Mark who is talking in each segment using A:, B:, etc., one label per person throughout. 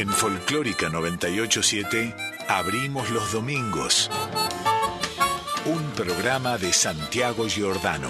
A: En Folclórica 987 abrimos los domingos. Un programa de Santiago Giordano.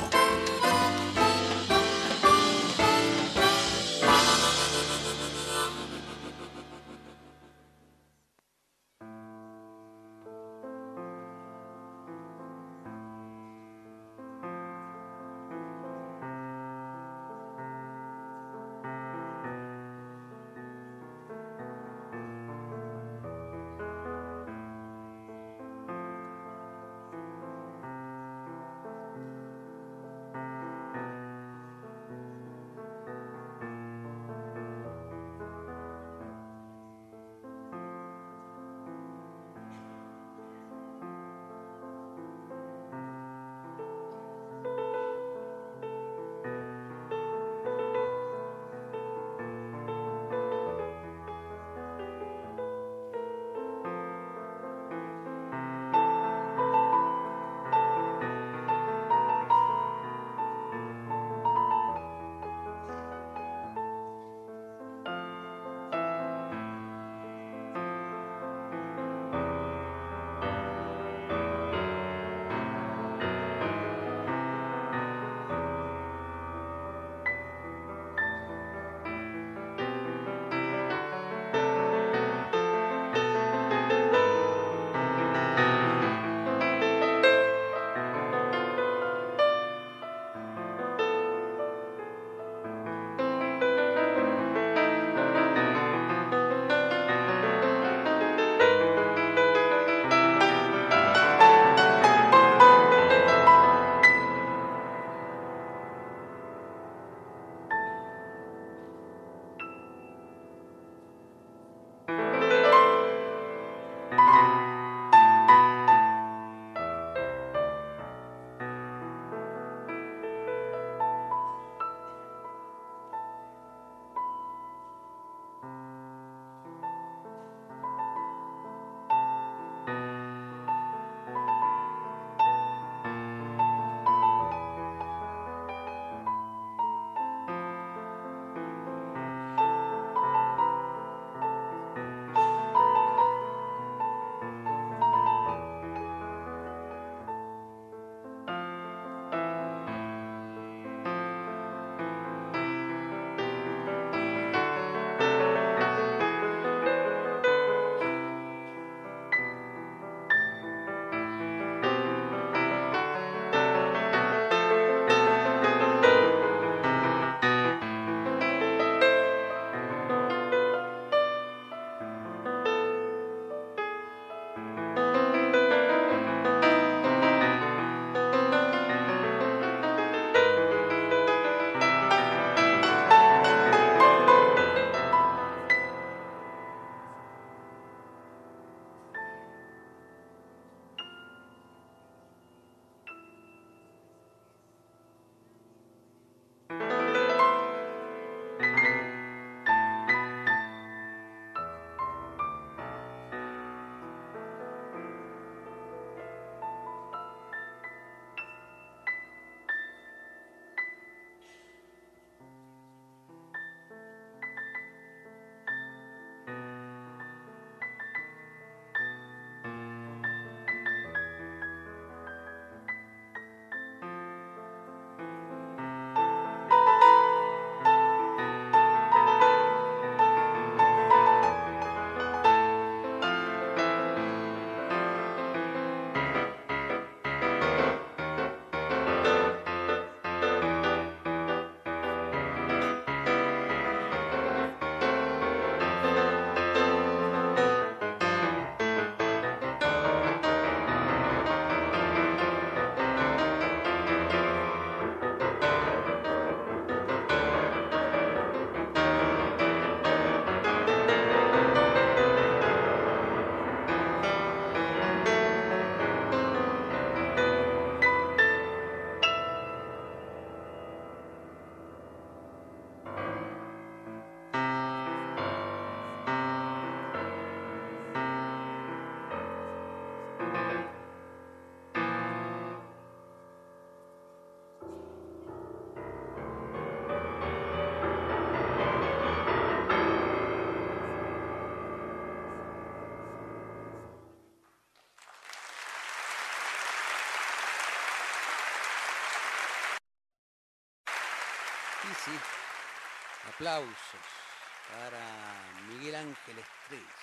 B: Y sí, aplausos para Miguel Ángel Estrella.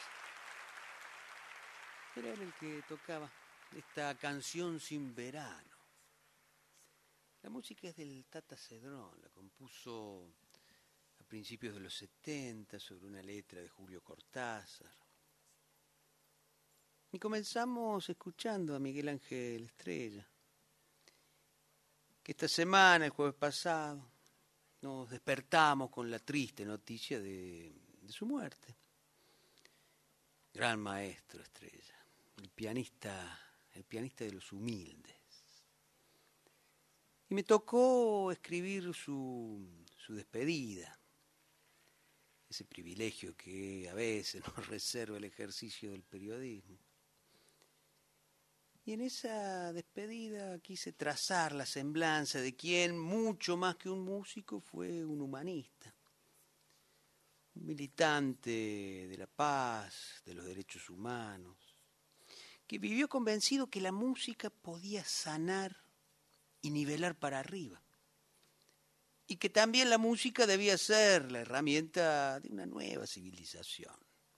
B: Era él el que tocaba esta canción Sin Verano. La música es del Tata Cedrón, la compuso a principios de los 70 sobre una letra de Julio Cortázar. Y comenzamos escuchando a Miguel Ángel Estrella, que esta semana, el jueves pasado, nos despertamos con la triste noticia de su muerte. Gran maestro Estrella, el pianista de los humildes. Y me tocó escribir su despedida, ese privilegio que a veces nos reserva el ejercicio del periodismo. Y en esa despedida quise trazar la semblanza de quien, mucho más que un músico, fue un humanista, un militante de la paz, de los derechos humanos, que vivió convencido que la música podía sanar y nivelar para arriba, y que también la música debía ser la herramienta de una nueva civilización.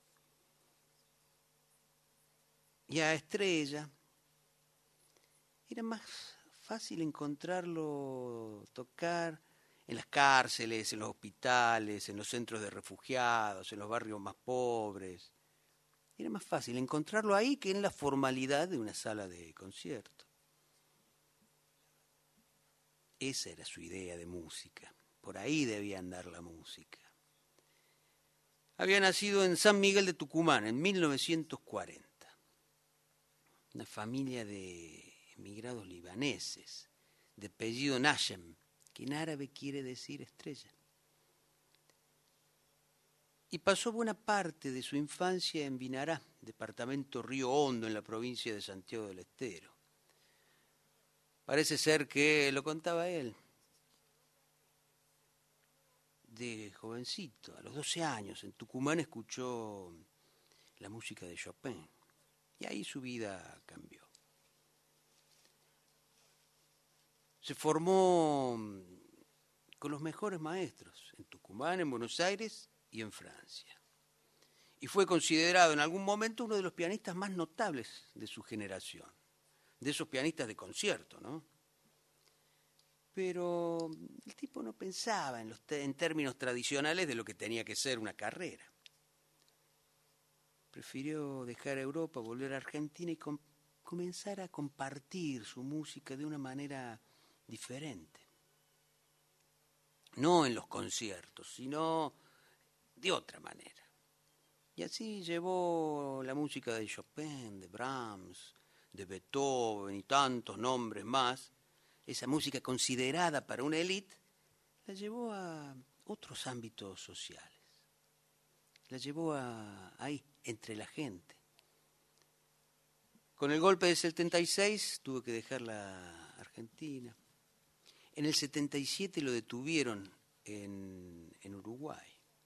B: Y a Estrella era más fácil encontrarlo tocar en las cárceles, en los hospitales, en los centros de refugiados, en los barrios más pobres. Era más fácil encontrarlo ahí que en la formalidad de una sala de concierto. Esa era su idea de música. Por ahí debía andar la música. Había nacido en San Miguel de Tucumán en 1940. Una familia de emigrados libaneses, de apellido Nashem, que en árabe quiere decir estrella. Y pasó buena parte de su infancia en Vinará, departamento Río Hondo, en la provincia de Santiago del Estero. Parece ser que, lo contaba él, de jovencito, a los 12 años, en Tucumán escuchó la música de Chopin, y ahí su vida cambió. Se formó con los mejores maestros, en Tucumán, en Buenos Aires y en Francia. Y fue considerado en algún momento uno de los pianistas más notables de su generación, de esos pianistas de concierto, ¿no? Pero el tipo no pensaba en términos tradicionales de lo que tenía que ser una carrera. Prefirió dejar Europa, volver a Argentina y comenzar a compartir su música de una manera diferente. No en los conciertos, sino de otra manera. Y así llevó la música de Chopin, de Brahms, de Beethoven y tantos nombres más, esa música considerada para una élite, la llevó a otros ámbitos sociales. La llevó ahí, entre la gente. Con el golpe del 76 tuvo que dejar la Argentina. En el 77 lo detuvieron en Uruguay.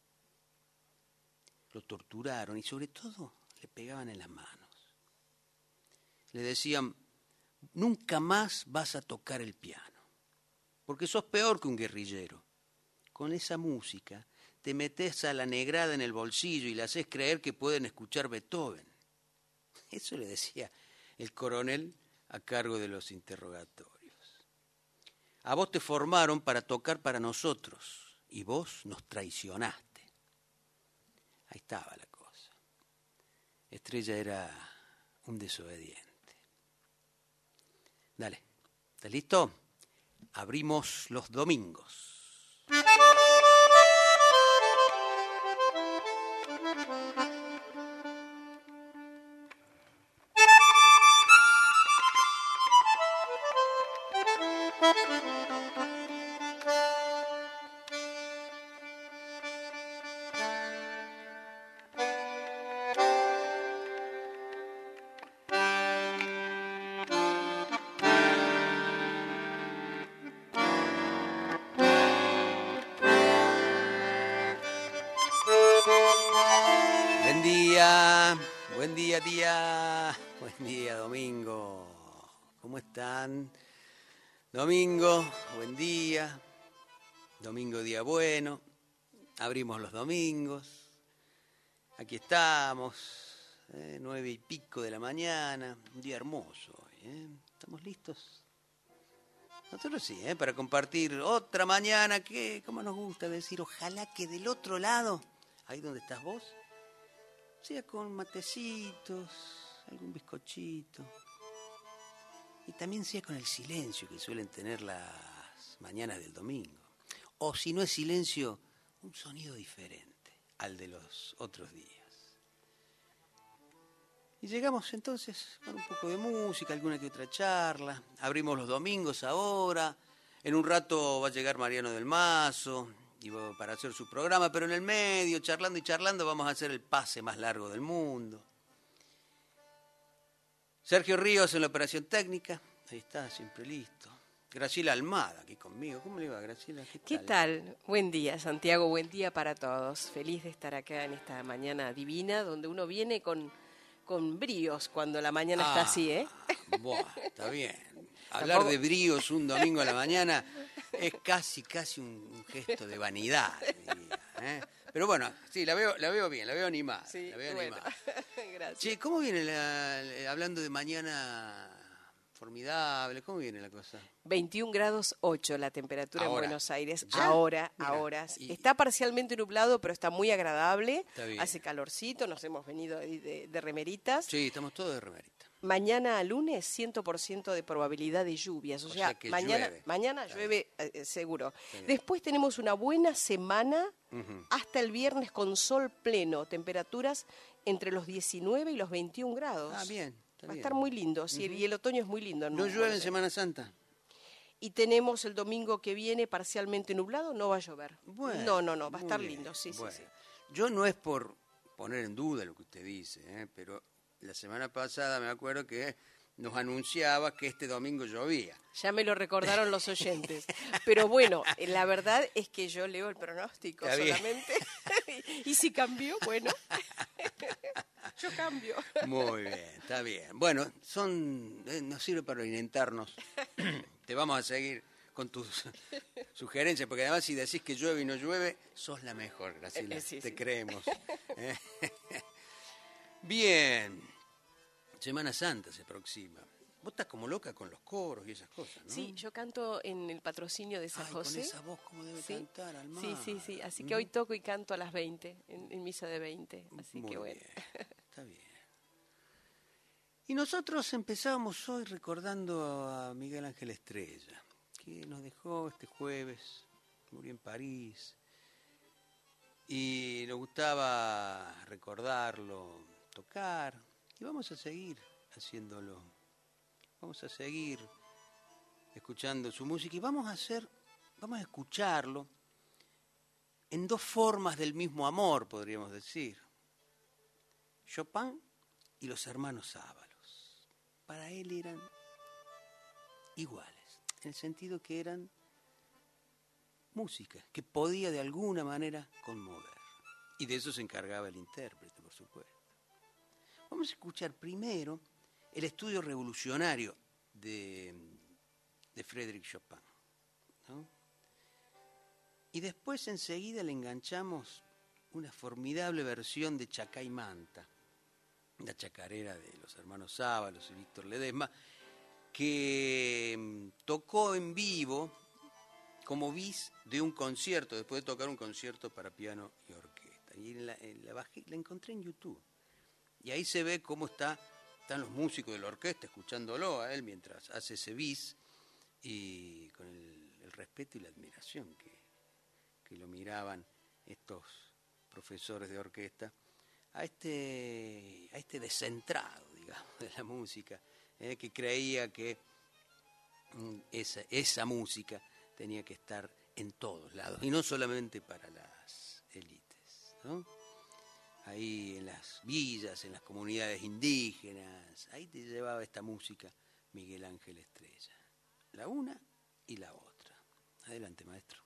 B: Lo torturaron y sobre todo le pegaban en las manos. Le decían: nunca más vas a tocar el piano, porque sos peor que un guerrillero. Con esa música te metes a la negrada en el bolsillo y le haces creer que pueden escuchar Beethoven. Eso le decía el coronel a cargo de los interrogatorios. A vos te formaron para tocar para nosotros y vos nos traicionaste. Ahí estaba la cosa. Estrella era un desobediente. Dale, ¿estás listo? Abrimos los domingos. Buen día, Domingo. ¿Cómo están? Domingo, buen día. Domingo día bueno, abrimos los domingos, aquí estamos, 9:00 de la mañana, un día hermoso hoy, ¿estamos listos? Nosotros sí, para compartir otra mañana que, como nos gusta decir, ojalá que del otro lado, ahí donde estás vos, sea con matecitos, algún bizcochito, y también sea con el silencio que suelen tener las mañanas del domingo. O si no es silencio, un sonido diferente al de los otros días. Y llegamos entonces con un poco de música, alguna que otra charla. Abrimos los domingos ahora. En un rato va a llegar Mariano del Mazo para hacer su programa, pero en el medio, charlando y charlando, vamos a hacer el pase más largo del mundo. Sergio Ríos en la operación técnica. Ahí está, siempre listo. Graciela Almada aquí conmigo. ¿Cómo le va, Graciela?
C: ¿Qué tal? Buen día, Santiago. Buen día para todos. Feliz de estar acá en esta mañana divina, donde uno viene con bríos cuando la mañana está así, ¿eh?
B: Buah, está bien. Hablar de bríos un domingo a la mañana es casi un gesto de vanidad, diría, ¿eh? Pero bueno, sí, la veo bien, la veo animada.
C: Sí,
B: la veo
C: bueno.
B: animada.
C: Gracias.
B: Che, ¿cómo viene hablando de mañana formidable? ¿Cómo viene la cosa?
C: 21 grados 8 la temperatura
B: Ahora.
C: en Buenos Aires.
B: ¿Ya?
C: Ahora.
B: Y
C: Está parcialmente nublado, pero está muy agradable.
B: Está bien.
C: Hace calorcito, nos hemos venido de remeritas.
B: Sí, estamos todos de remerita.
C: Mañana lunes 100% de probabilidad de lluvias, o sea,
B: que
C: mañana llueve seguro.
B: bien.
C: Después tenemos una buena semana hasta el viernes con sol pleno, temperaturas entre los 19 y los 21 grados.
B: Ah, bien.
C: Va a estar muy lindo, sí, y el otoño es muy lindo.
B: ¿No llueve en Semana Santa?
C: Y tenemos el domingo que viene parcialmente nublado, no va a llover.
B: Bueno,
C: no, va a estar
B: muy bien.
C: lindo, sí.
B: Yo no es por poner en duda lo que usted dice, pero la semana pasada me acuerdo que nos anunciaba que este domingo llovía.
C: Ya me lo recordaron los oyentes. Pero bueno, la verdad es que yo leo el pronóstico
B: Está bien.
C: solamente. Y si cambió, bueno, yo cambio.
B: Muy bien, está bien. Bueno, nos sirve para orientarnos. Te vamos a seguir con tus sugerencias, porque además si decís que llueve y no llueve, sos la mejor, Graciela. Te creemos. Bien. Semana Santa se aproxima. Vos estás como loca con los coros y esas cosas, ¿no?
C: Sí, yo canto en el patrocinio de San José.
B: Con esa voz, ¿cómo debe cantar, Almada?
C: Sí. Así que hoy toco y canto a las 20, en misa de 20. Así
B: Muy
C: que bueno.
B: Bien, está bien. Y nosotros empezamos hoy recordando a Miguel Ángel Estrella, que nos dejó este jueves, murió en París, y nos gustaba recordarlo, tocar, y vamos a seguir haciéndolo. Vamos a seguir escuchando su música y vamos a escucharlo en dos formas del mismo amor, podríamos decir. Chopin y los hermanos Ábalos. Para él eran iguales, en el sentido que eran música que podía de alguna manera conmover. Y de eso se encargaba el intérprete, por supuesto. Vamos a escuchar primero el estudio revolucionario de Frédéric Chopin, ¿no? Y después enseguida le enganchamos una formidable versión de Chacá y Manta, la chacarera de los hermanos Ábalos y Víctor Ledesma, que tocó en vivo como bis de un concierto, después de tocar un concierto para piano y orquesta. Y la encontré en YouTube. Y ahí se ve cómo están los músicos de la orquesta escuchándolo a él mientras hace ese bis, y con el respeto y la admiración que lo miraban estos profesores de orquesta a este descentrado, digamos, de la música, que creía que esa música tenía que estar en todos lados y no solamente para las élites, ¿no? Ahí en las villas, en las comunidades indígenas, ahí te llevaba esta música Miguel Ángel Estrella, la una y la otra. Adelante, maestro.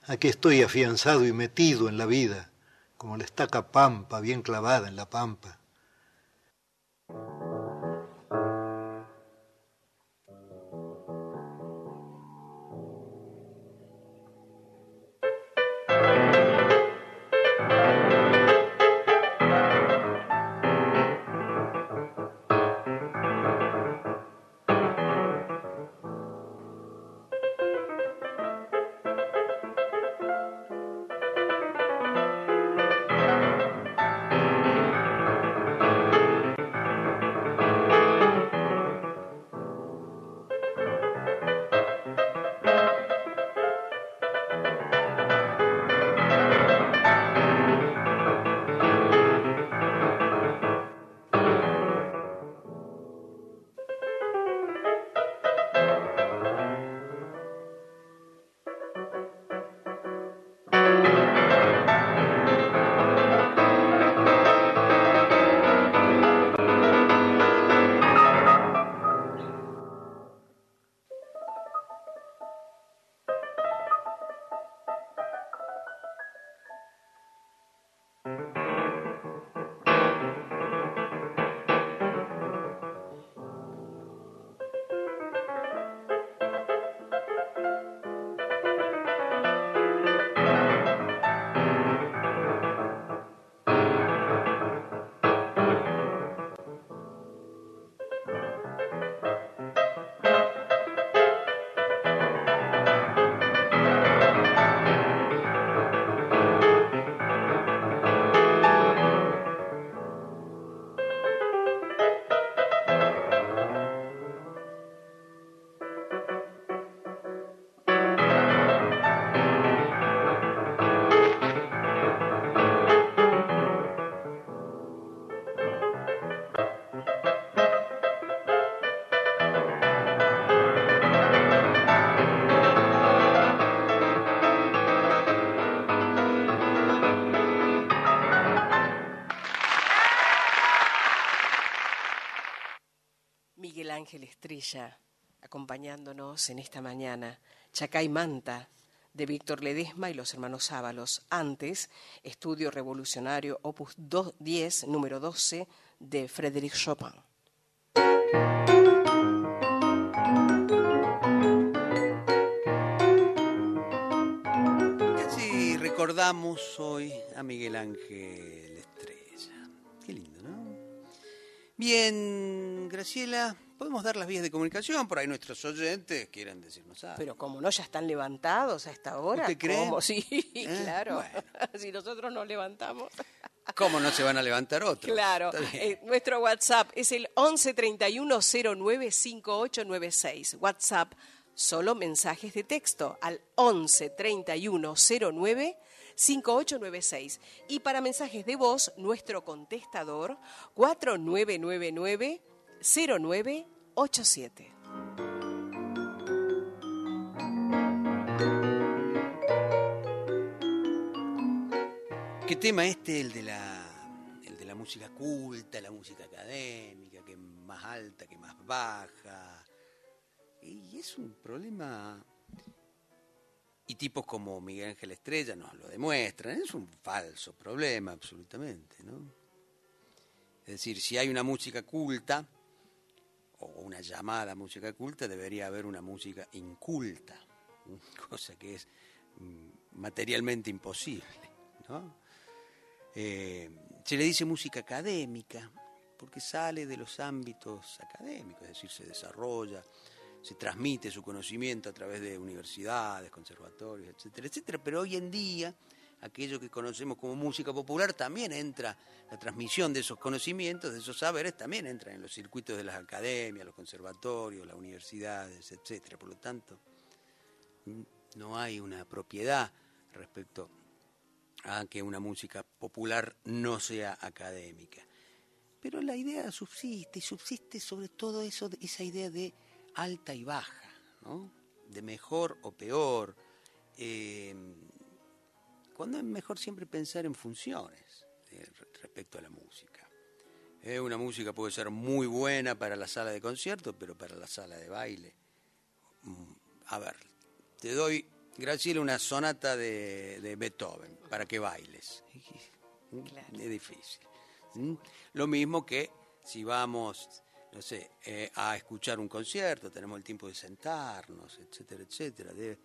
D: Aquí estoy afianzado y metido en la vida, como la estaca pampa bien clavada en la pampa.
C: Miguel Ángel Estrella, acompañándonos en esta mañana. Chacay Manta, de Víctor Ledesma y los hermanos Ábalos. Antes, Estudio Revolucionario, opus 10, número 12, de Frédéric Chopin.
B: Y así recordamos hoy a Miguel Ángel Estrella. Qué lindo, ¿no? Bien, Graciela, podemos dar las vías de comunicación, por ahí nuestros oyentes quieren decirnos algo.
C: Pero como no, ya están levantados a esta hora.
B: ¿Usted cree?
C: ¿Cómo? Sí, claro.
B: Bueno.
C: Si nosotros nos levantamos.
B: ¿Cómo no se van a levantar otros?
C: Claro. Nuestro WhatsApp es el 11 31 09 5896. WhatsApp, solo mensajes de texto al 11 31 09 5896. Y para mensajes de voz, nuestro contestador 4999-0987.
B: ¿Qué tema el de la música culta, la música académica, que es más alta, que más baja? Y es un problema. Y tipos como Miguel Ángel Estrella nos lo demuestran. Es un falso problema, absolutamente, ¿no? Es decir, si hay una música culta, o una llamada música culta, debería haber una música inculta, cosa que es materialmente imposible, ¿no? Se le dice música académica porque sale de los ámbitos académicos, es decir, se desarrolla, se transmite su conocimiento a través de universidades, conservatorios, etcétera, etcétera. Pero hoy en día, aquello que conocemos como música popular, también entra, la transmisión de esos conocimientos, de esos saberes, también entra en los circuitos de las academias, los conservatorios, las universidades, etcétera. Por lo tanto, no hay una propiedad respecto a que una música popular no sea académica. Pero la idea subsiste, y subsiste sobre todo esa idea de alta y baja, ¿no? De mejor o peor, cuando es mejor siempre pensar en funciones respecto a la música. Una música puede ser muy buena para la sala de conciertos, pero para la sala de baile. A ver, te doy Graciela, una sonata de Beethoven, para que bailes.
C: Claro.
B: Es difícil. Lo mismo que si vamos, no sé, a escuchar un concierto, tenemos el tiempo de sentarnos, etcétera, etcétera, de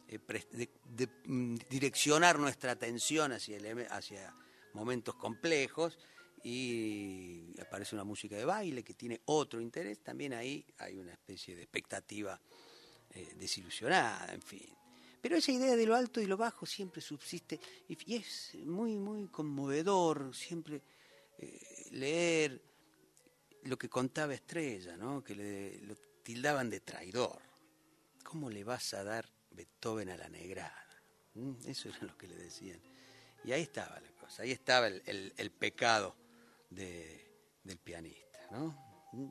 B: direccionar nuestra atención hacia momentos complejos, y aparece una música de baile que tiene otro interés, también ahí hay una especie de expectativa desilusionada, en fin. Pero esa idea de lo alto y lo bajo siempre subsiste, y es muy, muy conmovedor siempre leer lo que contaba Estrella, ¿no? Que lo tildaban de traidor. ¿Cómo le vas a dar Beethoven a la negrada? Eso era lo que le decían. Y ahí estaba la cosa, ahí estaba el pecado del pianista, ¿no?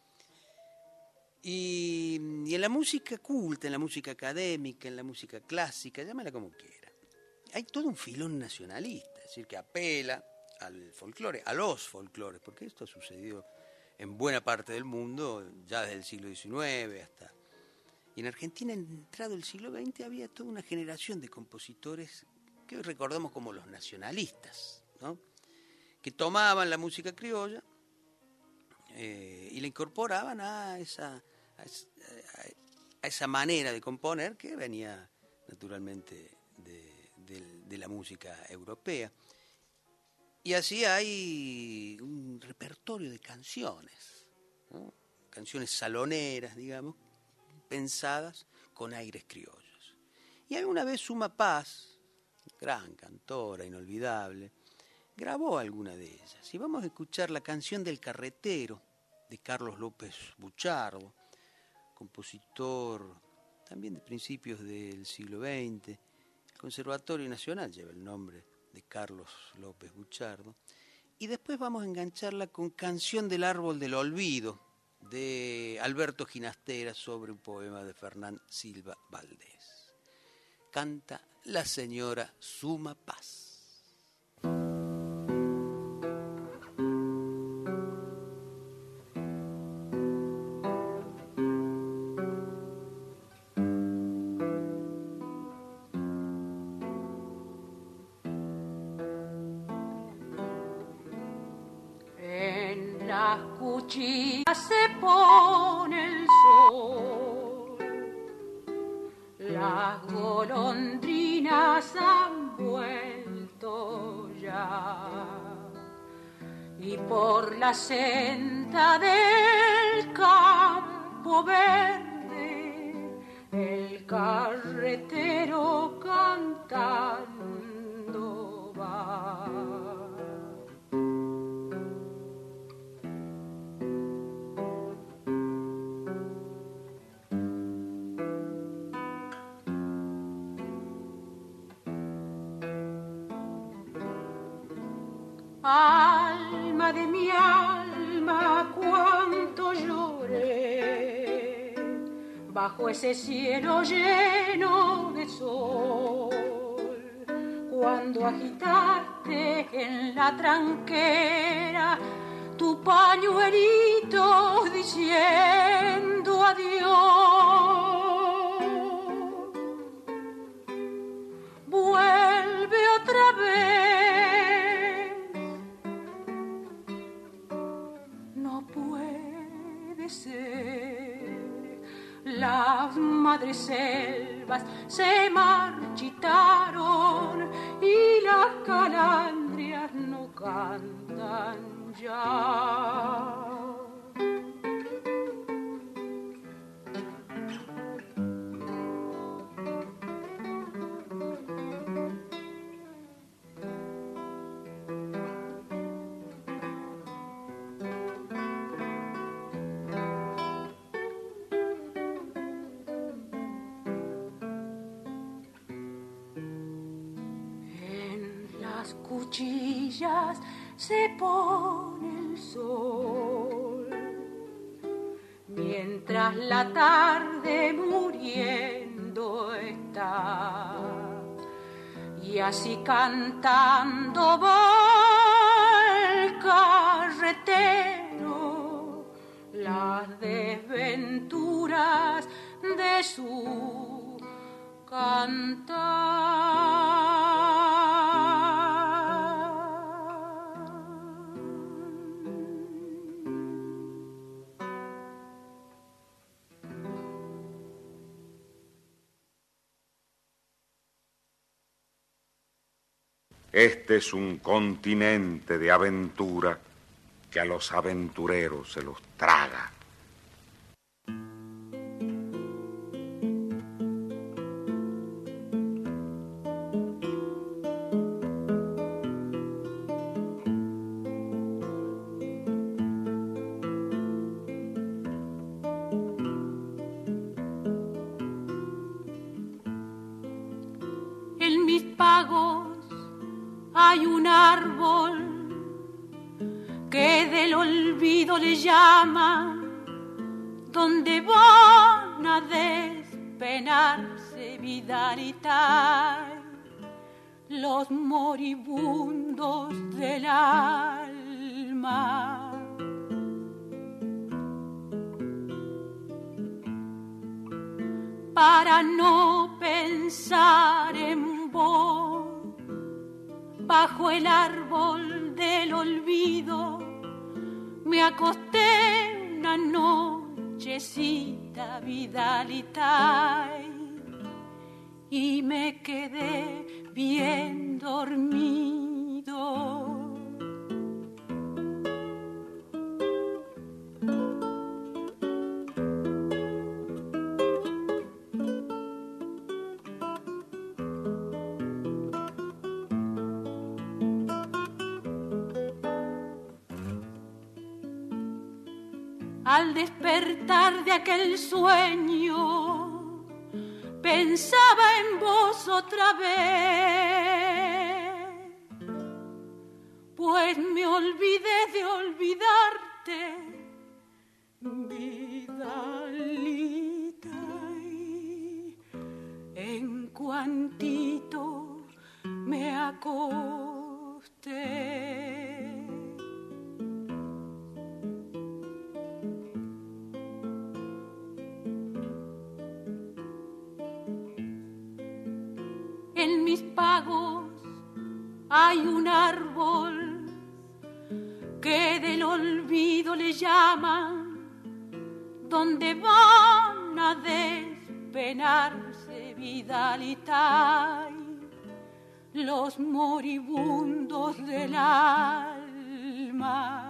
B: Y en la música culta, en la música académica, en la música clásica, llámala como quiera, hay todo un filón nacionalista, es decir, que apela al folclore, a los folclores, porque esto ha sucedido en buena parte del mundo ya desde el siglo XIX hasta... Y en Argentina, entrado el siglo XX, había toda una generación de compositores que hoy recordamos como los nacionalistas, ¿no? Que tomaban la música criolla y la incorporaban a esa manera de componer que venía naturalmente de la música europea. Y así hay un repertorio de canciones, ¿no? Canciones saloneras, digamos, pensadas con aires criollos. Y alguna vez Suma Paz, gran cantora, inolvidable, grabó alguna de ellas. Y vamos a escuchar la canción del carretero de Carlos López Buchardo, compositor también de principios del siglo XX. El Conservatorio Nacional lleva el nombre de Carlos López Buchardo. Y después vamos a engancharla con Canción del Árbol del Olvido, de Alberto Ginastera, sobre un poema de Fernán Silva Valdés. Canta la señora Suma Paz.
E: En las cuchillas se pone el sol, las golondrinas han vuelto ya, y por la senda del campo verde el carretero cantando va. Alma de mi alma, cuánto lloré bajo ese cielo lleno de sol, cuando agitaste en la tranquera tu pañuelito diciendo adiós. Vuelve otra vez. Las madres selvas se marchitaron y las calandrias no cantan ya. Cuchillas se pone el sol, mientras la tarde muriendo está, y así cantando va el carretero las desventuras de su
F: Este es un continente de aventura que a los aventureros se los traga.
E: En mis pagos hay un árbol que del olvido le llaman, donde van a despenarse Vidalita los moribundos del alma. Para no pensar en vos, bajo el árbol del olvido, me acosté una nochecita, Vidalita, y me quedé bien dormido. Al despertar de aquel sueño, pensaba en vos otra vez, pues me olvidé de olvidarte, Vidalita, en cuantito me acosté. En mis pagos hay un árbol que del olvido le llaman, donde van a despenarse, Vidalita, los moribundos del alma.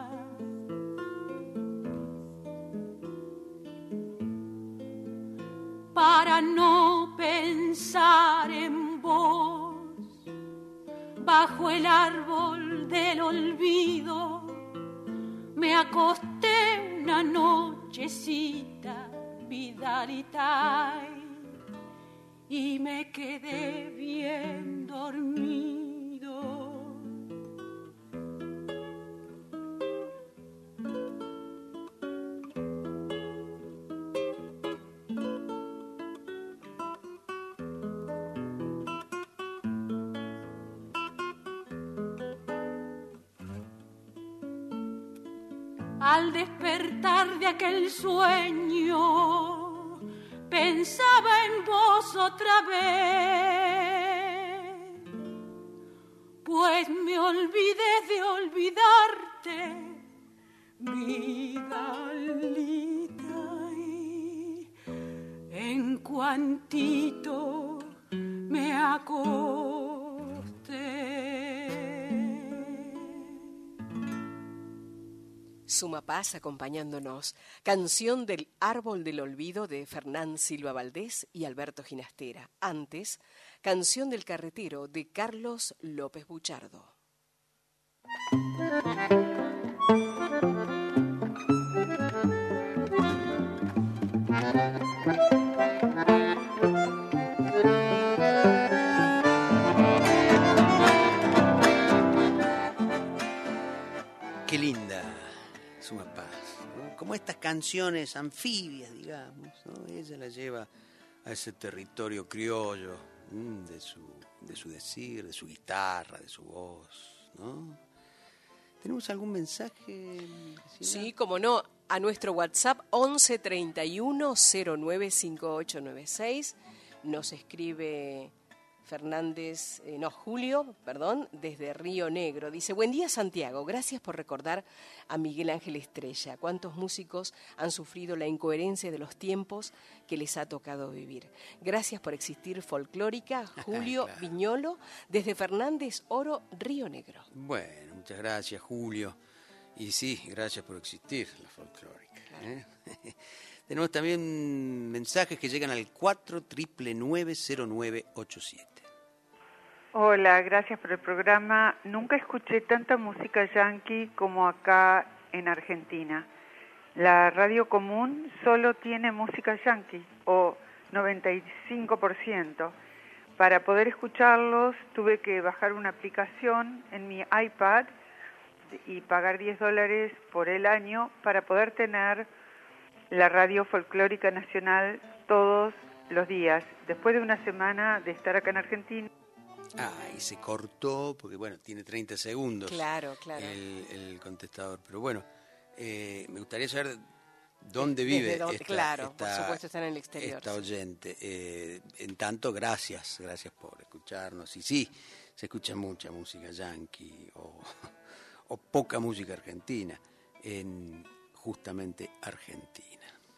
E: Para no pensar en vos, bajo el árbol del olvido, me acosté una nochecita, Vidalita, y me quedé bien dormido. Al despertar de aquel sueño, pensaba en vos otra vez, pues me olvidé de olvidarte, Vidalita, en cuantito me acosté.
C: Suma Paz acompañándonos. Canción del Árbol del Olvido de Fernán Silva Valdés y Alberto Ginastera. Antes, Canción del Carretero de Carlos López Buchardo.
B: Qué linda Suma Paz, ¿no? Como estas canciones anfibias, digamos, ¿no? Ella la lleva a ese territorio criollo, de su decir, de su guitarra, de su voz, ¿no? ¿Tenemos algún mensaje?
C: Sí, como no, a nuestro WhatsApp 11 31 09 5896. Nos escribe Julio, desde Río Negro. Dice: buen día, Santiago, gracias por recordar a Miguel Ángel Estrella. Cuántos músicos han sufrido la incoherencia de los tiempos que les ha tocado vivir. Gracias por existir, Folclórica. Julio
B: Claro.
C: Viñolo, desde Fernández Oro, Río Negro.
B: Bueno, muchas gracias, Julio. Y sí, gracias por existir, la Folclórica. Tenemos también mensajes que llegan al 4990987.
G: Hola, gracias por el programa. Nunca escuché tanta música yankee como acá en Argentina. La radio común solo tiene música yankee, o 95%. Para poder escucharlos tuve que bajar una aplicación en mi iPad y pagar $10 por el año para poder tener la radio folclórica nacional todos los días. Después de una semana de estar acá en Argentina.
B: Y se cortó, porque bueno, tiene 30 segundos.
C: Claro.
B: El contestador. Pero bueno, me gustaría saber dónde vive
C: dónde, por supuesto está en el exterior.
B: Esta oyente. En tanto, gracias por escucharnos. Y sí, se escucha mucha música yankee o poca música argentina en justamente Argentina.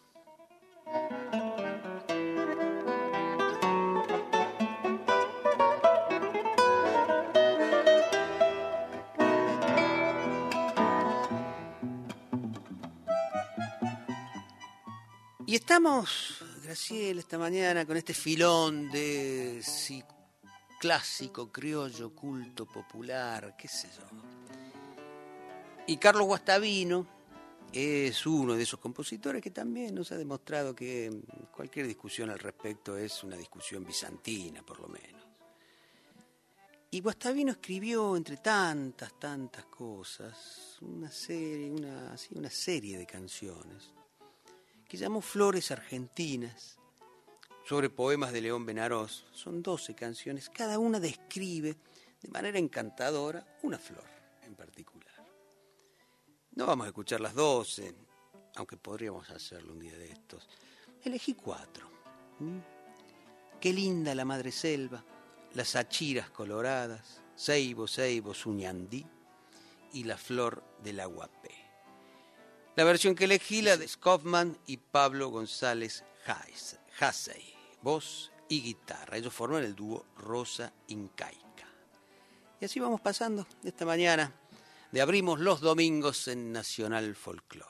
B: Y estamos, Graciela, esta mañana con este filón de clásico, criollo, culto, popular, qué sé yo. Y Carlos Guastavino es uno de esos compositores que también nos ha demostrado que cualquier discusión al respecto es una discusión bizantina, por lo menos. Y Guastavino escribió, entre tantas cosas, una serie de canciones que llamó Flores Argentinas, sobre poemas de León Benarós. Son 12 canciones, cada una describe de manera encantadora una flor en particular. No vamos a escuchar las 12, aunque podríamos hacerlo un día de estos. Elegí 4. Qué linda la madre selva, las achiras coloradas, Ceibo, Suñandí y la flor del aguapé. La versión que elegí, la de Scoffman y Pablo González Hassey, voz y guitarra. Ellos forman el dúo Rosa Incaica. Y así vamos pasando esta mañana de Abrimos los Domingos en Nacional Folclórica.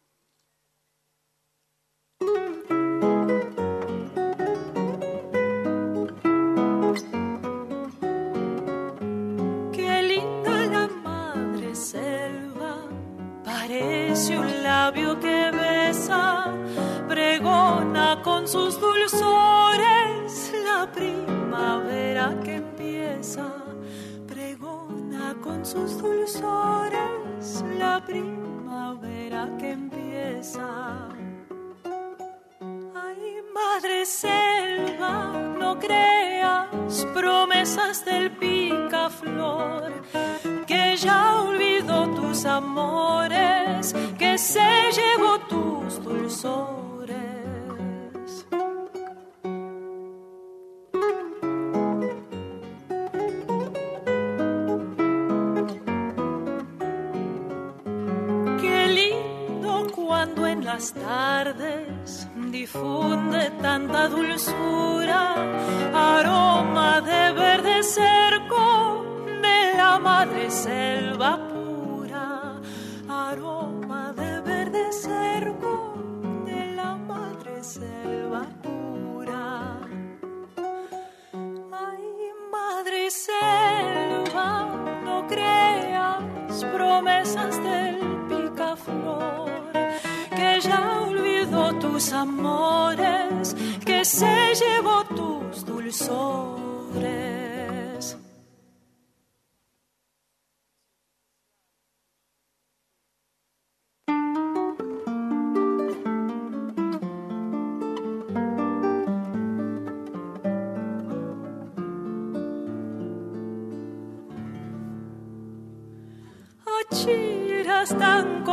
E: Qué linda la madre selva, parece un labio que besa, pregona con sus dulzores la primavera que empieza. Pregona con sus dulzores la primavera que empieza. Ay, madre selva, no creas promesas del picaflor, que ya olvidó tus amores, que se llevó tus dulzores. Qué lindo cuando en las tardes difunde tanta dulzura, aroma de verde cerco de la madre selva pura, aroma de verde cerco de la madre selva pura. Ay, madre selva, no creas promesas del picaflor, que ya olvidó tus amores, que se llevó tus dulzores. Achiras tan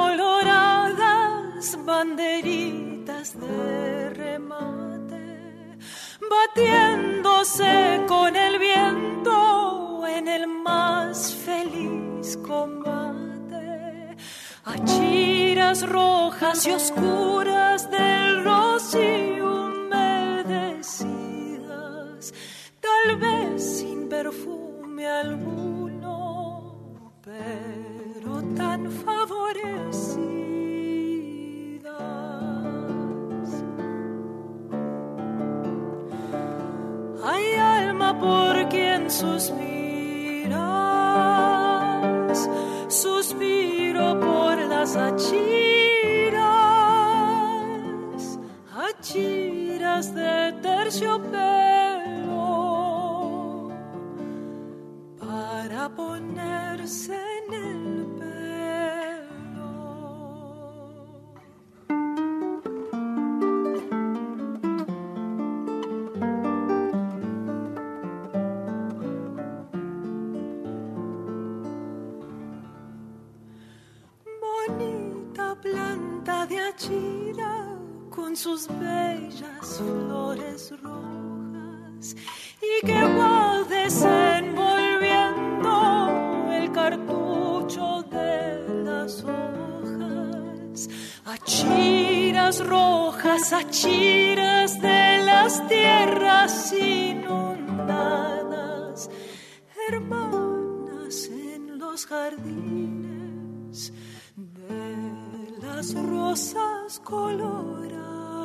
E: coloradas, banderitas de remate, batiéndose con el viento en el más feliz combate. Achiras rojas y oscuras del rocío humedecidas, tal vez sin perfume alguno, pero tan favorecidas. Hay alma por quien suspiras, suspiro por las achiras de terciopelo para ponerse en el pelo. Bonita planta de achira con sus bellas flores rojas y que va desenvolviendo el cartucho de las hojas. Achiras rojas, achiras de las tierras inundadas, hermanas en los jardines de las rosas coloradas.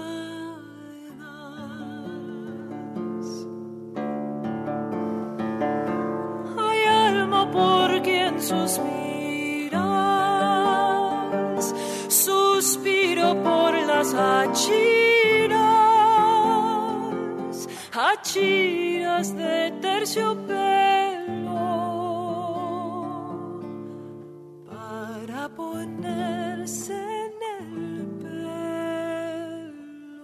E: Hay alma por quien suspiras, suspiro por las achiras de terciopelo para ponerse en el pelo.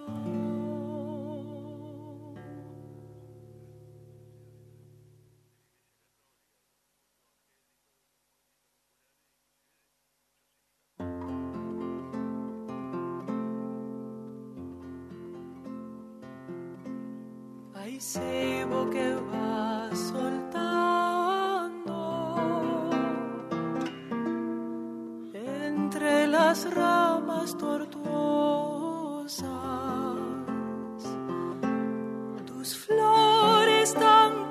E: Hay cebo que va soltando entre las ramas tortuosas, tus flores tan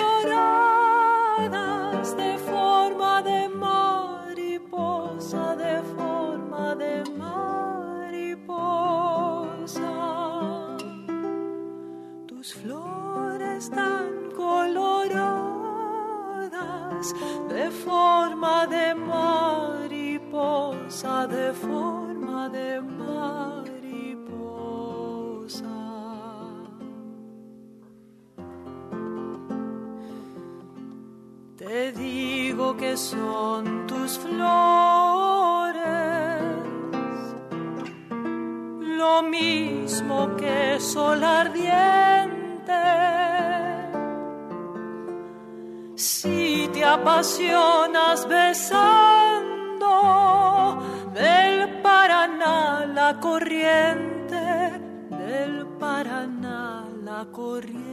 E: coloradas de forma de mariposa, de forma de mariposa. Tus flores tan coloradas de forma de mariposa, de forma de mariposa. Te digo que son tus flores lo mismo que sol ardiente. Si te apasionas besando del Paraná la corriente, del Paraná la corriente.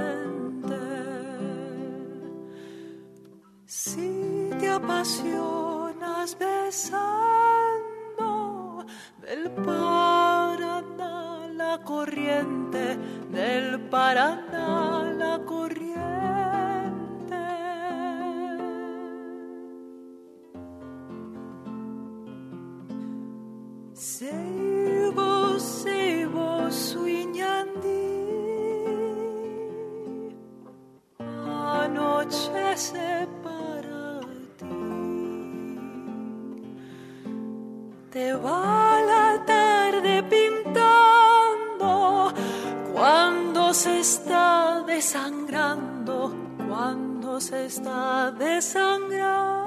E: Si te apasionas besando del Paraná la corriente, del Paraná la corriente. Sebo, sebo, suiñandí, anochece para ti. Te va la tarde pintando cuando se está desangrando, cuando se está desangrando.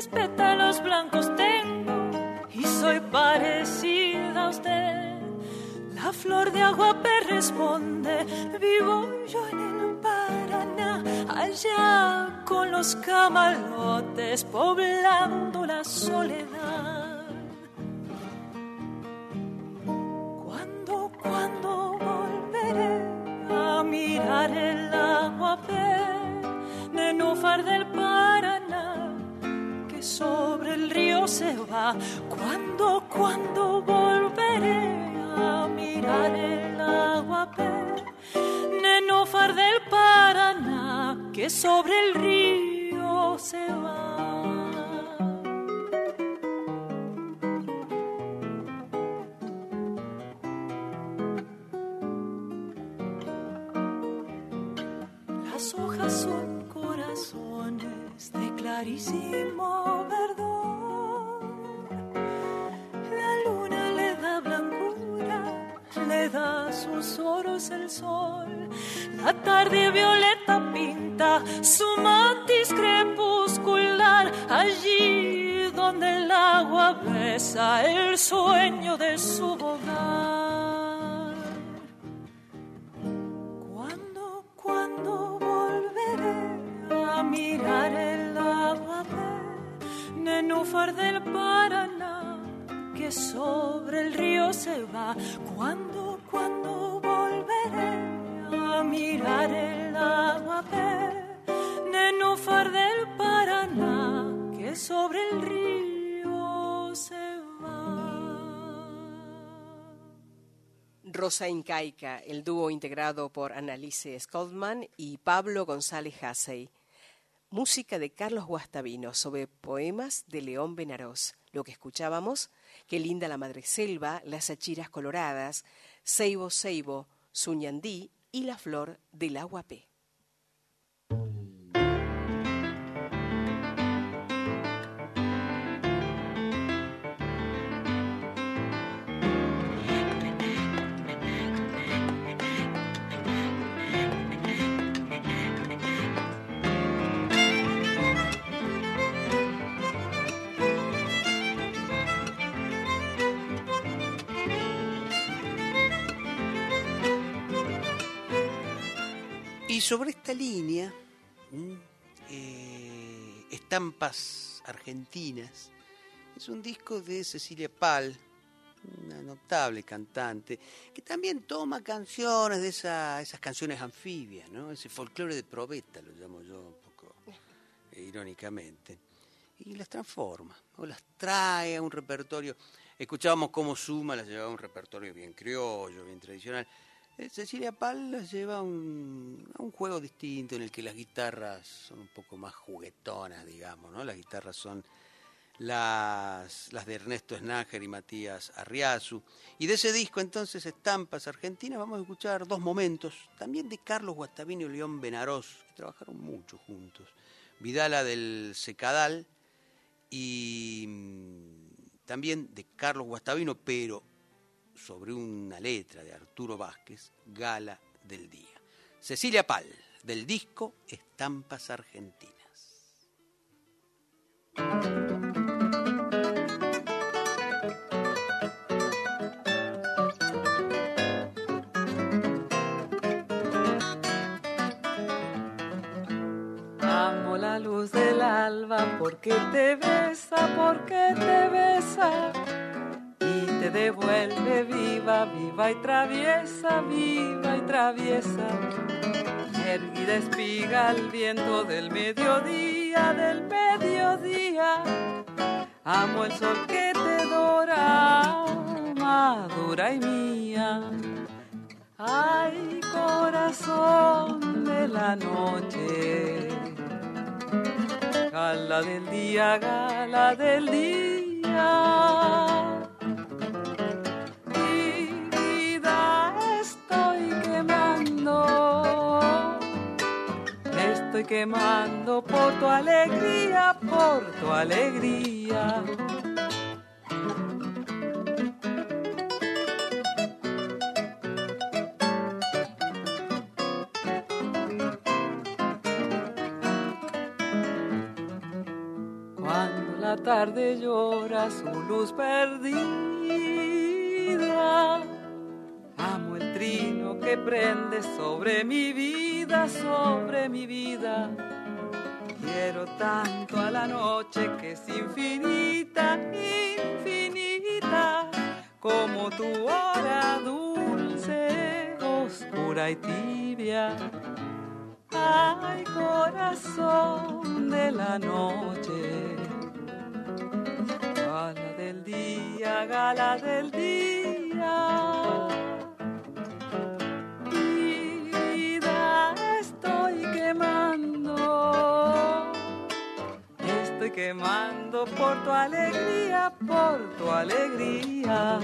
E: tres pétalos blancos tengo y soy parecida a usted. La flor de Aguapé responde, vivo yo en el Paraná, allá con los camalotes poblando la soledad. ¿Cuándo volveré a mirar el Aguapé, nenúfar del Paraná, que sobre el río se va? ¿Cuándo volveré a mirar el Aguapé, nenúfar del Paraná, que sobre el río se va? Las hojas son corazones de clarísimo verdor. La luna le da blancura, le da sus oros el sol. La tarde violeta pinta su matiz crepuscular, allí donde el agua besa el sueño de su hogar. ¿Cuándo volveré a mirar el Aguapé, nenúfar del Paraná, que sobre el río se va? ¿Cuándo volveré a mirar el Aguapé, nenúfar del Paraná, que sobre el río se va?
C: Rosa Incaica, el dúo integrado por Annalise Scoldman y Pablo González Hassey. Música de Carlos Guastavino sobre poemas de León Benarós. Lo que escuchábamos, Qué linda la madreselva, Las achiras coloradas, Seibo Seibo, Suñandí y La flor del Aguapé.
B: Y sobre esta línea, Estampas Argentinas, es un disco de Cecilia Pal, una notable cantante, que también toma canciones de esas canciones anfibias, ¿no? Ese folclore de probeta, lo llamo yo un poco irónicamente, y las transforma, o las trae a un repertorio. Escuchábamos cómo Suma las llevaba a un repertorio bien criollo, bien tradicional. Cecilia Pal las lleva a un juego distinto en el que las guitarras son un poco más juguetonas, digamos, ¿no? Las guitarras son las de Ernesto Snager y Matías Arriazu. Y de ese disco, entonces, Estampas Argentinas, vamos a escuchar dos momentos, también de Carlos Guastavino y León Benarós, que trabajaron mucho juntos. Vidala del Secadal y también de Carlos Guastavino, pero sobre una letra de Arturo Vázquez, Gala del Día. Cecilia Pal, del disco Estampas Argentinas.
H: Amo la luz del alba porque te besa y te devuelve viva, viva y traviesa, viva y traviesa. Erguida espiga al viento del mediodía, del mediodía. Amo el sol que te dora, madura y mía. Ay, corazón de la noche, gala del día, gala del día. Mi vida estoy quemando por tu alegría, por tu alegría. Cuando la tarde llora su luz perdida. Amo el trino que prende sobre mi vida, sobre mi vida. Quiero tanto a la noche que es infinita, infinita, como tu hora dulce, oscura y tibia. Ay, corazón de la noche, gala del día, gala del día. Vida, estoy quemando por tu alegría, por tu alegría.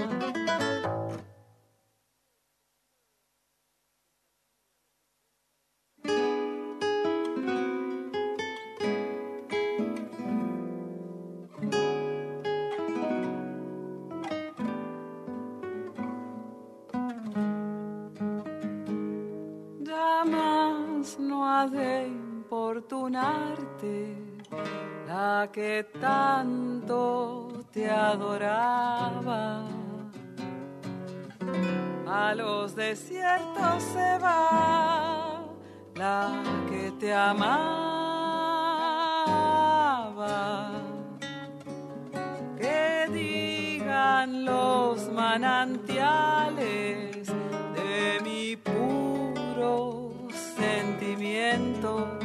H: No ha de importunarte la que tanto te adoraba. A los desiertos se va la que te amaba. Que digan los manantiales de mi puro sentimiento,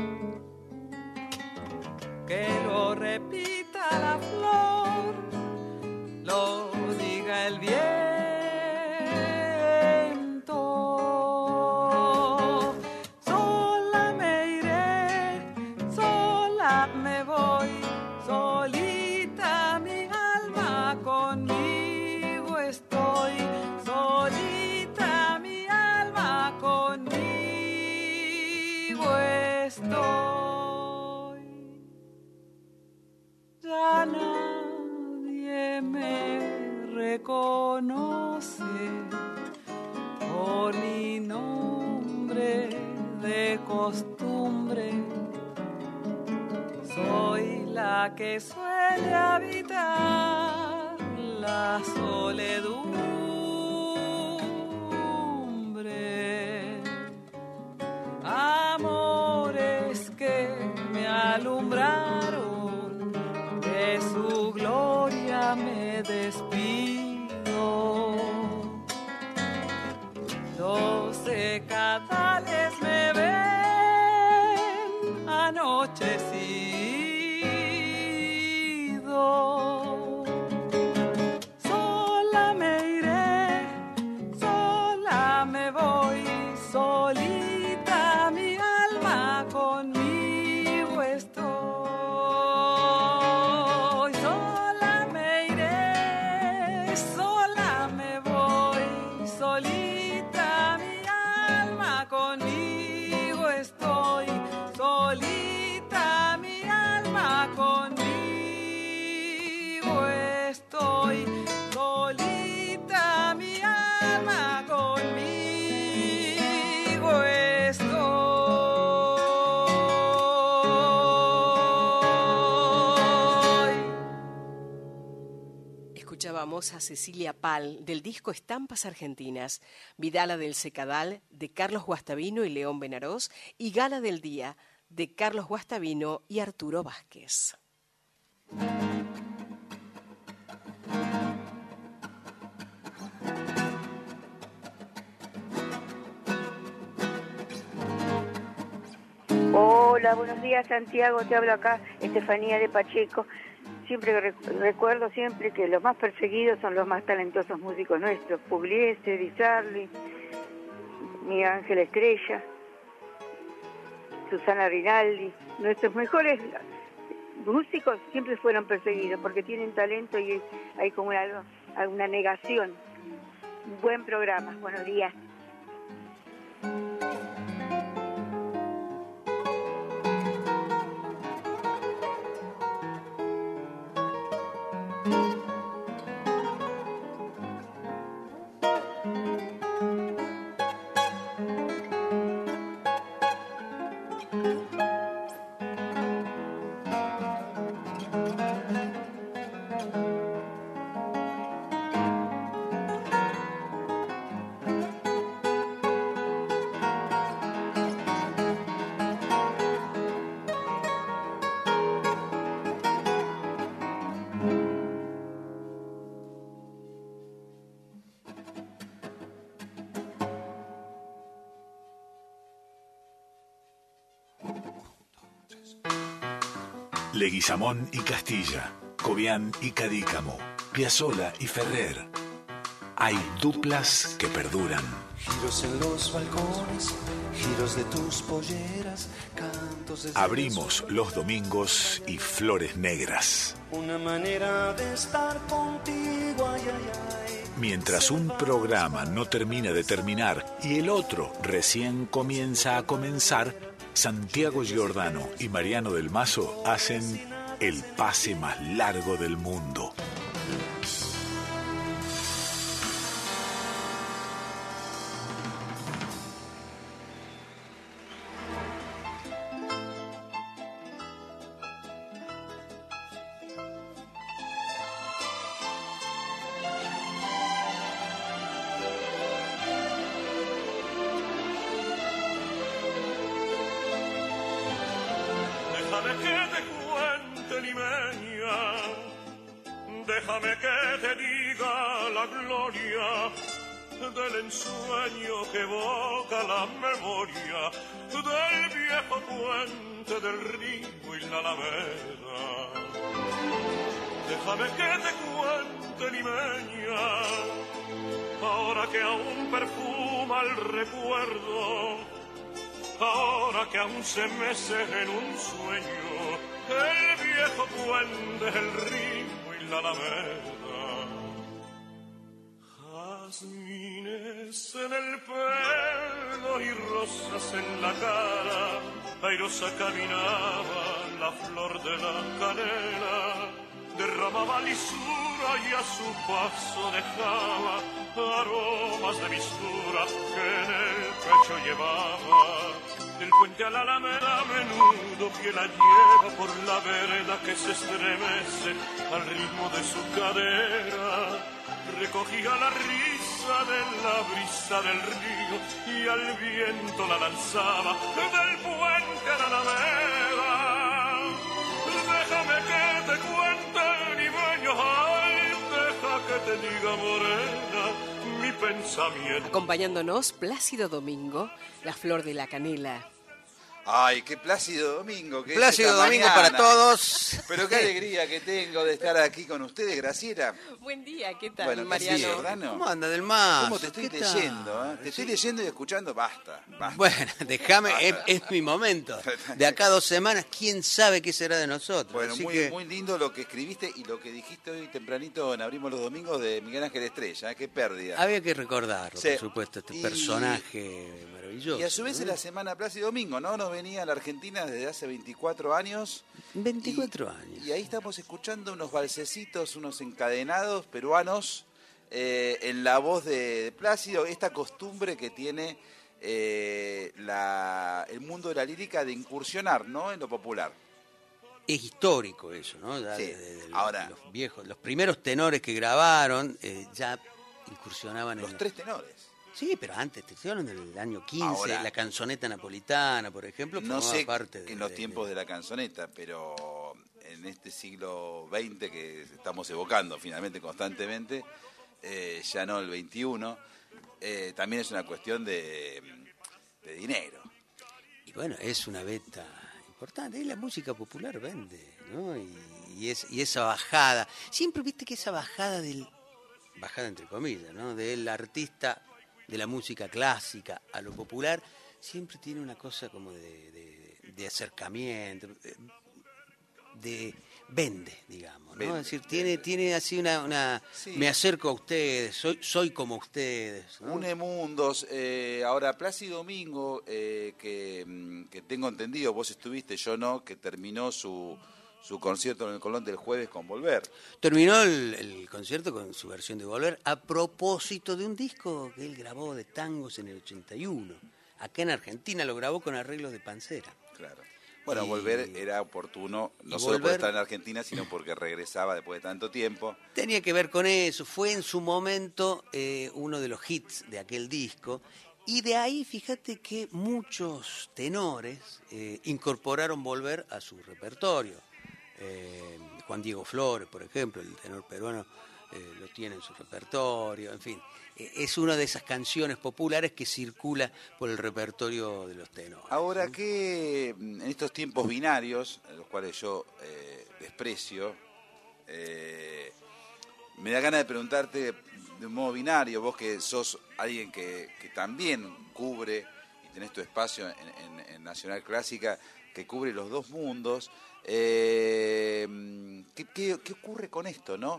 H: que lo repita la flor, lo diga el viento. Sola me iré, sola me voy, solita mi alma conmigo estoy, solita mi alma conmigo estoy. Ya nadie me reconoce por mi nombre de costumbre. Soy la que suele habitar la soledumbre. Amores que me alumbraron, de su gloria me despido. 12 cadales me ven anochecido. Sola me iré, sola me voy, solita mi alma conmigo estoy. Sola me iré, sola me voy, solita mi alma conmigo estoy. Solita mi alma conmigo estoy. Solita mi alma conmigo estoy.
C: Escuchábamos a Cecilia Pal del disco Estampas Argentinas, Vidala del Secadal de Carlos Guastavino y León Benarós y Gala del Día de Carlos Guastavino y Arturo Vázquez.
I: Hola, buenos días Santiago, te hablo acá, Estefanía de Pacheco. Siempre recuerdo siempre que los más perseguidos son los más talentosos músicos nuestros, Pugliese, Di Sarli, Miguel Ángel Estrella, Susana Rinaldi. Nuestros mejores músicos siempre fueron perseguidos porque tienen talento y hay como una negación. Un buen programa, buenos días.
A: Leguizamón y Castilla, Cobián y Cadícamo, Piazzolla y Ferrer. Hay duplas que perduran.
J: Giros en los balcones, giros de tus polleras, cantos de...
A: Abrimos los domingos y Flores Negras.
J: Una manera de estar contigo, ay, ay, ay.
A: Mientras un programa no termina de terminar y el otro recién comienza a comenzar, Santiago Giordano y Mariano del Mazo hacen el pase más largo del mundo.
K: Déjame que te diga la gloria del ensueño que evoca la memoria del viejo puente del río y la alameda. Déjame que te cuente, limeña, ahora que aún perfuma el recuerdo, ahora que aún se mece en un sueño el viejo puente del río la alameda. Jazmines en el pelo y rosas en la cara, airosa caminaba la flor de la canela, derramaba lisura y a su paso dejaba aromas de mistura que en el pecho llevaba. Del puente a la alameda a menudo que la lleva por la vereda que se estremece al ritmo de su cadera. Recogía la risa de la brisa del río y al viento la lanzaba del puente a la alameda. Déjame que te cuente, limeño, ay, deja que te diga, morena, mi pensamiento.
C: Acompañándonos, Plácido Domingo, la flor de la canela.
L: Ay, qué plácido domingo. Que
B: Plácido
L: es
B: domingo
L: mañana.
B: para todos.
L: Pero qué alegría que tengo de estar aquí con ustedes, Graciela.
C: Buen día, ¿qué tal,
L: Bueno,
C: Mariano?
L: sí, Giordano.
B: ¿Cómo anda del Mazo?
L: ¿Cómo te estoy leyendo? Te estoy leyendo y escuchando, basta.
B: Bueno, déjame, es mi momento. De acá a 2 semanas, quién sabe qué será de nosotros.
L: Bueno,
B: Así
L: muy lindo lo que escribiste y lo que dijiste hoy tempranito en Abrimos los Domingos de Miguel Ángel Estrella. Qué pérdida.
B: Había que recordarlo,
L: Sí.
B: por supuesto, este personaje maravilloso.
L: Y a su vez en la semana Plácido Domingo, ¿no? Nos venía a la Argentina desde hace 24 años.
B: 24 años.
L: Y ahí estamos escuchando unos valsecitos, unos encadenados peruanos en la voz de Plácido, esta costumbre que tiene el mundo de la lírica de incursionar, ¿no?, en lo popular.
B: Es histórico eso, ¿no? Ya
L: Sí.
B: desde
L: Ahora,
B: los viejos, los primeros tenores que grabaron ya incursionaban
L: los
B: en...
L: 3 tenores.
B: Sí, pero antes, te estoy hablando del año 15,
L: Ahora,
B: la canzoneta napolitana, por ejemplo,
L: No
B: formaba
L: sé
B: parte de,
L: en los tiempos de la canzoneta, pero en este siglo XX que estamos evocando finalmente constantemente, ya no el XXI, también es una cuestión de dinero.
B: Y bueno, es una beta importante, la música popular vende, ¿no? Y esa bajada, siempre viste que esa bajada entre comillas, ¿no?, del artista de la música clásica a lo popular, siempre tiene una cosa como de acercamiento, vende, digamos, ¿no?
L: Vende,
B: es decir, tiene así una
L: Sí.
B: me acerco a ustedes, soy como ustedes, ¿no?
L: Une mundos. Ahora, Plácido Domingo, que tengo entendido, vos estuviste, yo no, que terminó su concierto en el Colón del jueves con Volver.
B: Terminó el concierto con su versión de Volver a propósito de un disco que él grabó de tangos en el 81. Acá en Argentina lo grabó con arreglos de Pancera.
L: Claro. Bueno, Volver era oportuno, no
B: y
L: solo por
B: Volver-
L: estar en Argentina, sino porque regresaba después de tanto tiempo.
B: Tenía que ver con eso, fue en su momento uno de los hits de aquel disco, y de ahí fíjate que muchos tenores incorporaron Volver a su repertorio. Juan Diego Flores, por ejemplo, el tenor peruano, lo tiene en su repertorio, en fin. Es una de esas canciones populares que circula por el repertorio de los tenores.
L: Ahora, que en estos tiempos binarios, los cuales yo desprecio, me da ganas de preguntarte de un modo binario, vos que sos alguien que también cubre y tenés tu espacio en Nacional Clásica, que cubre los dos mundos, ¿qué ocurre con esto, no?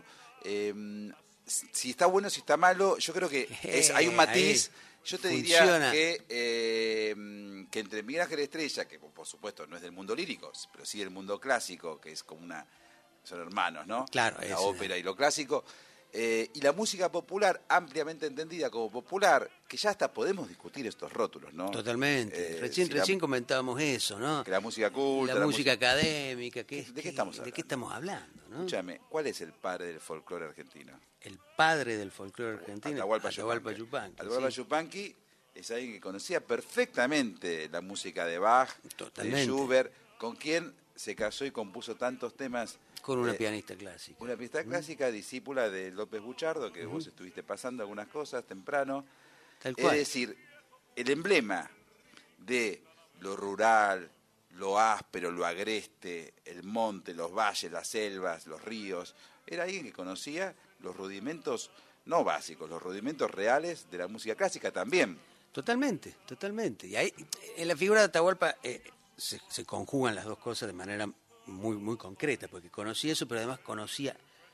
L: Si está bueno, si está malo, yo creo que hay un matiz. Yo te diría que entre Miguel Ángel Estrella, que por supuesto no es del mundo lírico, pero sí del mundo clásico, que es como son hermanos, ¿no?
B: Claro,
L: la ópera y lo clásico, y la música popular, ampliamente entendida como popular, que ya hasta podemos discutir estos rótulos, ¿no?
B: Totalmente. Recién comentábamos eso, ¿no?
L: Que la música culta,
B: la música académica,
L: ¿de qué estamos hablando?
B: ¿De qué estamos hablando, no?
L: Escúchame, ¿cuál es el padre del folclore argentino?
B: El padre del folclore argentino,
L: Atahualpa
B: Yupanqui.
L: Atahualpa Yupanqui es alguien que conocía perfectamente la música de Bach, de Schubert, con quien se casó y compuso tantos temas.
B: Con una pianista clásica.
L: Una pianista clásica, discípula de López Buchardo, que vos estuviste pasando algunas cosas temprano.
B: Tal cual.
L: Es decir, el emblema de lo rural, lo áspero, lo agreste, el monte, los valles, las selvas, los ríos, era alguien que conocía los rudimentos, no básicos, los rudimentos reales de la música clásica también.
B: Totalmente. Y ahí, en la figura de Atahualpa, se conjugan las dos cosas de manera muy, muy concreta, porque conocía eso, pero además conocía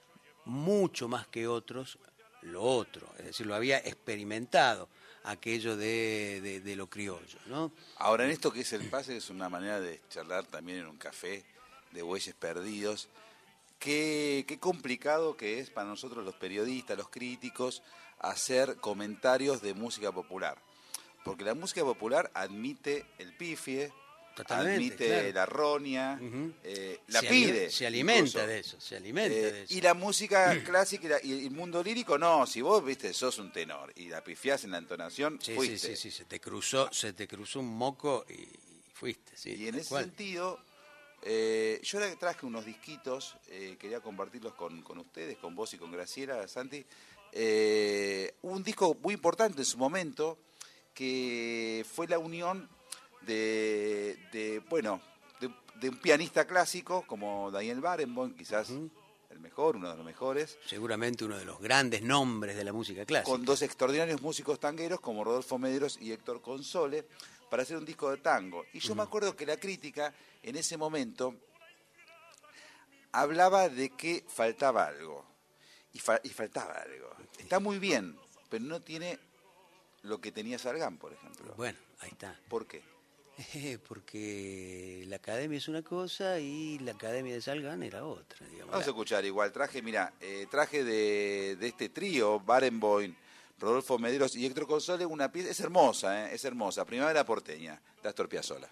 B: mucho más que otros lo otro, es decir, lo había experimentado, aquello de lo criollo, ¿no?
L: Ahora, en esto que es el pase, es una manera de charlar también en un café de bueyes perdidos. Qué complicado que es para nosotros los periodistas, los críticos, hacer comentarios de música popular, porque la música popular admite el pifie, admite la roña, la pide.
B: Se alimenta de eso,
L: Y la música clásica y el mundo lírico, no, si vos, viste, sos un tenor y la pifiás en la entonación, fuiste.
B: Sí, se te cruzó un moco y fuiste, sí.
L: Y en ese sentido, yo ahora traje unos disquitos, quería compartirlos con ustedes, con vos y con Graciela, Santi. Un disco muy importante en su momento, que fue la unión de un pianista clásico como Daniel Barenboim, quizás el mejor, uno de los mejores.
B: Seguramente uno de los grandes nombres de la música clásica.
L: Con dos extraordinarios músicos tangueros como Rodolfo Mederos y Héctor Console, para hacer un disco de tango. Y yo me acuerdo que la crítica en ese momento hablaba de que faltaba algo. Y faltaba algo. Está muy bien, pero no tiene lo que tenía Sargán, por ejemplo.
B: Bueno, ahí está.
L: ¿Por qué?
B: Porque la academia es una cosa y la academia de Sargán era otra, digamos.
L: Vamos a escuchar igual. Traje de este trío, Barenboim, Rodolfo Mederos y Héctor Console, una pieza, es hermosa, Primavera porteña, de Astor Piazzolla.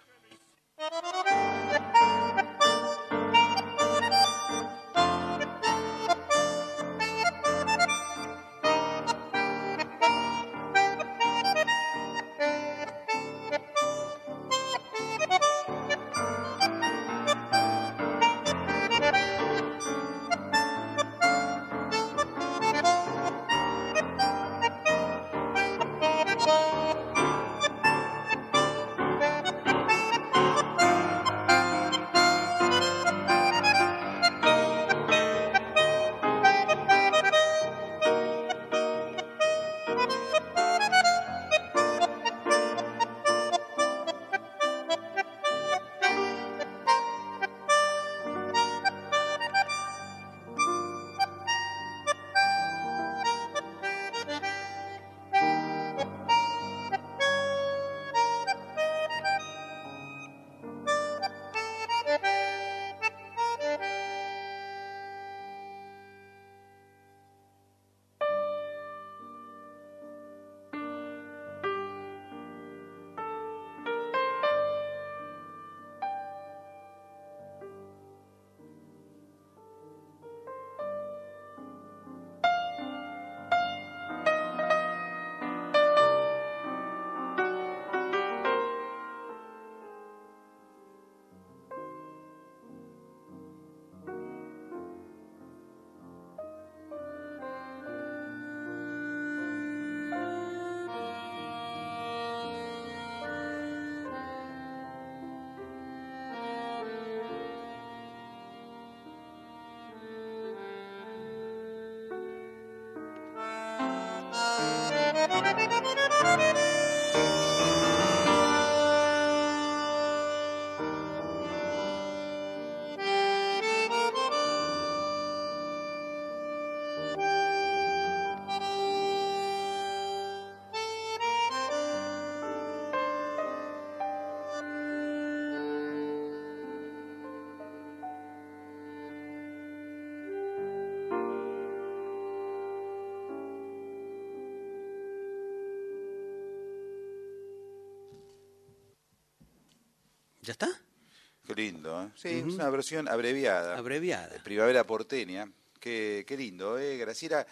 B: ¿Ya está?
L: Qué lindo, ¿eh? Sí, es una versión abreviada.
B: Abreviada.
L: Primavera porteña. Qué lindo, Graciela.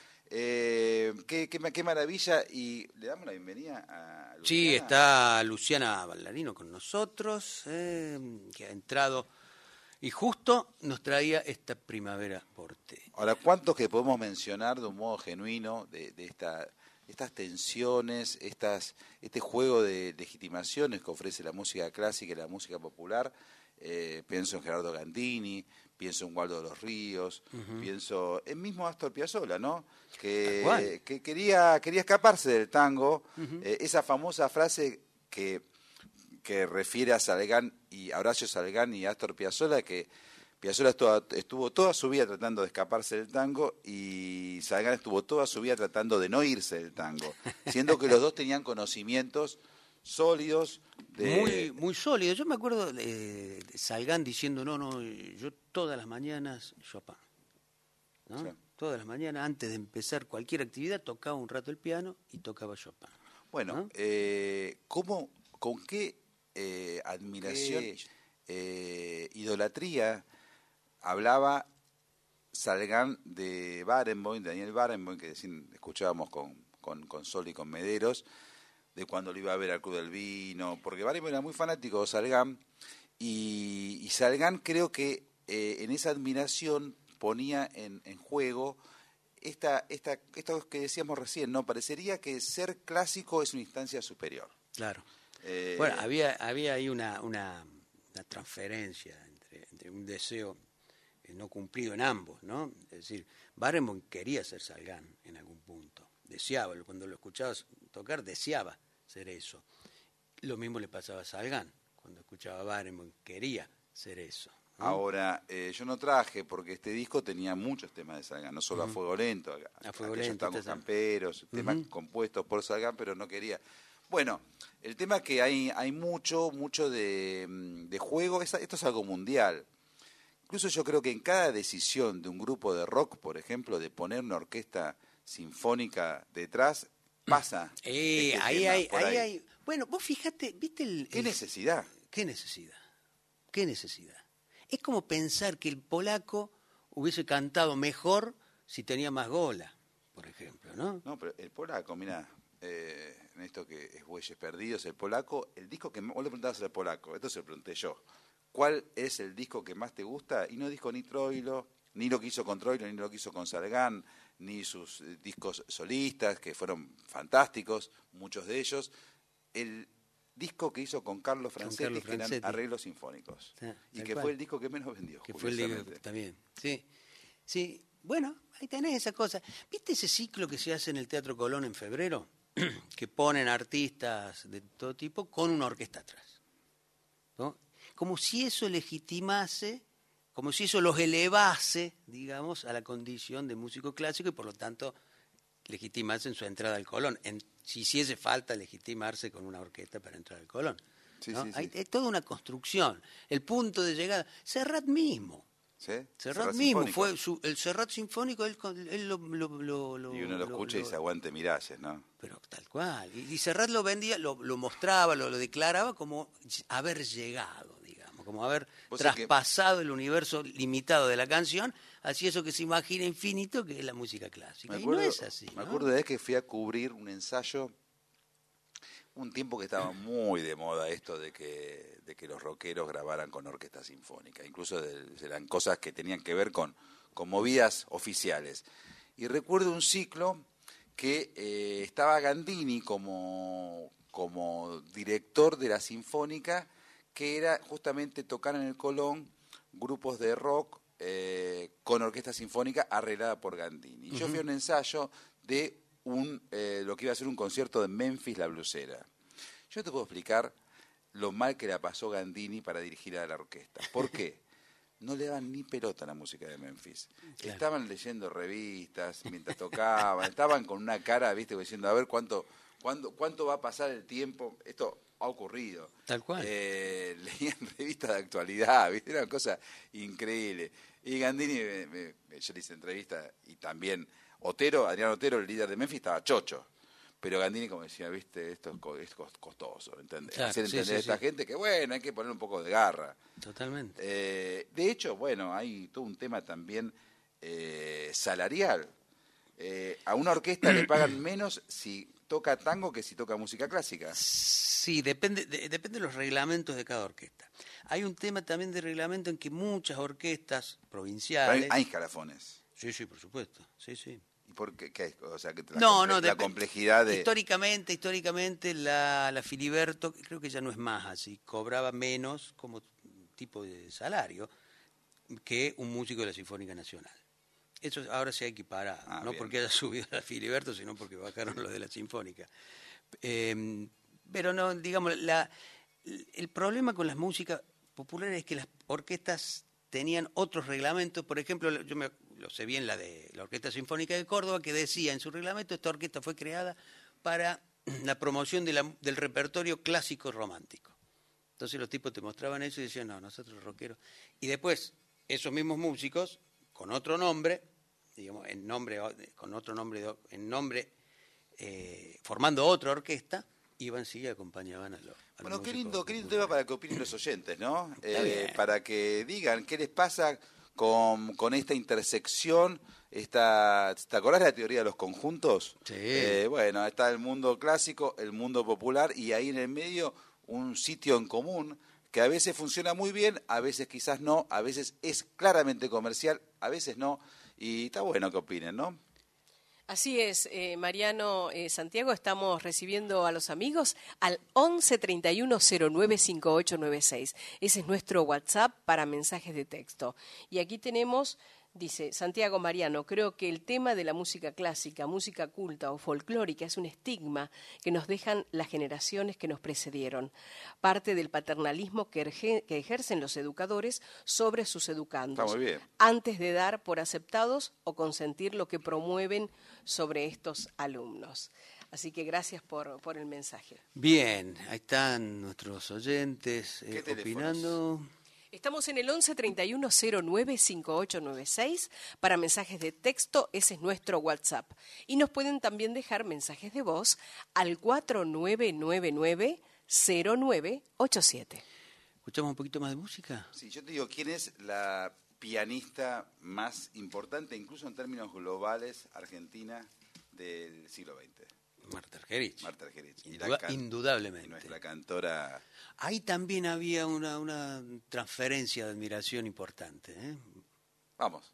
L: Qué maravilla. Y le damos la bienvenida a Luciana.
B: Sí, está Luciana Ballarino con nosotros, que ha entrado y justo nos traía esta primavera porteña.
L: Ahora, ¿cuántos que podemos mencionar de un modo genuino de estas tensiones, este juego de legitimaciones que ofrece la música clásica y la música popular? Pienso en Gerardo Gandini, pienso en Waldo de los Ríos, pienso en mismo Astor Piazzolla, ¿no? Que quería escaparse del tango, esa famosa frase que refiere a Salgán y a Horacio Salgán y Astor Piazzolla, que Piazzolla estuvo toda su vida tratando de escaparse del tango y Salgán estuvo toda su vida tratando de no irse del tango, siendo que los dos tenían conocimientos sólidos.
B: Muy sólidos. Yo me acuerdo de Salgán diciendo, no, yo todas las mañanas Chopin, ¿no? Sí. Todas las mañanas, antes de empezar cualquier actividad, tocaba un rato el piano y tocaba Chopin.
L: Bueno, ¿no? ¿Con qué admiración, idolatría hablaba Salgán de Barenboim, de Daniel Barenboim, que escuchábamos con Sol y con Mederos, de cuando lo iba a ver al Club del Vino, porque Barenboim era muy fanático de Salgán, y Salgán creo que en esa admiración ponía en juego esto que decíamos recién, ¿no? Parecería que ser clásico es una instancia superior.
B: Claro. Bueno, había ahí una transferencia entre un deseo no cumplido en ambos, ¿no? Es decir, Barenboim quería ser Salgán en algún punto, deseaba, cuando lo escuchabas tocar, deseaba ser eso. Lo mismo le pasaba a Salgán, cuando escuchaba a Barenboim, quería ser eso, ¿no?
L: Ahora, yo no traje, porque este disco tenía muchos temas de Salgán, no solo a Fuego Lento, aquellos tangos camperos, temas compuestos por Salgán, pero no quería. Bueno, el tema es que hay mucho de juego, esto es algo mundial. Incluso yo creo que en cada decisión de un grupo de rock, por ejemplo, de poner una orquesta sinfónica detrás, pasa.
B: Ahí hay. Bueno, vos fíjate, ¿viste
L: ¿Qué necesidad?
B: ¿Qué necesidad? Es como pensar que el polaco hubiese cantado mejor si tenía más gola, por ejemplo, ¿no?
L: No, pero el polaco, mirá, en esto que es Bueyes Perdidos, el polaco, el disco que vos le preguntabas al polaco, esto se lo pregunté yo, ¿cuál es el disco que más te gusta? Y no dijo ni Troilo, ni lo que hizo con Troilo, ni lo que hizo con Salgán, ni sus discos solistas, que fueron fantásticos, muchos de ellos. El disco que hizo con Carlos Francetti, que eran arreglos sinfónicos. Y que fue el disco que menos vendió.
B: Que fue el disco también. Sí. Bueno, ahí tenés esa cosa. ¿Viste ese ciclo que se hace en el Teatro Colón en febrero? Que ponen artistas de todo tipo con una orquesta atrás, ¿no? Como si eso legitimase, como si eso los elevase, digamos, a la condición de músico clásico y por lo tanto legitimase en su entrada al Colón. Si hiciese falta legitimarse con una orquesta para entrar al Colón, ¿no? Hay toda una construcción. El punto de llegada, Serrat mismo.
L: ¿Sí?
B: Serrat mismo fue el Serrat Sinfónico, él lo
L: y uno lo escucha y se aguante Miralles, ¿no?
B: Pero tal cual. Y Serrat lo vendía, lo mostraba, lo declaraba como haber llegado, digamos, como haber traspasado el universo limitado de la canción hacia eso que se imagina infinito, que es la música clásica. Y no es así, ¿no?
L: Me acuerdo de vez que fui a cubrir un ensayo, un tiempo que estaba muy de moda esto de que los rockeros grabaran con orquesta sinfónica, incluso eran cosas que tenían que ver con movidas oficiales. Y recuerdo un ciclo que estaba Gandini como director de la Sinfónica, que era justamente tocar en el Colón grupos de rock con orquesta sinfónica arreglada por Gandini. Y yo fui a un ensayo de lo que iba a ser un concierto de Memphis la Blusera. Yo te puedo explicar lo mal que la pasó Gandini para dirigir a la orquesta. ¿Por qué? No le daban ni pelota a la música de Memphis. Claro. Estaban leyendo revistas mientras tocaban, estaban con una cara, viste, diciendo, a ver cuánto va a pasar el tiempo. Esto ha ocurrido.
B: Tal cual.
L: Leían revistas de actualidad, viste, era una cosa increíble. Y Gandini, yo le hice entrevista, y también Adrián Otero, el líder de Memphis, estaba chocho. Pero Gandini, como decía, viste, esto es costoso, ¿entendés?
B: Claro,
L: Hacer entender
B: sí,
L: a esta
B: sí.
L: gente que, bueno, hay que poner un poco de garra.
B: Totalmente.
L: De hecho, bueno, hay todo un tema también salarial. A una orquesta le pagan menos si toca tango que si toca música clásica.
B: Sí, depende de los reglamentos de cada orquesta. Hay un tema también de reglamento en que muchas orquestas provinciales...
L: Hay escalafones.
B: Sí, por supuesto. Sí.
L: ¿Y por qué? ¿Qué es? O sea, que
B: La
L: complejidad de...
B: Históricamente la Filiberto, creo que ya no es más así, cobraba menos como tipo de salario que un músico de la Sinfónica Nacional. Eso ahora se ha equiparado, no
L: bien.
B: porque haya subido la Filiberto, sino porque bajaron los de la Sinfónica. Pero no, digamos, el problema con las músicas populares es que las orquestas tenían otros reglamentos. Por ejemplo, yo lo sé bien, la de la Orquesta Sinfónica de Córdoba, que decía en su reglamento: esta orquesta fue creada para la promoción del repertorio clásico romántico. Entonces los tipos te mostraban eso y decían, no, nosotros rockeros. Y después, esos mismos músicos, con otro nombre, digamos, formando otra orquesta, iban y acompañaban a los
L: Bueno, qué
B: músicos
L: lindo tema para que opinen los oyentes, ¿no?
B: Para
L: que digan qué les pasa con esta intersección. ¿Te acordás de la teoría de los conjuntos?
B: Sí.
L: Bueno, está el mundo clásico, el mundo popular, y ahí en el medio un sitio en común que a veces funciona muy bien, a veces quizás no, a veces es claramente comercial, a veces no, y está bueno que opinen, ¿no?
C: Así es, Mariano, Santiago, estamos recibiendo a los amigos al 11 31 09 5896. Ese es nuestro WhatsApp para mensajes de texto. Y aquí tenemos, dice Santiago Mariano, creo que el tema de la música clásica, música culta o folclórica es un estigma que nos dejan las generaciones que nos precedieron. Parte del paternalismo que ejercen los educadores sobre sus educandos.
L: Está muy bien.
C: Antes de dar por aceptados o consentir lo que promueven sobre estos alumnos. Así que gracias por el mensaje.
B: Bien, ahí están nuestros oyentes opinando.
C: Estamos en el 11 31 09 5896 para mensajes de texto, ese es nuestro WhatsApp. Y nos pueden también dejar mensajes de voz al 4999 0987.
B: ¿Escuchamos un poquito más de música?
L: Sí, yo te digo, ¿quién es la pianista más importante, incluso en términos globales, argentina del siglo XX?
B: Marta Argerich.
L: Indudablemente. Y nuestra cantora...
B: Ahí también había una transferencia de admiración importante, ¿eh?
L: Vamos.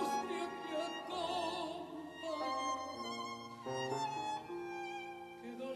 M: Quedó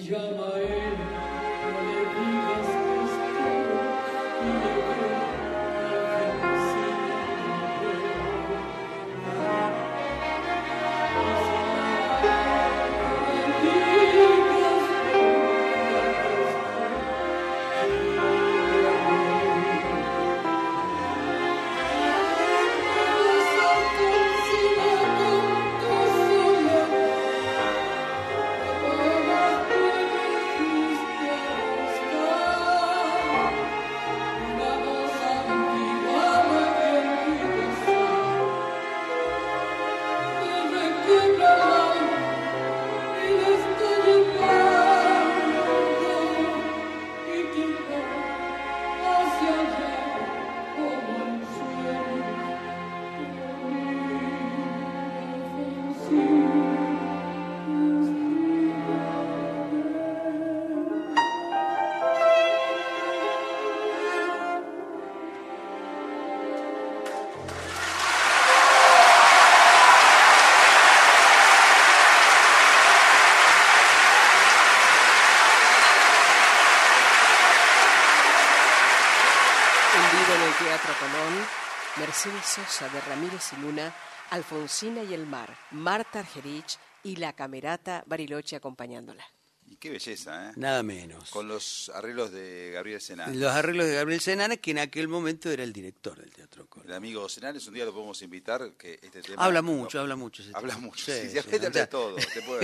C: Mercedes Sosa de Ramírez y Luna, Alfonsina y el Mar, Marta Argerich y la Camerata Bariloche acompañándola.
L: Y qué belleza, ¿eh?
B: Nada menos.
L: Con los arreglos de Gabriel Senanes.
B: Los arreglos de Gabriel Senanes, que en aquel momento era el director del Teatro Colón.
L: El amigo Senanes, un día lo podemos invitar, que este tema...
B: Habla mucho.
L: Habla mucho, sí, habla de todo.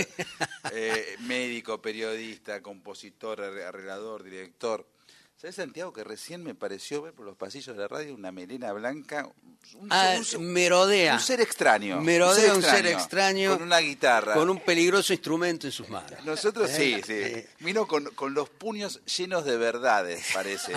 L: Médico, periodista, compositor, arreglador, director. ¿Sabes, Santiago, que recién me pareció ver por los pasillos de la radio una melena blanca?
B: Merodea.
L: Un ser extraño.
B: Merodea, un ser extraño.
L: Con una guitarra.
B: Con un peligroso instrumento en sus manos.
L: Nosotros sí. Vino con los puños llenos de verdades, parece.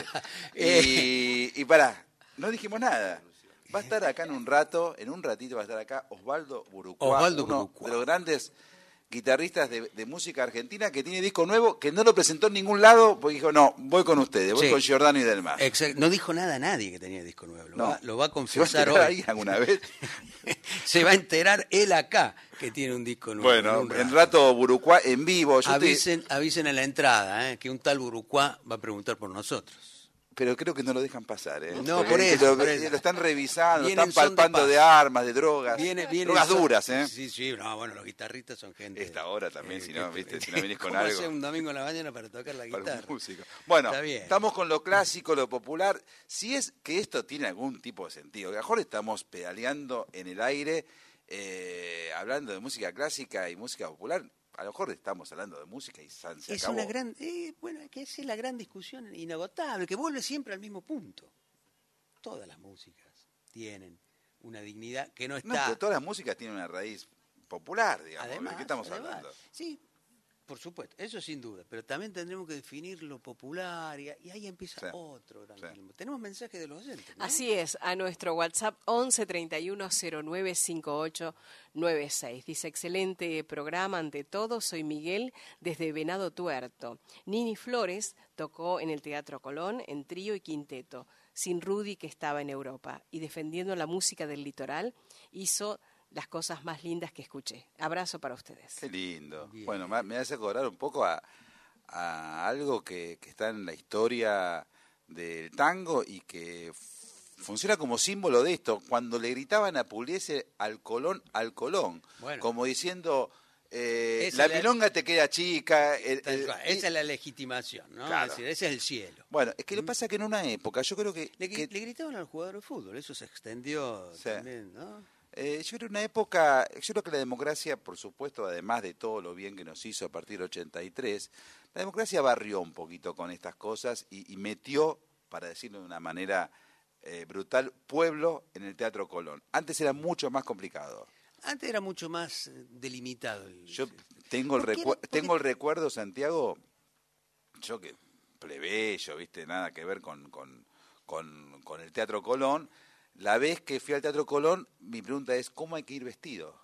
L: Y pará, no dijimos nada. Va a estar acá en un ratito va a estar acá Osvaldo Burucuá, uno de los grandes guitarristas de música argentina que tiene disco nuevo, que no lo presentó en ningún lado, porque dijo, no, voy con ustedes, voy con Giordano y Del Mas.
B: Exacto. No dijo nada a nadie que tenía disco nuevo, lo va a confesar
L: ¿Se va a enterar hoy alguna vez?
B: Se va a enterar él acá que tiene un disco nuevo.
L: Bueno, en rato Burucuá en vivo.
B: Avisen en la entrada, que un tal Burucuá va a preguntar por nosotros.
L: Pero creo que no lo dejan pasar, ¿eh?
B: No, por eso.
L: Lo están revisando, están palpando de armas, de drogas. Drogas duras, ¿eh?
B: Sí, bueno, los guitarristas son gente.
L: Esta hora también, si no venís con algo.
B: Hacer un domingo en la mañana para tocar la guitarra?
L: Música. Bueno, estamos con lo clásico, lo popular. Si es que esto tiene algún tipo de sentido, que a lo mejor estamos pedaleando en el aire, hablando de música clásica y música popular. A lo mejor estamos hablando de música y se acabó.
B: Es una gran, que es la gran discusión inagotable, que vuelve siempre al mismo punto. Todas las músicas tienen una dignidad que no está...
L: No, pero todas las músicas tienen una raíz popular, digamos. Además, ¿de qué estamos hablando?
B: Sí, por supuesto, eso sin duda, pero también tendremos que definir lo popular y ahí empieza otro gran tema. Tenemos mensajes de los oyentes, ¿no?
C: Así es, a nuestro WhatsApp 11 31 09 58 96. Dice, excelente programa, ante todo, soy Miguel desde Venado Tuerto. Nini Flores tocó en el Teatro Colón en trío y quinteto, sin Rudy que estaba en Europa, y defendiendo la música del litoral, hizo las cosas más lindas que escuché. Abrazo para ustedes.
L: Qué lindo. Bien. Bueno, me hace acordar un poco a algo que está en la historia del tango y que funciona como símbolo de esto. Cuando le gritaban a Pugliese al Colón, bueno, como diciendo, la milonga te queda chica.
B: Esa es la legitimación, ¿no?
L: Claro.
B: Es decir, ese es el cielo.
L: Bueno, es que lo pasa que en una época, yo creo que...
B: Le gritaban al jugador de fútbol, eso se extendió también, ¿no?
L: Yo creo una época, yo creo que la democracia, por supuesto, además de todo lo bien que nos hizo a partir del 83, la democracia barrió un poquito con estas cosas y metió, para decirlo de una manera brutal, pueblo en el Teatro Colón. Antes era mucho más complicado.
B: Antes era mucho más delimitado.
L: Yo tengo el recuerdo, Santiago, yo que plebeyo, viste, nada que ver con el Teatro Colón. La vez que fui al Teatro Colón, mi pregunta es, ¿cómo hay que ir vestido?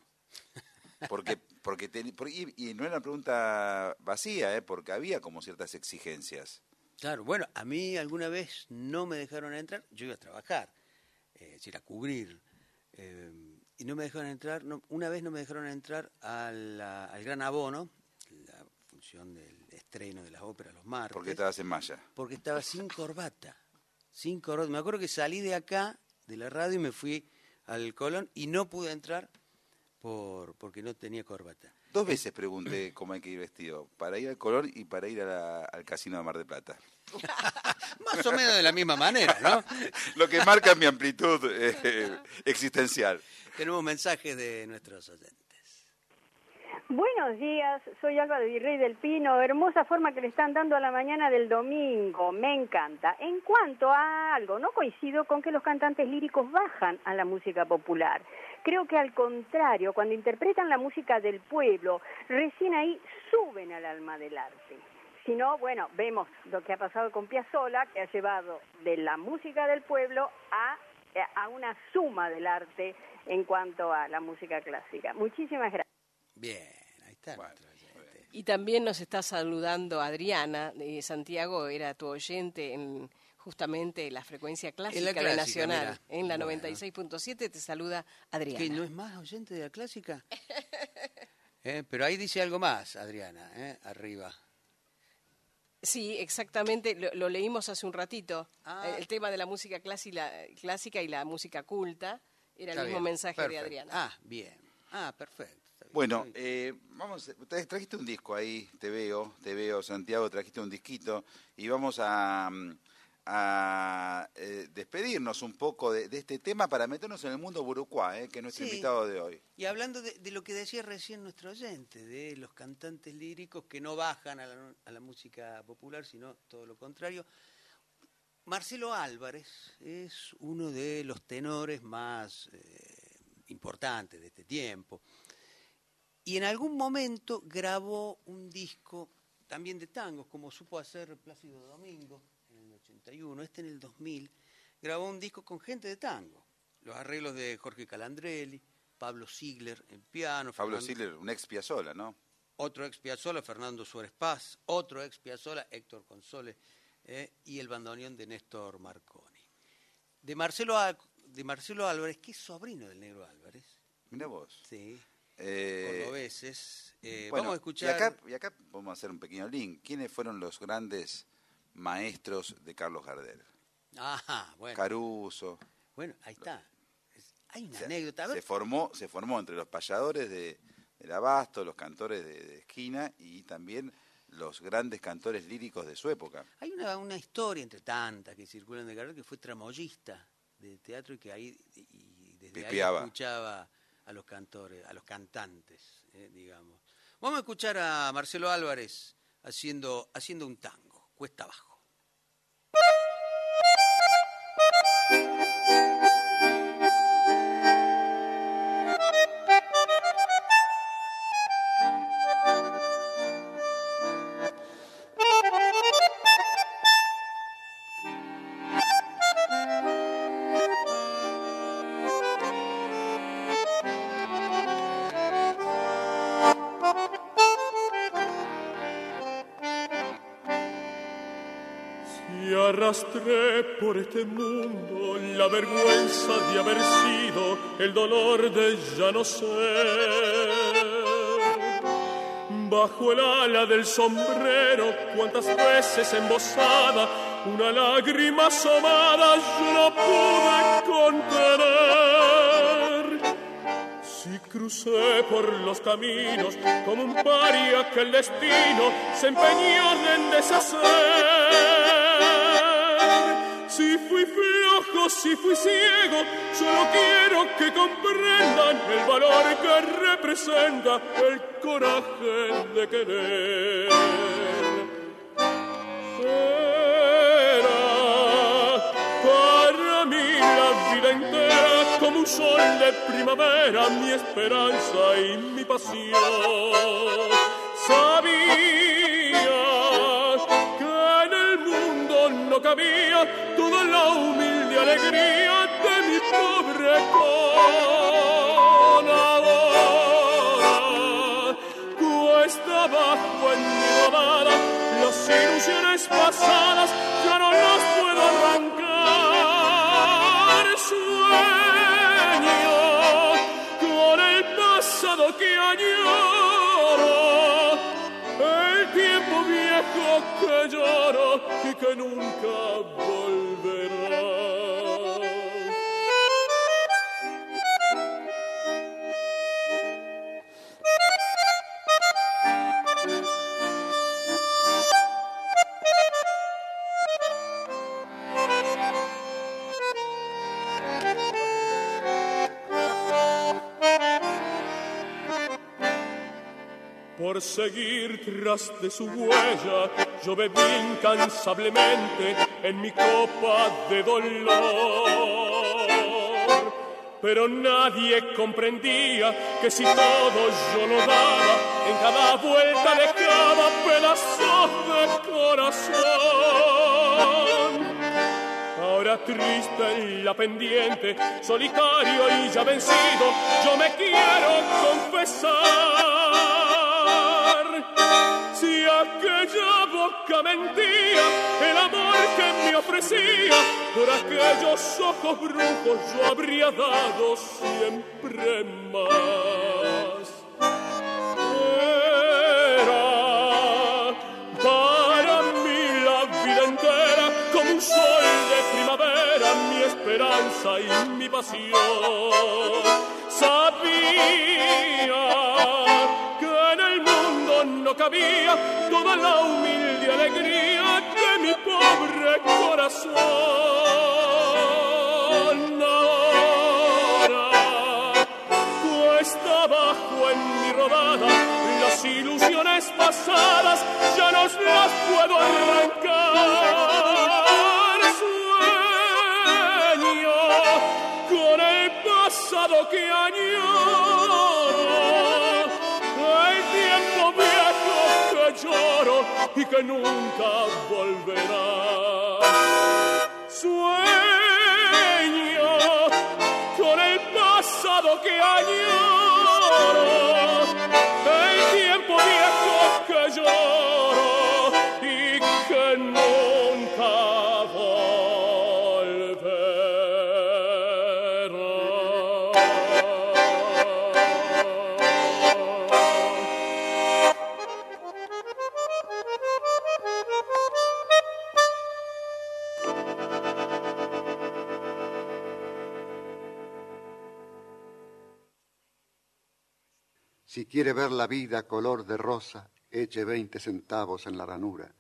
L: Y no era una pregunta vacía, porque había como ciertas exigencias.
B: Claro, bueno, a mí alguna vez no me dejaron entrar, yo iba a trabajar, es decir, a cubrir, y no me dejaron entrar, una vez no me dejaron entrar al Gran Abono, la función del estreno de las óperas los martes.
L: ¿Por qué estabas en malla?
B: Porque estaba sin corbata. Sin corbata. Me acuerdo que salí de acá, de la radio, y me fui al Colón y no pude entrar porque no tenía corbata.
L: 2 veces pregunté cómo hay que ir vestido, para ir al Colón y para ir al Casino de Mar del Plata.
B: Más o menos de la misma manera, ¿no?
L: Lo que marca mi amplitud existencial.
B: Tenemos mensajes de nuestros oyentes.
I: Buenos días, soy Alba de Virrey del Pino. Hermosa forma que le están dando a la mañana del domingo, me encanta. En cuanto a algo, no coincido con que los cantantes líricos bajan a la música popular. Creo que al contrario, cuando interpretan la música del pueblo, recién ahí suben al alma del arte. Si no, bueno, vemos lo que ha pasado con Piazzolla, que ha llevado de la música del pueblo a una suma del arte en cuanto a la música clásica. Muchísimas gracias.
B: Bien, ahí está.
L: Bueno,
C: Y también nos está saludando Adriana de Santiago, era tu oyente en justamente la frecuencia clásica, de Nacional.
B: Mirá.
C: En la 96.7 te saluda Adriana.
B: ¿Que no es más oyente de la clásica? Pero ahí dice algo más, Adriana, arriba.
C: Sí, exactamente, lo leímos hace un ratito. El tema de la música clásica y la música culta era el mismo mensaje
B: perfecto.
C: de Adriana.
B: Ah, bien. Ah, perfecto.
L: Bueno, vamos, trajiste un disco ahí, te veo, Santiago, trajiste un disquito y vamos a despedirnos un poco de este tema para meternos en el mundo burucuá, que es nuestro invitado de hoy.
B: Y hablando de lo que decía recién nuestro oyente, de los cantantes líricos que no bajan a la música popular, sino todo lo contrario, Marcelo Álvarez es uno de los tenores más importantes de este tiempo. Y en algún momento grabó un disco también de tangos, como supo hacer Plácido Domingo en el 81. En el 2000 grabó un disco con gente de tango. Los arreglos de Jorge Calandrelli, Pablo Ziegler en piano.
L: Pablo Ziegler, un ex Piazzolla, ¿no?
B: Otro ex Piazzolla, Fernando Suárez Paz. Otro ex Piazzolla, Héctor Console. Y el bandoneón de Néstor Marconi. De Marcelo Álvarez, que es sobrino del Negro Álvarez.
L: Mirá vos.
B: Sí.
L: Cordobeses.
B: Bueno, vamos a escuchar.
L: Y acá vamos a hacer un pequeño link. ¿Quiénes fueron los grandes maestros de Carlos Gardel?
B: Bueno.
L: Caruso.
B: Bueno, ahí está. Hay una anécdota.
L: Se formó entre los payadores del Abasto, los cantores de esquina y también los grandes cantores líricos de su época.
B: Hay una historia entre tantas que circulan de Gardel, que fue tramoyista de teatro y que ahí desde
L: Pipiaba.
B: ahí escuchaba a los cantores, a los cantantes, digamos. Vamos a escuchar a Marcelo Álvarez haciendo un tango, Cuesta Abajo.
K: Arrastré por este mundo la vergüenza de haber sido, el dolor de ya no ser. Bajo el ala del sombrero, cuántas veces embosada, una lágrima asomada yo no pude contener. Si crucé por los caminos como un paria que el destino se empeñó en deshacer. Si fui flojo, si fui ciego, solo quiero que comprendan el valor que representa el coraje de querer. Era para mí la vida entera como un sol de primavera, mi esperanza y mi pasión. Sabía que en el mundo no cabía toda la humilde alegría de mi pobre con. Ahora cuesta abajo en mi rodada, las ilusiones pasadas ya no las puedo arrancar. Sueño con el pasado que añoro, el tiempo viejo que lloro y que nunca volverá. Por seguir tras de su huella, yo bebí incansablemente en mi copa de dolor. Pero nadie comprendía que si todo yo lo daba, en cada vuelta dejaba pedazos de corazón. Ahora triste en la pendiente, solitario y ya vencido, yo me quiero confesar. Si aquella boca mentía el amor que me ofrecía, por aquellos ojos brujos yo habría dado siempre más. Era para mí la vida entera como un sol de primavera, mi esperanza y mi pasión. Sabía que en el mundo no cabía toda la humilde alegría de mi pobre corazón. Ahora, cuesta abajo en mi rodada, las ilusiones pasadas ya no las puedo arrancar. Sueño con el pasado que añoro, el tiempo viejo que lloro y que nunca volverá. Sueño con el pasado que añoro, el tiempo viejo que lloro y que nunca
M: Si quiere ver la vida color de rosa, eche 20 centavos en la ranura.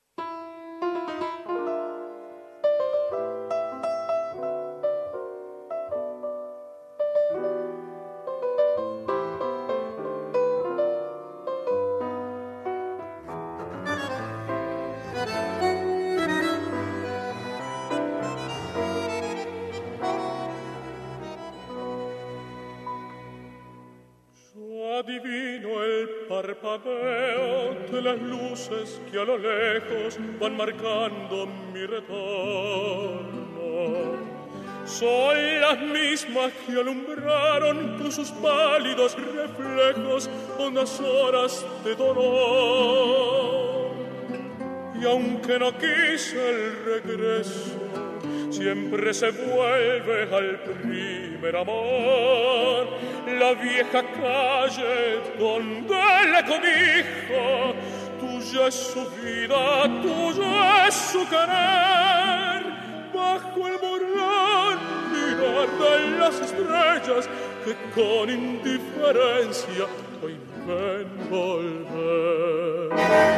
K: Adivino el parpadeo de las luces que a lo lejos van marcando mi retorno. Son las mismas que alumbraron con sus pálidos reflejos hondas horas de dolor. Y aunque no quise el regreso, siempre se vuelve al primer amor. La vieja calle donde le codijo, tuya es su vida, tuyo es su querer. Bajo el morrón mirar de las estrellas que con indiferencia hoy ven volver.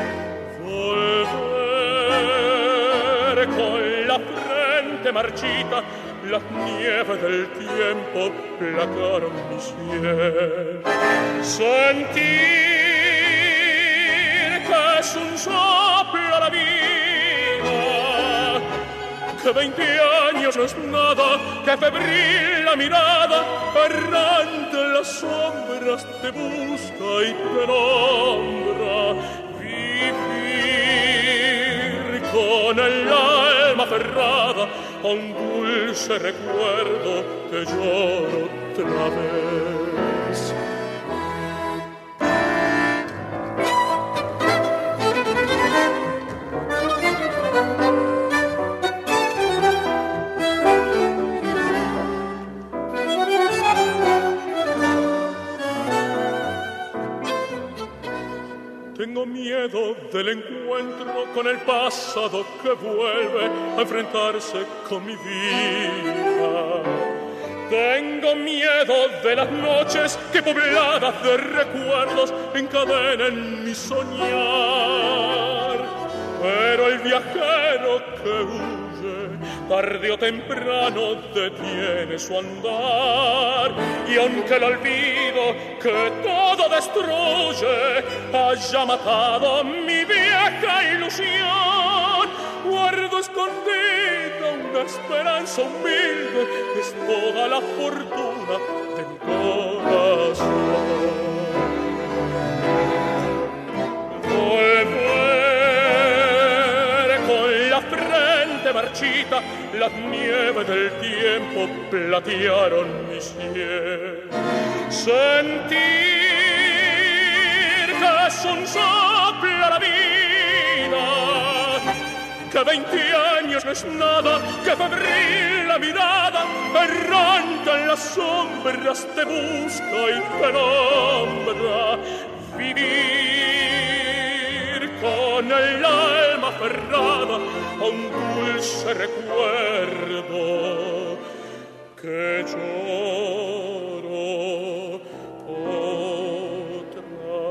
K: Volver con la frente marchita, las nieves del tiempo placaron mi cielo. Sentir que es un soplo la vida, que 20 años no es nada, que febril la mirada, errante en las sombras te busca y te nombra. Vivir con el alma cerrada a un dulce recuerdo que lloro otra vez. Tengo miedo del encuentro con el pasado que vuelve a enfrentarse con mi vida. Tengo miedo de las noches que pobladas de recuerdos encadenen mi soñar. Pero el viajero que huye, tarde o temprano detiene su andar. Y aunque el olvido que todo destruye haya matado mi vieja ilusión, guardo escondida una esperanza humilde que es toda la fortuna de mi corazón. Marchita, las nieves del tiempo platearon mi sien. Sentir que es un soplo a la vida, que 20 años no es nada, que febril la mirada, errante en las sombras te busca y te nombra. Vivir con el alma aferrada a un dulce recuerdo que lloro otra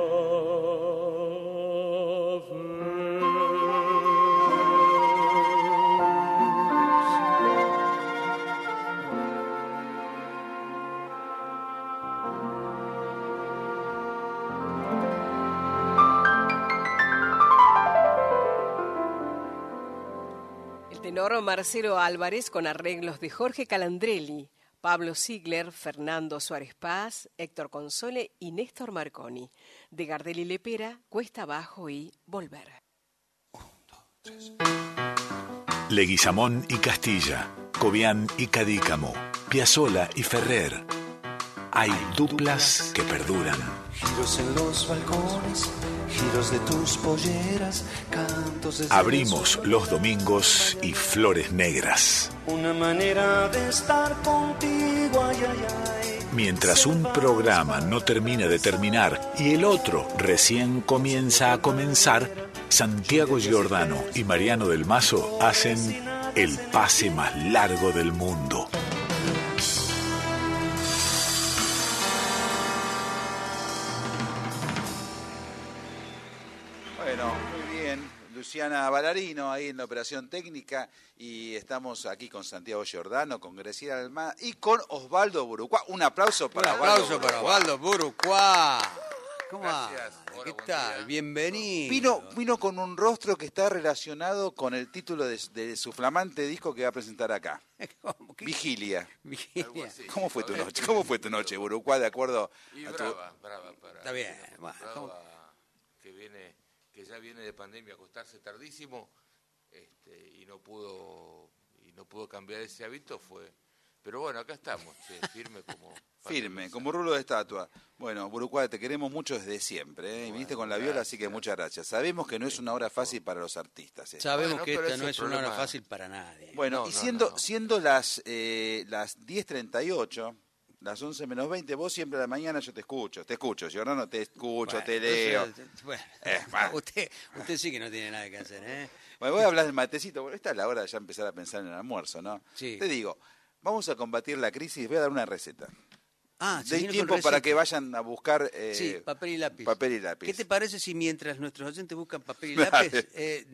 C: Tenor Marcelo Álvarez con arreglos de Jorge Calandrelli, Pablo Ziegler, Fernando Suárez Paz, Héctor Console y Néstor Marconi. De Gardel y Lepera, Cuesta Abajo y Volver.
A: 1, 2, 3. Leguizamón y Castilla, Cobián y Cadícamo, Piazzolla y Ferrer. Hay duplas que perduran.
J: Giros en los balcones, giros de tus polleras, cantos de...
A: Abrimos los domingos y Flores Negras.
J: Una manera de estar contigo, ay, ay, ay.
A: Mientras un programa no termina de terminar y el otro recién comienza a comenzar, Santiago Giordano y Mariano del Mazo hacen el pase más largo del mundo.
L: Bueno, muy bien. Luciana Ballarino ahí en la operación técnica y estamos aquí con Santiago Giordano, con Graciela Almada y con Osvaldo Burucuá. Un aplauso para
B: Osvaldo Burucuá. ¿Cómo va? ¿Qué
L: buen
B: tal?
L: día.
B: Bienvenido.
L: Vino con un rostro que está relacionado con el título de su flamante disco que va a presentar acá. Vigilia. ¿Cómo fue tu noche? ¿Cómo fue tu noche, Burucuá, de acuerdo a tu...
N: Brava.
B: Está bien.
N: Brava, que ya viene de pandemia, acostarse tardísimo, y no pudo cambiar ese hábito, pero bueno, acá estamos, firme como...
L: Firme, como rulo de estatua. Bueno, Burucuá, te queremos mucho desde siempre, ¿eh? Bueno, viniste con la viola, así que muchas gracias. Sabemos que no es una hora fácil para los artistas.
B: Sabemos que esta no es una hora fácil para nadie.
L: Bueno, siendo las 10:38... Las 11 menos 20, vos siempre a la mañana yo te escucho, Giordano, te escucho, bueno, te leo.
B: Usted sí que no tiene nada que hacer, ¿eh?
L: Bueno, voy a hablar del matecito, bueno, esta es la hora de ya empezar a pensar en el almuerzo, ¿no?
B: Sí.
L: Te digo, vamos a combatir la crisis, voy a dar una receta.
B: Doy
L: tiempo para que vayan a buscar
B: papel y lápiz.
L: Papel y lápiz.
B: ¿Qué te parece si mientras nuestros oyentes buscan papel y lápiz,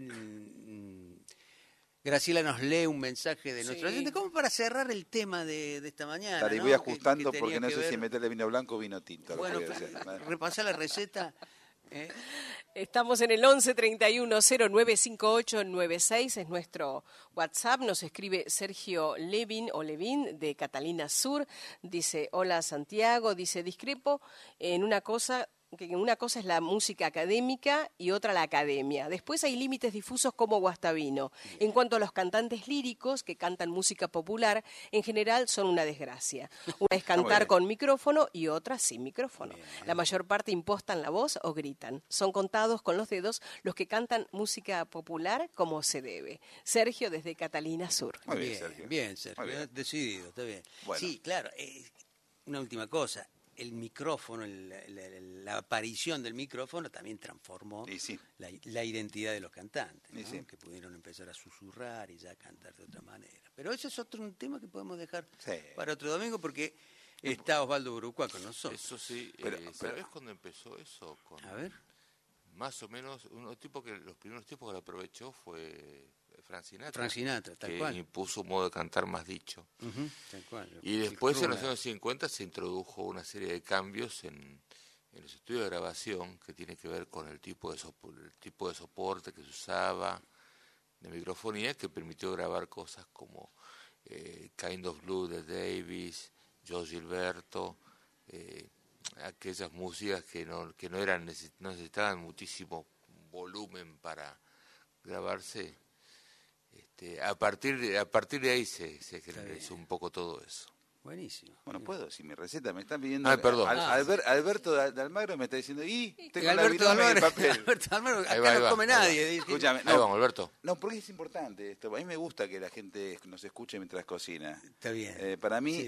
B: Graciela nos lee un mensaje de nuestro oyente, como para cerrar el tema de esta mañana?
L: Dale,
B: ¿no?
L: voy ajustando
B: que
L: porque no sé
B: ver...
L: si meterle vino blanco o vino tinto.
B: Bueno, repasá la receta.
C: Estamos en el 11 31 09 5896, es nuestro WhatsApp. Nos escribe Sergio Levin de Catalina Sur. Dice: hola Santiago, dice, discrepo en una cosa, que una cosa es la música académica y otra la academia. Después hay límites difusos como Guastavino. En cuanto a los cantantes líricos que cantan música popular, en general son una desgracia. Una es cantar con micrófono y otra sin micrófono. La mayor parte impostan la voz o gritan. Son contados con los dedos los que cantan música popular como se debe. Sergio desde Catalina Sur.
B: Muy bien, Sergio. Bien, Sergio. Decidido, está bien.
L: Bueno.
B: Sí, claro. Una última cosa. el micrófono, la aparición del micrófono también transformó la identidad de los cantantes, ¿no? Que pudieron empezar a susurrar y ya cantar de otra manera. Pero ese es un tema que podemos dejar para otro domingo porque está Osvaldo Burucua con nosotros.
N: Eso sí, ¿sabés cuándo empezó eso?
B: A ver.
N: Más o menos, los primeros tipos que lo aprovechó fue Frank
B: Sinatra, tal
N: que
B: cual.
N: impuso un modo de cantar más dicho.
B: Tal cual.
N: Y después, en los años 50, se introdujo una serie de cambios en los estudios de grabación que tiene que ver con el tipo de soporte que se usaba, de microfonía, que permitió grabar cosas como Kind of Blue de Davis, Joe Gilberto, aquellas músicas que no necesitaban muchísimo volumen para grabarse. A partir de ahí se generalizó un poco todo eso.
B: Buenísimo.
L: Bueno, puedo, si mi receta me están pidiendo.
N: Perdón.
L: Alberto de Almagro me está diciendo, tengo la
B: Alberto
L: virome de papel.
B: Alberto Almagro, acá no come nadie.
L: Escúchame,
N: ahí vamos, Alberto.
L: No, porque es importante esto. A mí me gusta que la gente nos escuche mientras cocina.
B: Está bien.
L: Para mí,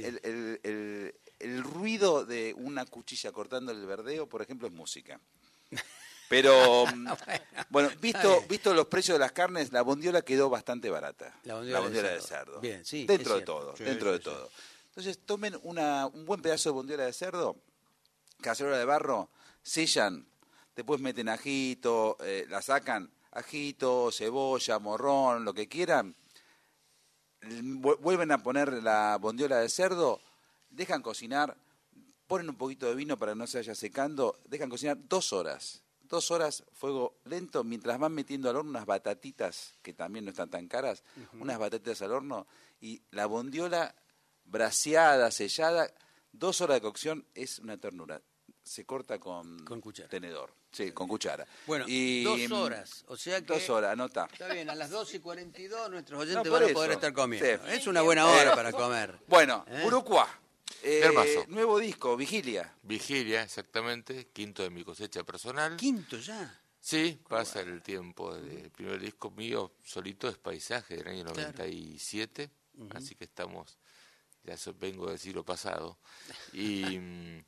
L: el ruido de una cuchilla cortando el verdeo, por ejemplo, es música. Pero, bueno, visto los precios de las carnes, la bondiola quedó bastante barata. La bondiola de cerdo.
B: Bien, sí.
L: Dentro de todo. Entonces, tomen un buen pedazo de bondiola de cerdo, cacerola de barro, sellan, después meten ajito, la sacan, ajito, cebolla, morrón, lo que quieran, vuelven a poner la bondiola de cerdo, dejan cocinar, ponen un poquito de vino para que no se vaya secando, dejan cocinar 2 horas. 2 horas, fuego lento, mientras van metiendo al horno unas batatitas, que también no están tan caras, unas batatitas al horno, y la bondiola braseada, sellada, 2 horas de cocción, es una ternura. Se corta con
B: cuchara.
L: Tenedor. Sí, con cuchara.
B: Bueno,
L: y
B: 2 horas, o sea que...
L: 2 horas, anota.
B: Está bien, a las 12:42 nuestros oyentes van a poder estar comiendo.
L: Sí.
B: Es una buena hora para comer.
L: Bueno, Burucua.
N: Hermoso.
L: Nuevo disco, Vigilia.
N: Vigilia, exactamente, quinto de mi cosecha personal.
B: ¿Quinto ya?
N: Sí, pasa el tiempo. El primer disco mío solito es Paisaje del año 97, así que estamos, vengo del siglo pasado. Y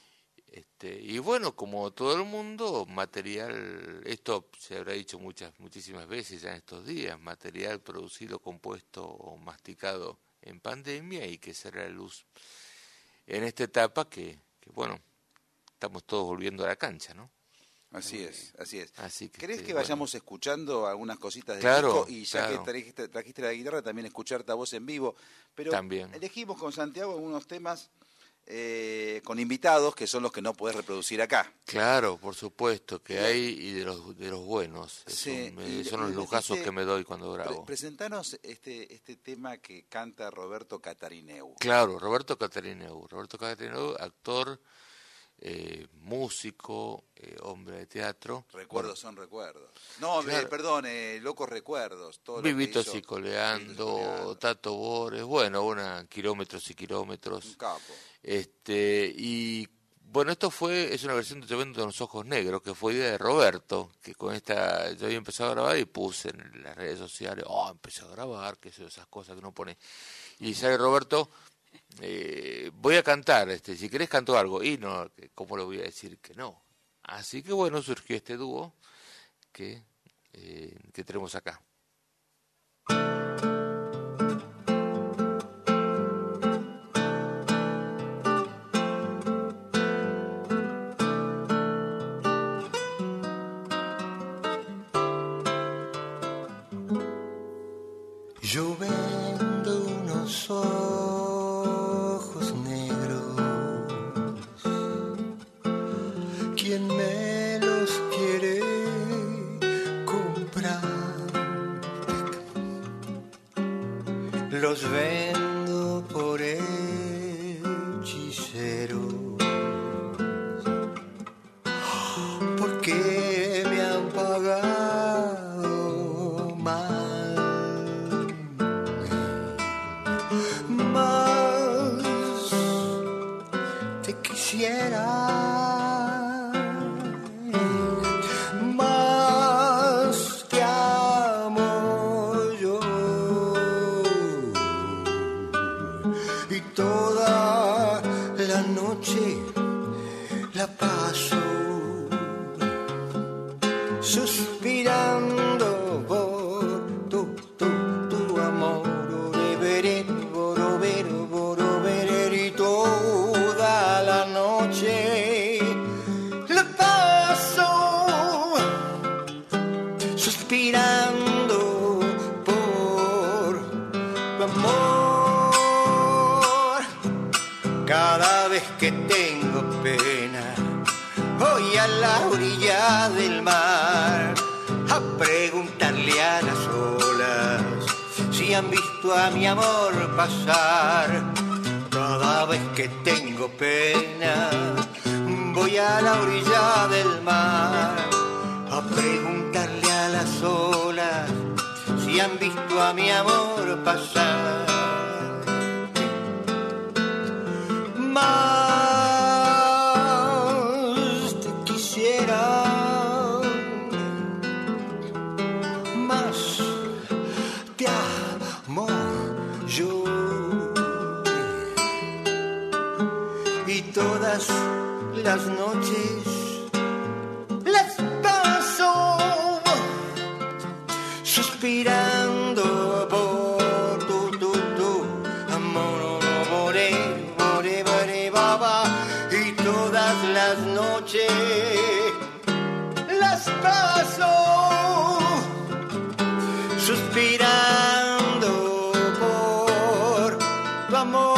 N: bueno, como todo el mundo, material, esto se habrá dicho muchísimas veces ya en estos días, material producido, compuesto o masticado en pandemia y que será la luz en esta etapa que bueno, estamos todos volviendo a la cancha, ¿no?
L: Así es.
N: Así que,
L: ¿Querés que vayamos escuchando algunas cositas del
N: claro,
L: disco? Y ya que trajiste la guitarra, también escucharte a vos en vivo. Pero
N: también
L: elegimos con Santiago algunos temas con invitados que son los que no podés reproducir acá.
N: Claro, por supuesto que hay, y de los buenos. Son los lujazos que me doy cuando grabo.
L: Presentanos este tema que canta Roberto Catarineu.
N: Claro, Roberto Catarineu, actor, músico, hombre de teatro.
L: Recuerdos son recuerdos. No, claro. Perdón, locos recuerdos. Todo
N: Vivito Cicoleando, Tato Bores, kilómetros y kilómetros.
L: Un capo.
N: Y bueno, es una versión de Te vendo de los ojos negros, que fue idea de Roberto, que con esta yo había empezado a grabar y puse en las redes sociales, empecé a grabar, que son esas cosas que uno pone. Y sale Roberto, voy a cantar, si querés canto algo, y no, ¿cómo le voy a decir que no? Así que bueno, surgió este dúo que tenemos acá.
J: Yo vendo unos ojos negros. ¿Quién me los quiere comprar? Los vendo por hechiceros. Porque me han pagado mal. Más te amo yo.
O: suspirando por tu amor, y toda la noche la paso suspirando por tu amor. Cada vez que tengo pena voy a la orilla del mar a preguntarle a las olas si han visto a mi amor pasar. Cada vez que tengo pena voy a la orilla del mar a preguntarle a las olas si han visto a mi amor pasar. Más te quisiera, más te amo yo, y todas las noches las paso suspirando por tu amor, y todas las noches las paso suspirando por tu amor.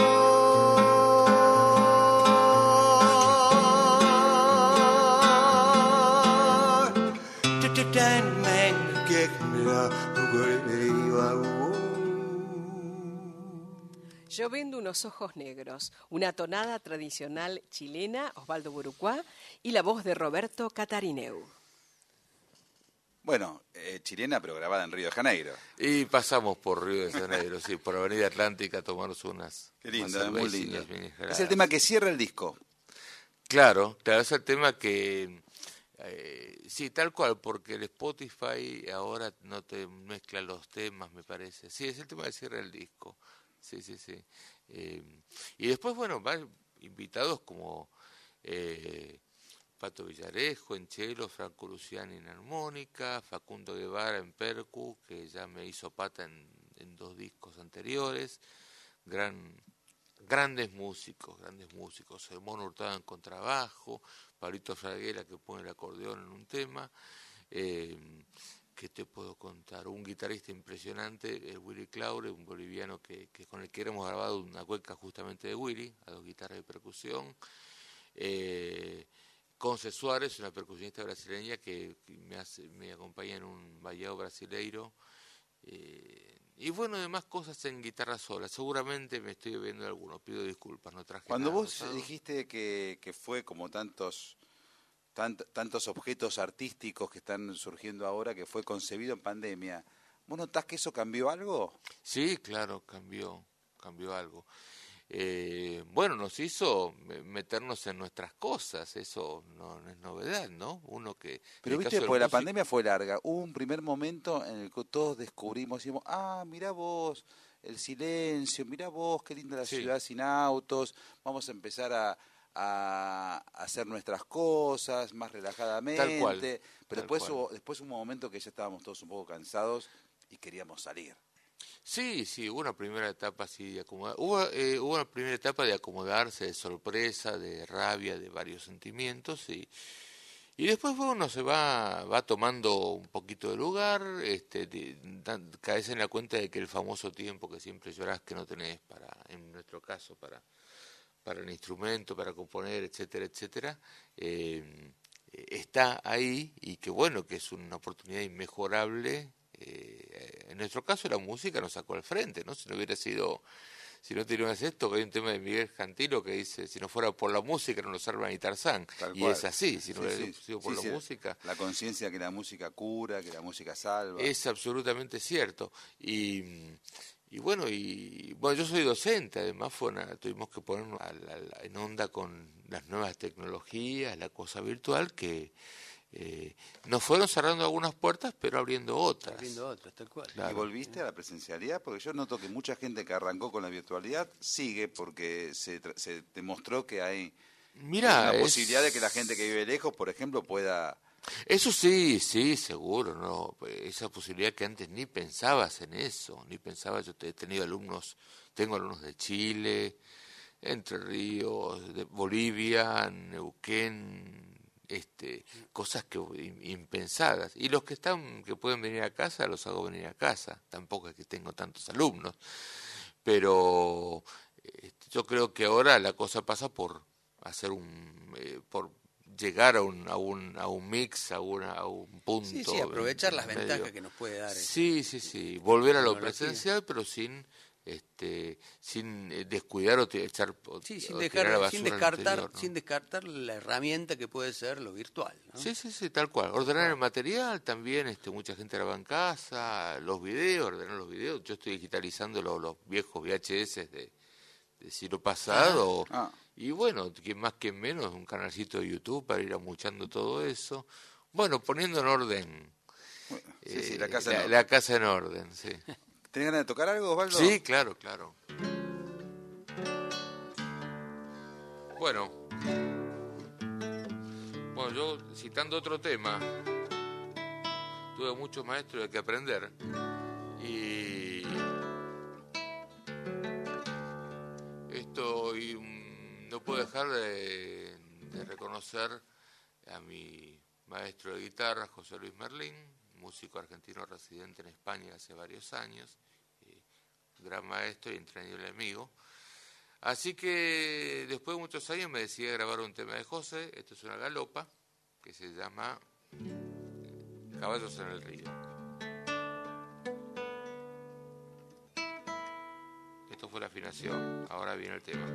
C: Yo vendo unos ojos negros, una tonada tradicional chilena, Osvaldo Burucuá, y la voz de Roberto Catarineu.
L: Bueno, chilena pero grabada en Río de Janeiro.
N: Y pasamos por Río de Janeiro, sí, por Avenida Atlántica a tomarnos unas.
L: Qué lindo,
N: unas
L: muy lindo.
N: cervecillas
L: Es el tema que cierra el disco.
N: Claro, es el tema que... sí, tal cual, porque el Spotify ahora no te mezcla los temas, me parece. Sí, es el tema que cierra el disco. Sí. Y después, bueno, van invitados como Pato Villarejo en cello, Franco Luciani en armónica, Facundo Guevara en percu, que ya me hizo pata en 2 discos anteriores, grandes músicos, el Mono Hurtado en contrabajo, Pablito Fraguela que pone el acordeón en un tema. ¿Qué te puedo contar? Un guitarrista impresionante, Willy Claure, un boliviano que con el que hemos grabado una cueca justamente de Willy, a 2 guitarras de percusión. Conce Suárez, una percusionista brasileña que me acompaña en un vallado brasileiro. Y bueno, además cosas en guitarra sola. Seguramente me estoy viendo algunos, pido disculpas, no traje
L: Cuando
N: nada,
L: vos dijiste que fue como tantos objetos artísticos que están surgiendo ahora, que fue concebido en pandemia, ¿vos notás que eso cambió algo?
N: Sí, claro, cambió algo. Bueno, nos hizo meternos en nuestras cosas, eso no es novedad, ¿no?
L: Pero viste, porque la pandemia fue larga, hubo un primer momento en el que todos descubrimos, decimos, mirá vos, el silencio, mirá vos, qué linda la ciudad sin autos, vamos a empezar a hacer nuestras cosas más relajadamente.
N: Tal cual.
L: Pero después hubo un momento que ya estábamos todos un poco cansados y queríamos salir.
N: Sí, hubo una primera etapa así de acomodar. Hubo una primera etapa de acomodarse, de sorpresa, de rabia, de varios sentimientos y después uno se va tomando un poquito de lugar, caes en la cuenta de que el famoso tiempo que siempre llorás que no tenés en nuestro caso, para el instrumento, para componer, etcétera, está ahí y que bueno, que es una oportunidad inmejorable. En nuestro caso la música nos sacó al frente, ¿no? Si no teníamos esto, que hay un tema de Miguel Cantilo que dice, si no fuera por la música no nos salva ni Tarzán. Y es así, si no hubiera sido por la música.
L: La conciencia que la música cura, que la música salva.
N: Es absolutamente cierto. Y bueno, yo soy docente, además tuvimos que ponernos en onda con las nuevas tecnologías, la cosa virtual, que nos fueron cerrando algunas puertas, pero abriendo otras.
B: Tal cual.
L: Claro. ¿Y volviste a la presencialidad? Porque yo noto que mucha gente que arrancó con la virtualidad sigue, porque se demostró que hay una posibilidad de que la gente que vive lejos, por ejemplo, pueda
N: Eso sí, seguro, ¿no? Esa posibilidad que antes ni pensabas en eso, ni pensabas. Yo tengo alumnos de Chile, Entre Ríos, de Bolivia, Neuquén, cosas que impensadas. Y los que pueden venir a casa, los hago venir a casa. Tampoco es que tengo tantos alumnos, pero yo creo que ahora la cosa pasa por hacer por llegar a un mix, a un punto.
B: Sí, aprovechar las ventajas que nos puede dar.
N: Sí, volver a lo presencial, pero sin descuidar o echar
B: sin descartar la herramienta que puede ser lo virtual, ¿no?
N: Sí, tal cual. Ordenar el material también, mucha gente graba en casa, ordenar los videos. Yo estoy digitalizando los viejos VHS del siglo pasado. Y bueno, quien más que menos, un canalcito de YouTube para ir amuchando todo eso. Bueno, poniendo en orden. La casa en orden, sí.
L: ¿Tenés ganas de tocar algo, Osvaldo?
N: Sí, claro. Bueno, yo citando otro tema, tuve muchos maestros de que aprender y no puedo dejar de reconocer a mi maestro de guitarra, José Luis Merlín, músico argentino residente en España hace varios años, gran maestro y entrañable amigo. Así que después de muchos años me decidí a grabar un tema de José. Esto es una galopa que se llama Caballos en el Río. Esto fue la afinación, ahora viene el tema.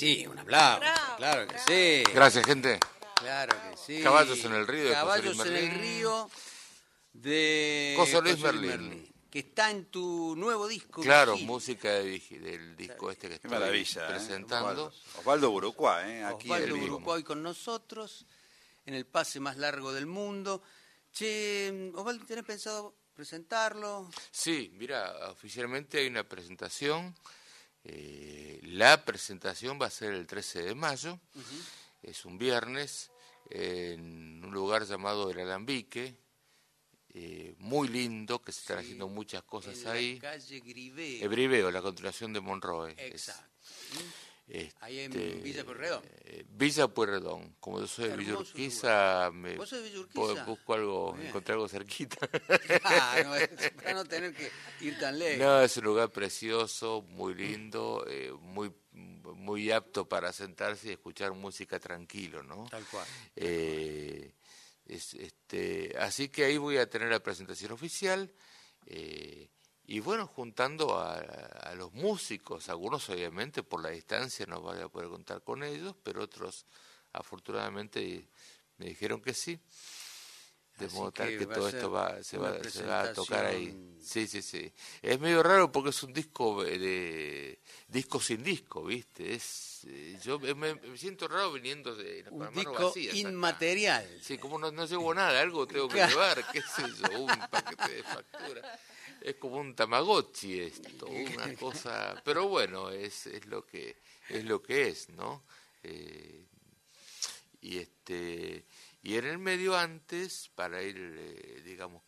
B: sí, un aplauso.
C: Bravo,
B: Claro que
C: bravo.
B: sí.
N: Gracias, gente.
B: Claro que sí.
N: Caballos en el río de
B: Caballos
N: José
B: en
N: Luis
B: el
N: Merlín.
B: río de
N: José Luis
B: José
N: Merlín.
B: que está en tu nuevo disco.
N: Claro,
B: Vigil.
N: música del disco este que
L: Qué
N: estoy
L: maravilla,
N: presentando.
L: Osvaldo Burucuá, aquí
B: Osvaldo
L: el mismo.
B: Burucuá hoy con nosotros, en el pase más largo del mundo. Che, Osvaldo, ¿tenés pensado presentarlo?
N: Sí, mira, oficialmente hay una presentación. La presentación va a ser el 13 de mayo. Es un viernes en un lugar llamado El Alambique, muy lindo, que se están haciendo muchas cosas
B: en
N: ahí.
B: la calle Griveo.
N: Griveo, la continuación de Monroe.
B: Exacto. Ahí en
N: Este,
B: Villa Pueyrredón.
N: Villa Pueyrredón. Como yo soy de Villa
B: Hermoso
N: Urquiza,
B: ¿Vos sos de Villa Urquiza?
N: busco algo,
B: Bien.
N: encontrar algo cerquita.
B: No, es para no tener que ir tan lejos.
N: No, es un lugar precioso, muy lindo, muy apto para sentarse y escuchar música tranquilo, ¿no?
B: Tal cual.
N: Así que ahí voy a tener la presentación oficial y bueno, juntando a los músicos, algunos obviamente por la distancia no voy a poder contar con ellos, pero otros afortunadamente me dijeron que sí. De
B: Así
N: modo tal
B: que
N: que
B: va a
N: todo
B: ser
N: esto se va a tocar ahí.
B: presentación.
N: Sí. Es medio raro porque es un disco disco sin disco, ¿viste? Yo me siento raro viniendo con
B: Un
N: las manos
B: disco
N: vacías acá.
B: inmaterial.
N: Sí, como no llevo nada, algo tengo que llevar, qué sé yo, un paquete de factura. Es como un Tamagotchi esto, una cosa, pero bueno, es lo que es, ¿no? Y en el medio antes, para ir, digamos,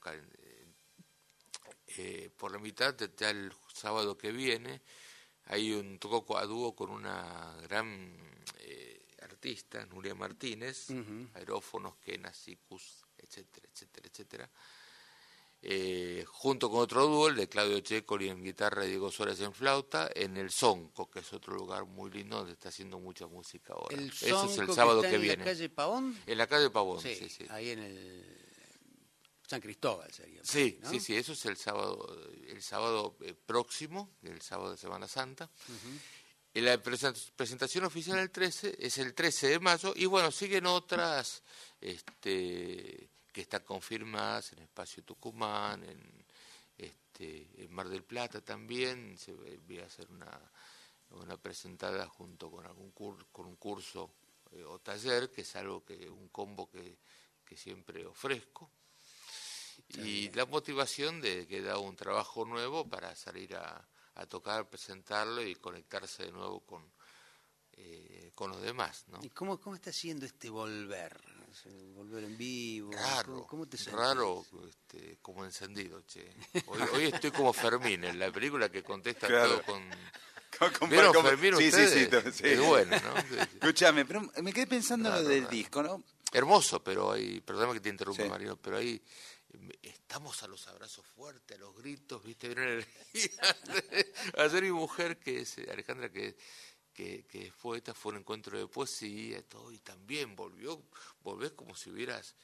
N: por la mitad, ya el sábado que viene, hay un toco a dúo con una gran artista, Nuria Martínez, aerófonos, quenas, sicus, etcétera. Junto con otro dúo, el de Claudio Checoli en guitarra y Diego Suárez en flauta, en el Sonco, que es otro lugar muy lindo donde está haciendo mucha música ahora. Eso es el sábado que viene.
B: ¿En la calle Pavón?
N: En la calle Pavón,
B: sí. Ahí en el San Cristóbal sería.
N: Sí,
B: ¿no?
N: sí, eso es el sábado próximo, el sábado de Semana Santa. La presentación oficial del 13 es el 13 de mayo y bueno, siguen otras que están confirmadas en Espacio Tucumán, en Mar del Plata también. Voy a hacer una presentada junto con con un curso o taller, que es un combo que siempre ofrezco. Y la motivación de que da un trabajo nuevo para salir a tocar, presentarlo y conectarse de nuevo con los demás, ¿no?
B: ¿Y cómo está siendo volver? Volver en vivo.
N: Raro,
B: ¿Cómo te sentís?
N: raro, como encendido, che. Hoy estoy como Fermín, en la película que contesta
L: Claro.
N: todo con...
L: Con
N: ¿Vieron
L: como-
N: Fermín
L: sí,
N: ustedes?
L: sí.
N: Es bueno, ¿no? Sí.
L: Escúchame, pero me quedé pensando en lo del disco, ¿no?
N: Hermoso, pero perdóname que te interrumpa,
L: Sí.
N: Mario, pero ahí estamos a los abrazos fuertes, a los gritos, ¿viste? Vieron ayer mi mujer, que es Alejandra, que es poeta, fue un encuentro de poesía y todo, y también volvés como si hubieras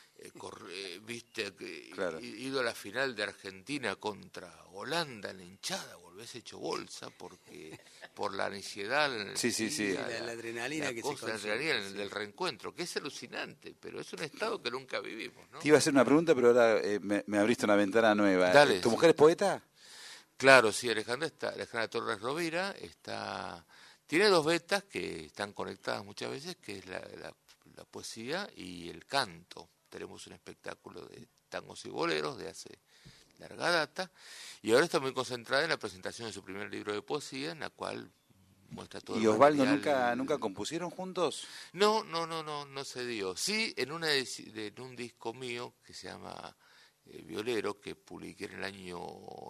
L: Claro.
N: ido a la final de Argentina contra Holanda en la hinchada, volvés hecho bolsa por la ansiedad,
L: Sí.
B: La adrenalina que se
N: la
B: consigue,
N: adrenalina
B: sí.
N: del reencuentro, que es alucinante, pero es un estado que nunca vivimos, ¿no?
L: Te iba a hacer una pregunta, pero ahora me abriste una ventana nueva.
N: Dale,
L: ¿Tu
N: sí.
L: mujer es poeta?
N: Claro, sí, Alejandra Torres Rovira tiene dos vetas que están conectadas muchas veces, que es la poesía y el canto. Tenemos un espectáculo de tangos y boleros de hace larga data, y ahora está muy concentrada en la presentación de su primer libro de poesía, en la cual muestra todo
L: ¿Y
N: el
L: Osvaldo
N: material.
L: nunca compusieron juntos?
N: No se dio. Sí, en un disco mío que se llama Violero, que publiqué en el año,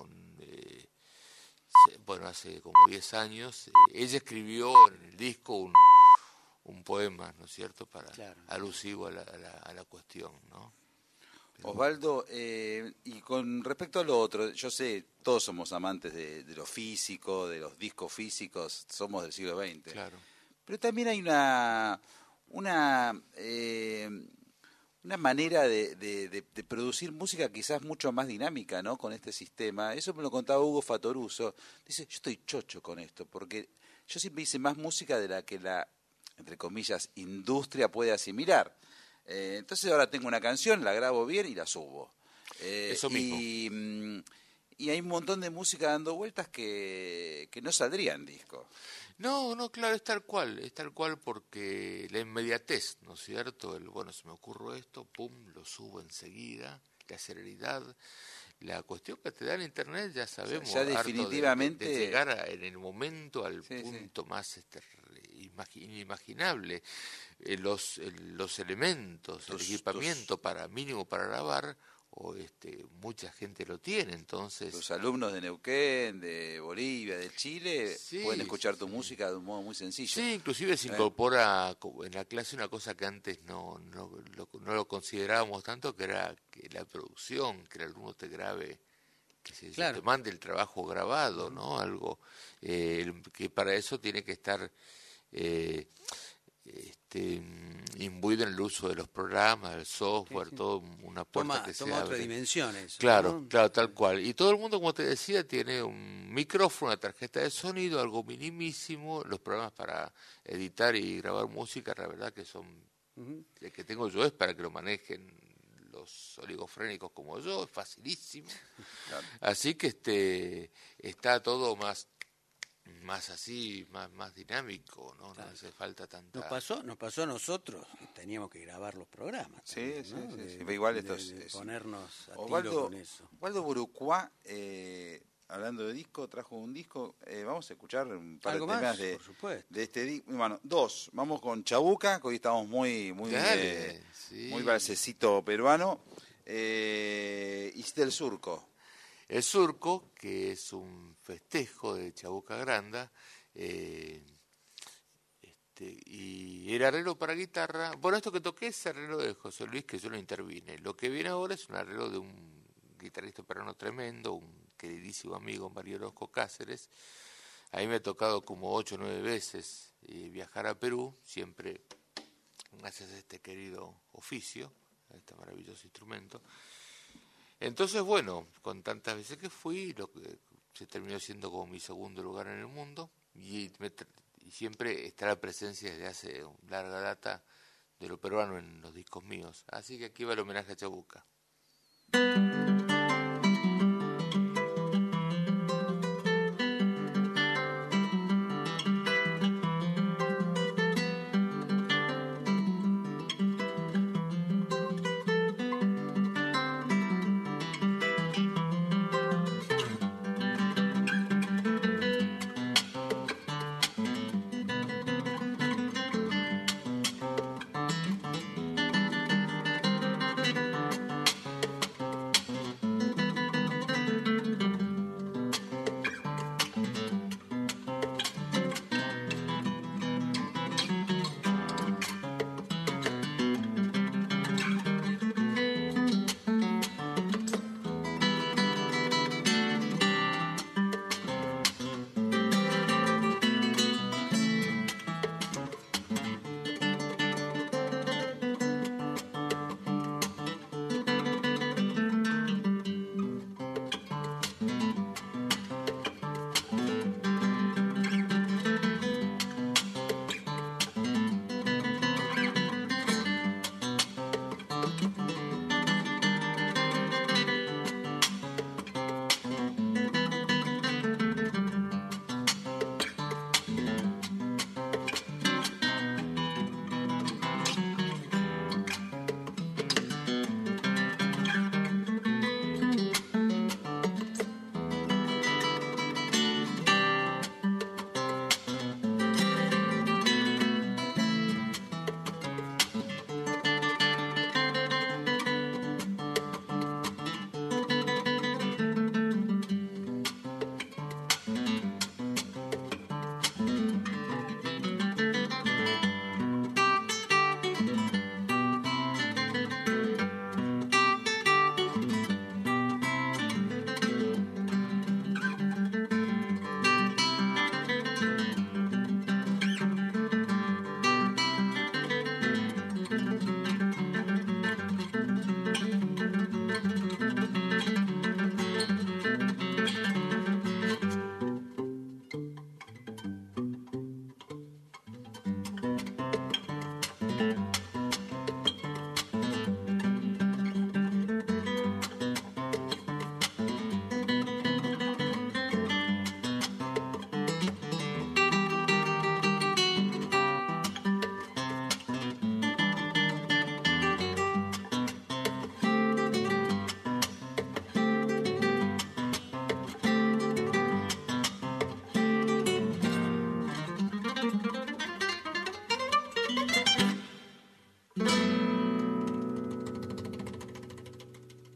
N: hace como 10 años, ella escribió en el disco un poema, ¿no es cierto?, alusivo a la cuestión, ¿no?
L: Osvaldo, y con respecto a lo otro, yo sé, todos somos amantes de lo físico, de los discos físicos, somos del siglo XX.
N: Claro.
L: Pero también hay una manera de producir música quizás mucho más dinámica, ¿no?, con este sistema. Eso me lo contaba Hugo Fatoruso. Dice, yo estoy chocho con esto, porque yo siempre hice más música de la que la, entre comillas, industria puede asimilar. Entonces ahora tengo una canción, la grabo bien y la subo.
N: Eso mismo.
L: Y hay un montón de música dando vueltas que no saldría en disco.
N: No, claro, es tal cual porque la inmediatez, ¿no es cierto? Bueno, se me ocurre esto, pum, lo subo enseguida, la celeridad, la cuestión que te da en internet, ya sabemos,
L: ya definitivamente
N: de llegar en el momento al punto más inimaginable. Los elementos, el equipamiento mínimo para grabar, mucha gente lo tiene, entonces...
L: Los alumnos de Neuquén, de Bolivia, de Chile, pueden escuchar tu música de un modo muy sencillo.
N: Sí, inclusive se incorpora en la clase una cosa que antes no lo considerábamos tanto, que era que la producción, que el alumno te grabe, que te mande el trabajo grabado, ¿no? Algo que para eso tiene que estar... imbuido en el uso de los programas, el software, todo una puerta que se abre.
B: Toma otra dimensión eso.
N: Claro,
B: ¿no?
N: claro, tal cual. Y todo el mundo, como te decía, tiene un micrófono, una tarjeta de sonido, algo minimísimo. Los programas para editar y grabar música, la verdad que son... El que tengo yo es para que lo manejen los oligofrénicos como yo, es facilísimo. Claro. Así que está todo más así, más dinámico, ¿no? Claro. No hace falta tanta...
B: Nos pasó a nosotros, teníamos que grabar los programas.
L: Sí,
B: también, ¿no?
L: Sí. Igual esto
B: ponernos a
L: Osvaldo,
B: tiro con eso.
L: Osvaldo Burucuá, hablando de disco, trajo un disco, vamos a escuchar un par de temas de este disco. Bueno, dos, vamos con Chabuca, que hoy estamos muy balsecito peruano, y del Surco.
N: El Surco, que es un festejo de Chabuca Granda, y el arreglo para guitarra. Bueno, esto que toqué es arreglo de José Luis, que yo lo intervine. Lo que viene ahora es un arreglo de un guitarrista peruano tremendo, un queridísimo amigo, Mario Orozco Cáceres. A mí me ha tocado como 8 o 9 veces viajar a Perú, siempre gracias a este querido oficio, a este maravilloso instrumento. Entonces, bueno, con tantas veces que fui, lo que se terminó siendo como mi segundo lugar en el mundo, y siempre está la presencia desde hace larga data de lo peruano en los discos míos. Así que aquí va el homenaje a Chabuca.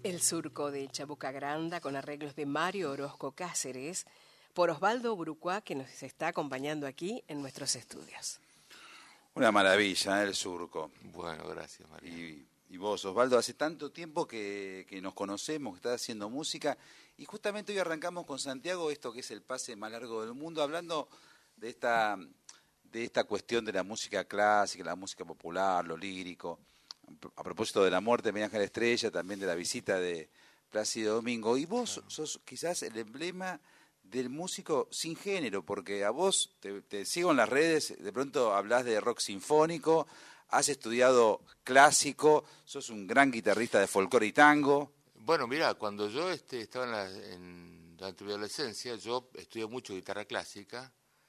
C: El surco de Chabuca Granda con arreglos de Mario Orozco Cáceres por Osvaldo Brucuá, que nos está acompañando aquí en nuestros estudios.
L: Una maravilla, el surco.
N: Bueno, gracias, María.
L: Y vos, Osvaldo, hace tanto tiempo que nos conocemos, que estás haciendo música, y justamente hoy arrancamos con Santiago esto que es el pase más largo del mundo, hablando de esta cuestión de la música clásica, la música popular, lo lírico. A propósito de la muerte de Miguel Ángel Estrella, también de la visita de Plácido Domingo. Y vos sos quizás el emblema del músico sin género, porque a vos te sigo en las redes, de pronto hablas de rock sinfónico, has estudiado clásico, sos un gran guitarrista de folclore y tango.
N: Bueno, mira, cuando yo estaba durante mi adolescencia, yo estudié mucho guitarra clásica,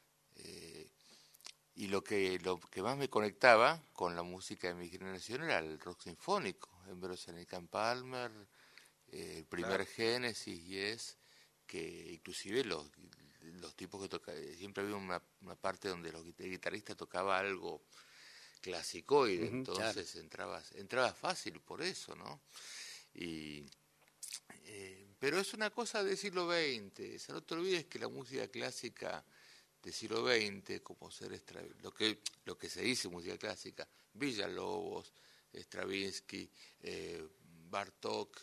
N: y lo que más me conectaba con la música de mi generación era el rock sinfónico, Emerson y Palmer, el primer Génesis, Yes, que inclusive los tipos que tocaban, siempre había una parte donde el guitarrista tocaba algo clásico y entonces entraba fácil por eso, ¿no? Pero es una cosa del siglo XX, no te olvides que la música clásica del siglo XX, como ser lo que se dice música clásica, Villalobos, Stravinsky, Bartók,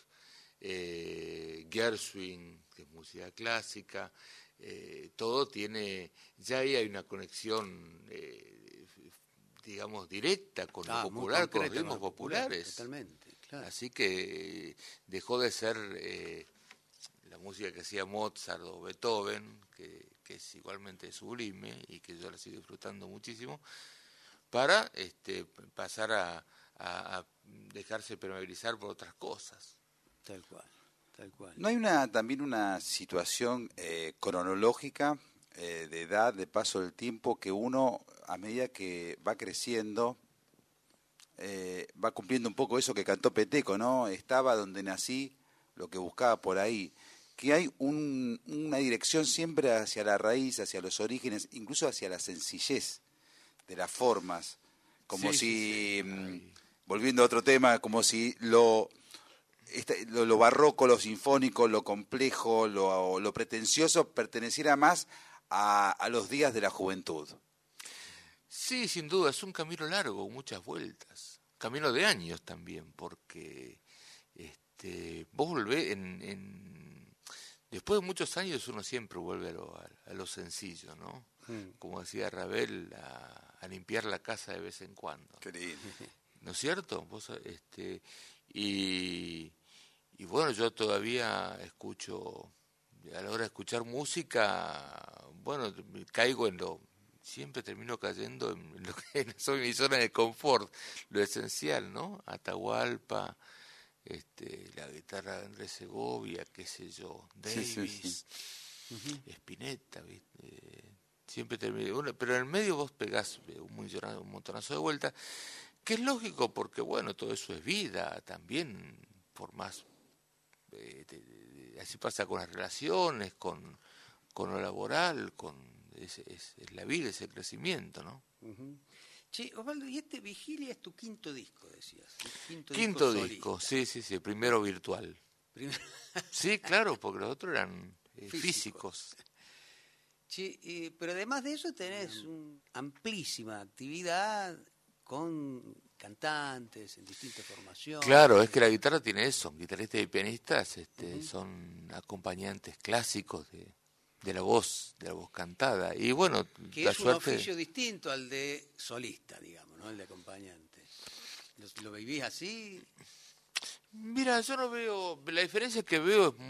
N: Gershwin, que es música clásica, todo tiene, ya ahí hay una conexión, digamos, directa con lo popular, con los ritmos populares.
B: Totalmente, claro.
N: Así que dejó de ser la música que hacía Mozart o Beethoven, que es igualmente sublime y que yo la sigo disfrutando muchísimo, para pasar a dejarse permeabilizar por otras cosas.
B: Tal cual.
L: ¿No hay también una situación cronológica de edad, de paso del tiempo, que uno, a medida que va creciendo, va cumpliendo un poco eso que cantó Peteco, ¿no? Estaba donde nací, lo que buscaba por ahí. Que hay una dirección siempre hacia la raíz, hacia los orígenes, incluso hacia la sencillez de las formas, como volviendo a otro tema, como si lo barroco, lo sinfónico, lo complejo, lo pretencioso perteneciera más a los días de la juventud.
N: Sí, sin duda, es un camino largo, muchas vueltas, camino de años también, porque vos volvés después de muchos años uno siempre vuelve a lo sencillo, ¿no? Como decía Ravel, a limpiar la casa de vez en cuando.
L: Qué lindo.
N: ¿No es cierto? Y bueno, yo todavía escucho, a la hora de escuchar música, bueno, caigo siempre termino cayendo en lo que soy mi zona de confort, lo esencial, ¿no? Atahualpa, la guitarra de Andrés Segovia, qué sé yo, Davis, Spinetta, ¿viste? Siempre termino, pero en el medio vos pegás un montonazo de vueltas, que es lógico porque, bueno, todo eso es vida también, por más, así pasa con las relaciones, con lo laboral, es la vida, ese crecimiento, ¿no?
B: Che, Osvaldo, y Vigilia es tu quinto disco, decías.
N: Quinto disco, sí, el primero virtual. Sí, claro, porque los otros eran físicos.
B: Che, pero además de eso tenés una amplísima actividad con cantantes en distintas formaciones.
N: Claro, es que la guitarra tiene eso, guitarristas y pianistas son acompañantes clásicos de la voz cantada. Y bueno,
B: que es un oficio distinto al de solista, digamos, ¿no? El de acompañante. ¿Lo vivís así?
N: Mira, yo no veo, la diferencia que veo es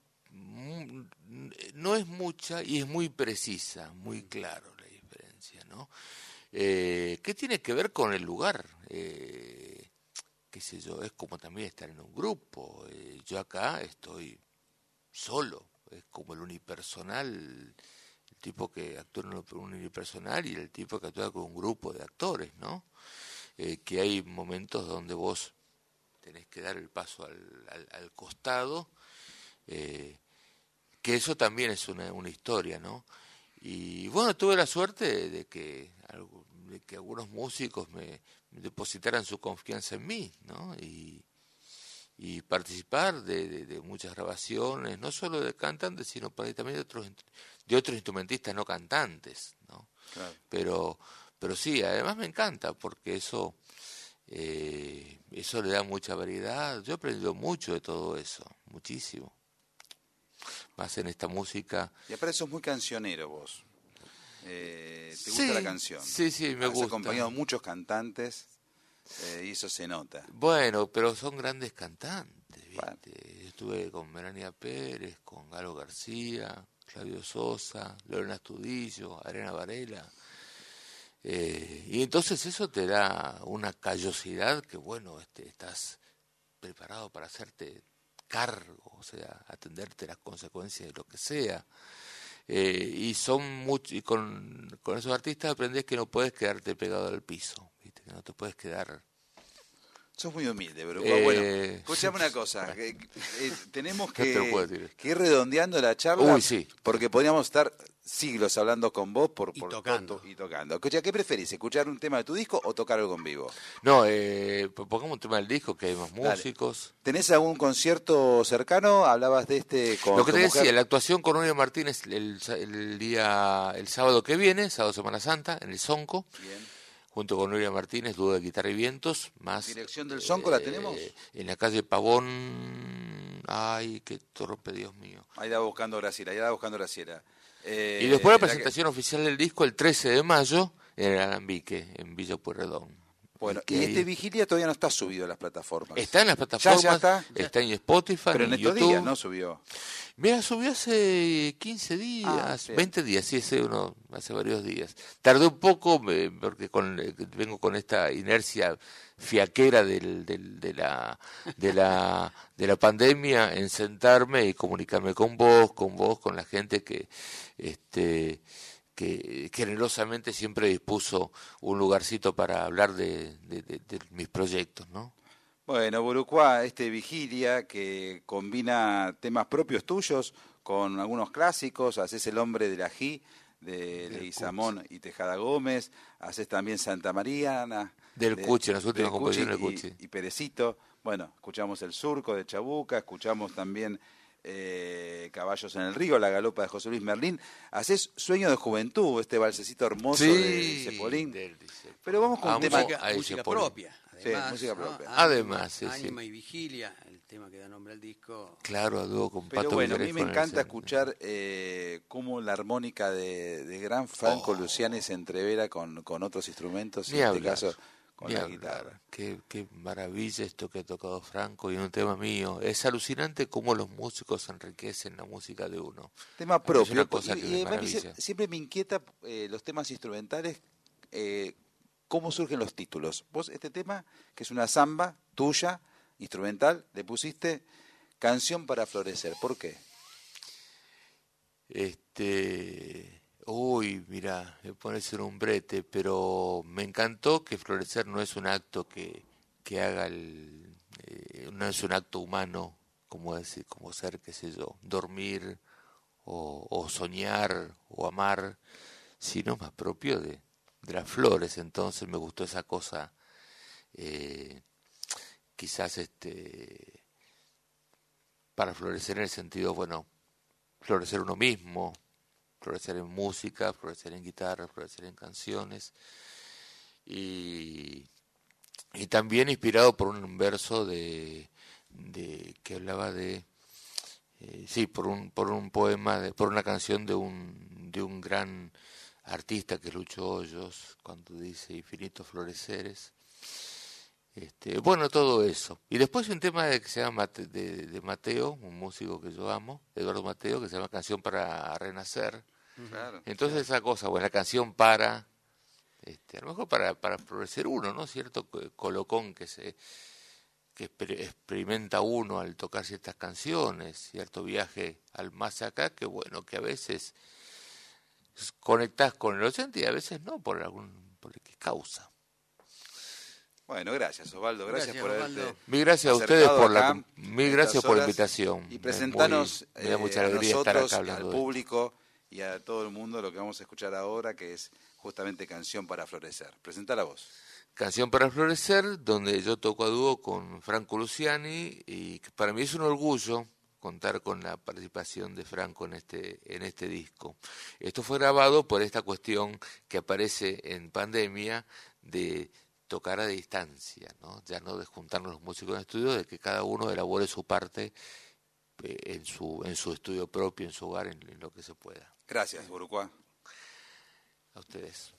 N: no es mucha y es muy precisa, muy claro la diferencia, ¿no? ¿Qué tiene que ver con el lugar? Qué sé yo, es como también estar en un grupo. Yo acá estoy solo. Es como el unipersonal, el tipo que actúa en un unipersonal y el tipo que actúa con un grupo de actores, ¿no? Que hay momentos donde vos tenés que dar el paso al costado, que eso también es una historia, ¿no? Y bueno, tuve la suerte de que algunos músicos me depositaran su confianza en mí, ¿no? Y participar de muchas grabaciones, no solo de cantantes, sino también de otros instrumentistas no cantantes, ¿no?
L: Claro.
N: Pero sí, además me encanta porque eso le da mucha variedad. Yo he aprendido mucho de todo eso, muchísimo. Más en esta música.
L: Y aparte sos muy cancionero vos. ¿Te gusta la canción?
N: Sí, me gusta.
L: Has acompañado a muchos cantantes y eso se nota.
N: Bueno, pero son grandes cantantes, ¿viste? Bueno. Estuve con Melania Pérez, con Galo García, Claudio Sosa, Lorena Astudillo, Arena Varela. Y entonces eso te da una callosidad que, bueno, estás preparado para hacerte cargo, o sea, atenderte las consecuencias de lo que sea. Y con esos artistas aprendés que no puedes quedarte pegado al piso, ¿viste? Que no te puedes quedar.
L: Sos muy humilde, pero bueno, escuchame una cosa, tenemos que ir redondeando la charla.
N: Uy, sí.
L: Porque podríamos estar siglos hablando con vos
B: y tocando.
L: Escucha, ¿qué preferís? ¿Escuchar un tema de tu disco o tocar algo en vivo?
N: No, pongamos un tema del disco, que hay más músicos.
L: Dale. ¿Tenés algún concierto cercano? Hablabas de este con
N: lo que
L: tu
N: te
L: mujer.
N: decía, la actuación con Nuria Martínez el sábado que viene, sábado Semana Santa, en el Sonco.
L: Bien.
N: Junto con Nuria Martínez, dúo de guitarra y vientos, más...
L: ¿Dirección del Sonco la tenemos?
N: En la calle Pavón... Ay, qué torpe, Dios mío.
L: Ahí va buscando Graciela.
N: Y después la presentación oficial del disco el 13 de mayo en el Alambique, en Villa Pueyrredón.
L: Bueno, y Vigilia todavía no está subido a las plataformas.
N: Está en las plataformas,
L: ya
N: está en Spotify,
L: pero en estos
N: YouTube.
L: días no subió.
N: Mira, subió hace 15 días, 20 días, sí, hace varios días. Tardé un poco porque vengo con esta inercia fiaquera de la pandemia en sentarme y comunicarme con vos, con la gente que generosamente siempre dispuso un lugarcito para hablar de mis proyectos, ¿no?
L: Bueno, Burucuá, Vigilia, que combina temas propios tuyos con algunos clásicos, haces El hombre del ají, de Leguizamón y Tejada Gómez, haces también Santa Mariana.
N: Del Cuchi, las últimas composiciones del Cuchi.
L: Y Perecito. Bueno, escuchamos El Surco de Chabuca, escuchamos también Caballos en el Río, La Galopa de José Luis Merlín. Haces Sueño de Juventud, este balsecito hermoso de Cepolín. Pero vamos con un tema...
B: música propia. Además,
L: sí, música propia.
N: Además,
B: Ánima y Vigilia, el tema que da nombre al disco.
N: Claro, a dúo con Pato.
L: Pero bueno, a mí me encanta escuchar cómo la armónica de gran Franco Luciani se entrevera con otros instrumentos, y en este caso con la guitarra.
N: Qué maravilla esto que ha tocado Franco y un tema mío. Es alucinante cómo los músicos enriquecen la música de uno.
L: Tema propio.
N: Es una cosa que me
L: maravilla. Siempre me inquieta los temas instrumentales, cómo surgen los títulos. Vos este tema, que es una samba tuya, instrumental, le pusiste Canción para Florecer. ¿Por qué?
N: Uy, mira, me pones en un brete, pero me encantó que florecer no es un acto que haga no es un acto humano, como ser, qué sé yo, dormir o soñar o amar, sino más propio de las flores. Entonces me gustó esa cosa, quizás para florecer en el sentido, bueno, florecer uno mismo, florecer en música, florecer en guitarra, florecer en canciones, y también inspirado por un verso que hablaba por un poema, por una canción de un gran artista que es Lucho Hoyos, cuando dice infinitos floreceres. Bueno, todo eso. Y después un tema que se llama de Mateo, un músico que yo amo, Eduardo Mateo, que se llama Canción para Renacer.
L: Claro,
N: entonces esa cosa, bueno, la canción para, a lo mejor para florecer uno, ¿no? Cierto colocón que experimenta uno al tocar ciertas canciones, cierto viaje al más acá, que bueno, que a veces conectás con el oyente y a veces no, por X causa.
L: Bueno, gracias Osvaldo, gracias por haberte.
N: Mil gracias a ustedes por la invitación.
L: Y presentanos
N: me da mucha alegría
L: nosotros,
N: estar acá hablando
L: al público y a todo el mundo lo que vamos a escuchar ahora, que es justamente Canción para Florecer. Presentala vos.
N: Canción para Florecer, donde yo toco a dúo con Franco Luciani, y para mí es un orgullo contar con la participación de Franco en este disco. Esto fue grabado por esta cuestión que aparece en pandemia de tocar a distancia, ¿no? Ya no de juntarnos los músicos en estudio, de que cada uno elabore su parte en su estudio propio, en su hogar, en lo que se pueda.
L: Gracias, Borucua.
N: A ustedes.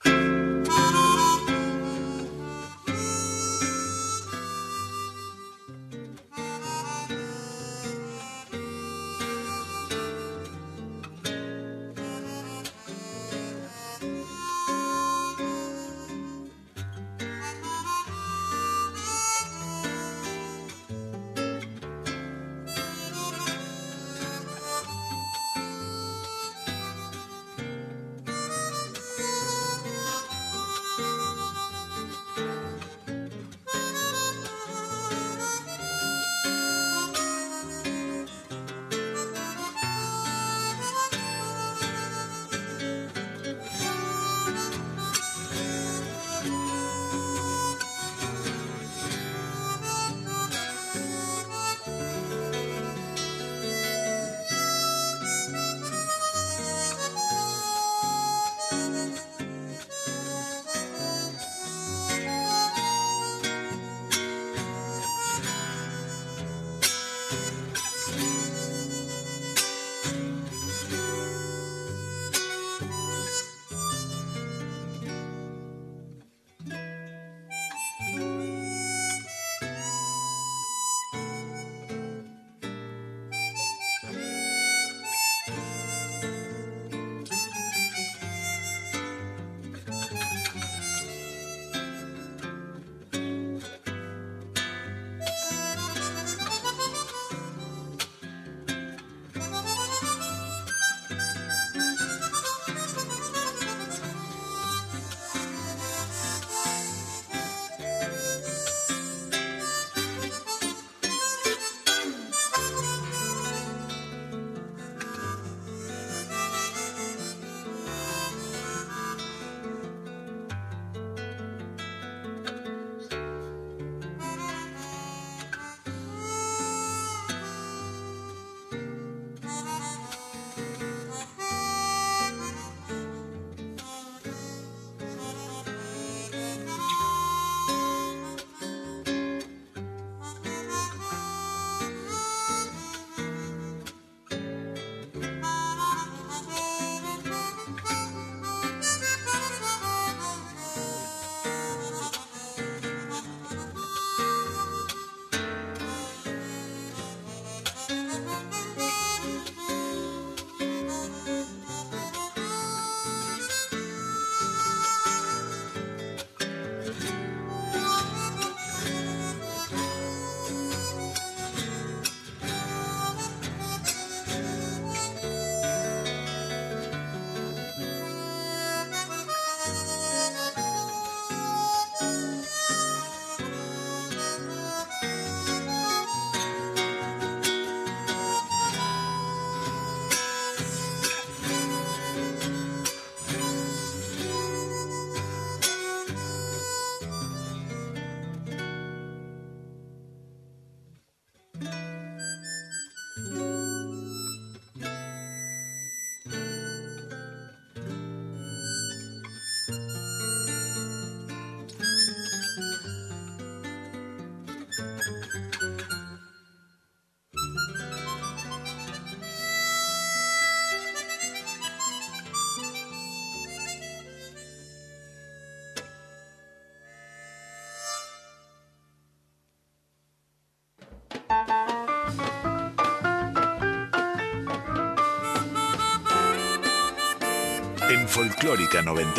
A: En Folclórica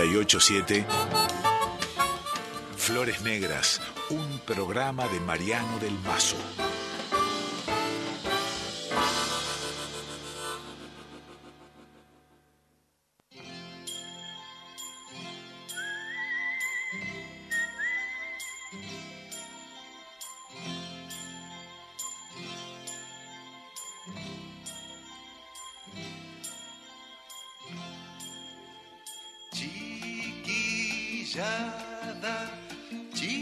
A: 987, Flores Negras, un programa de Mariano del Mazo.
J: Chiquillada,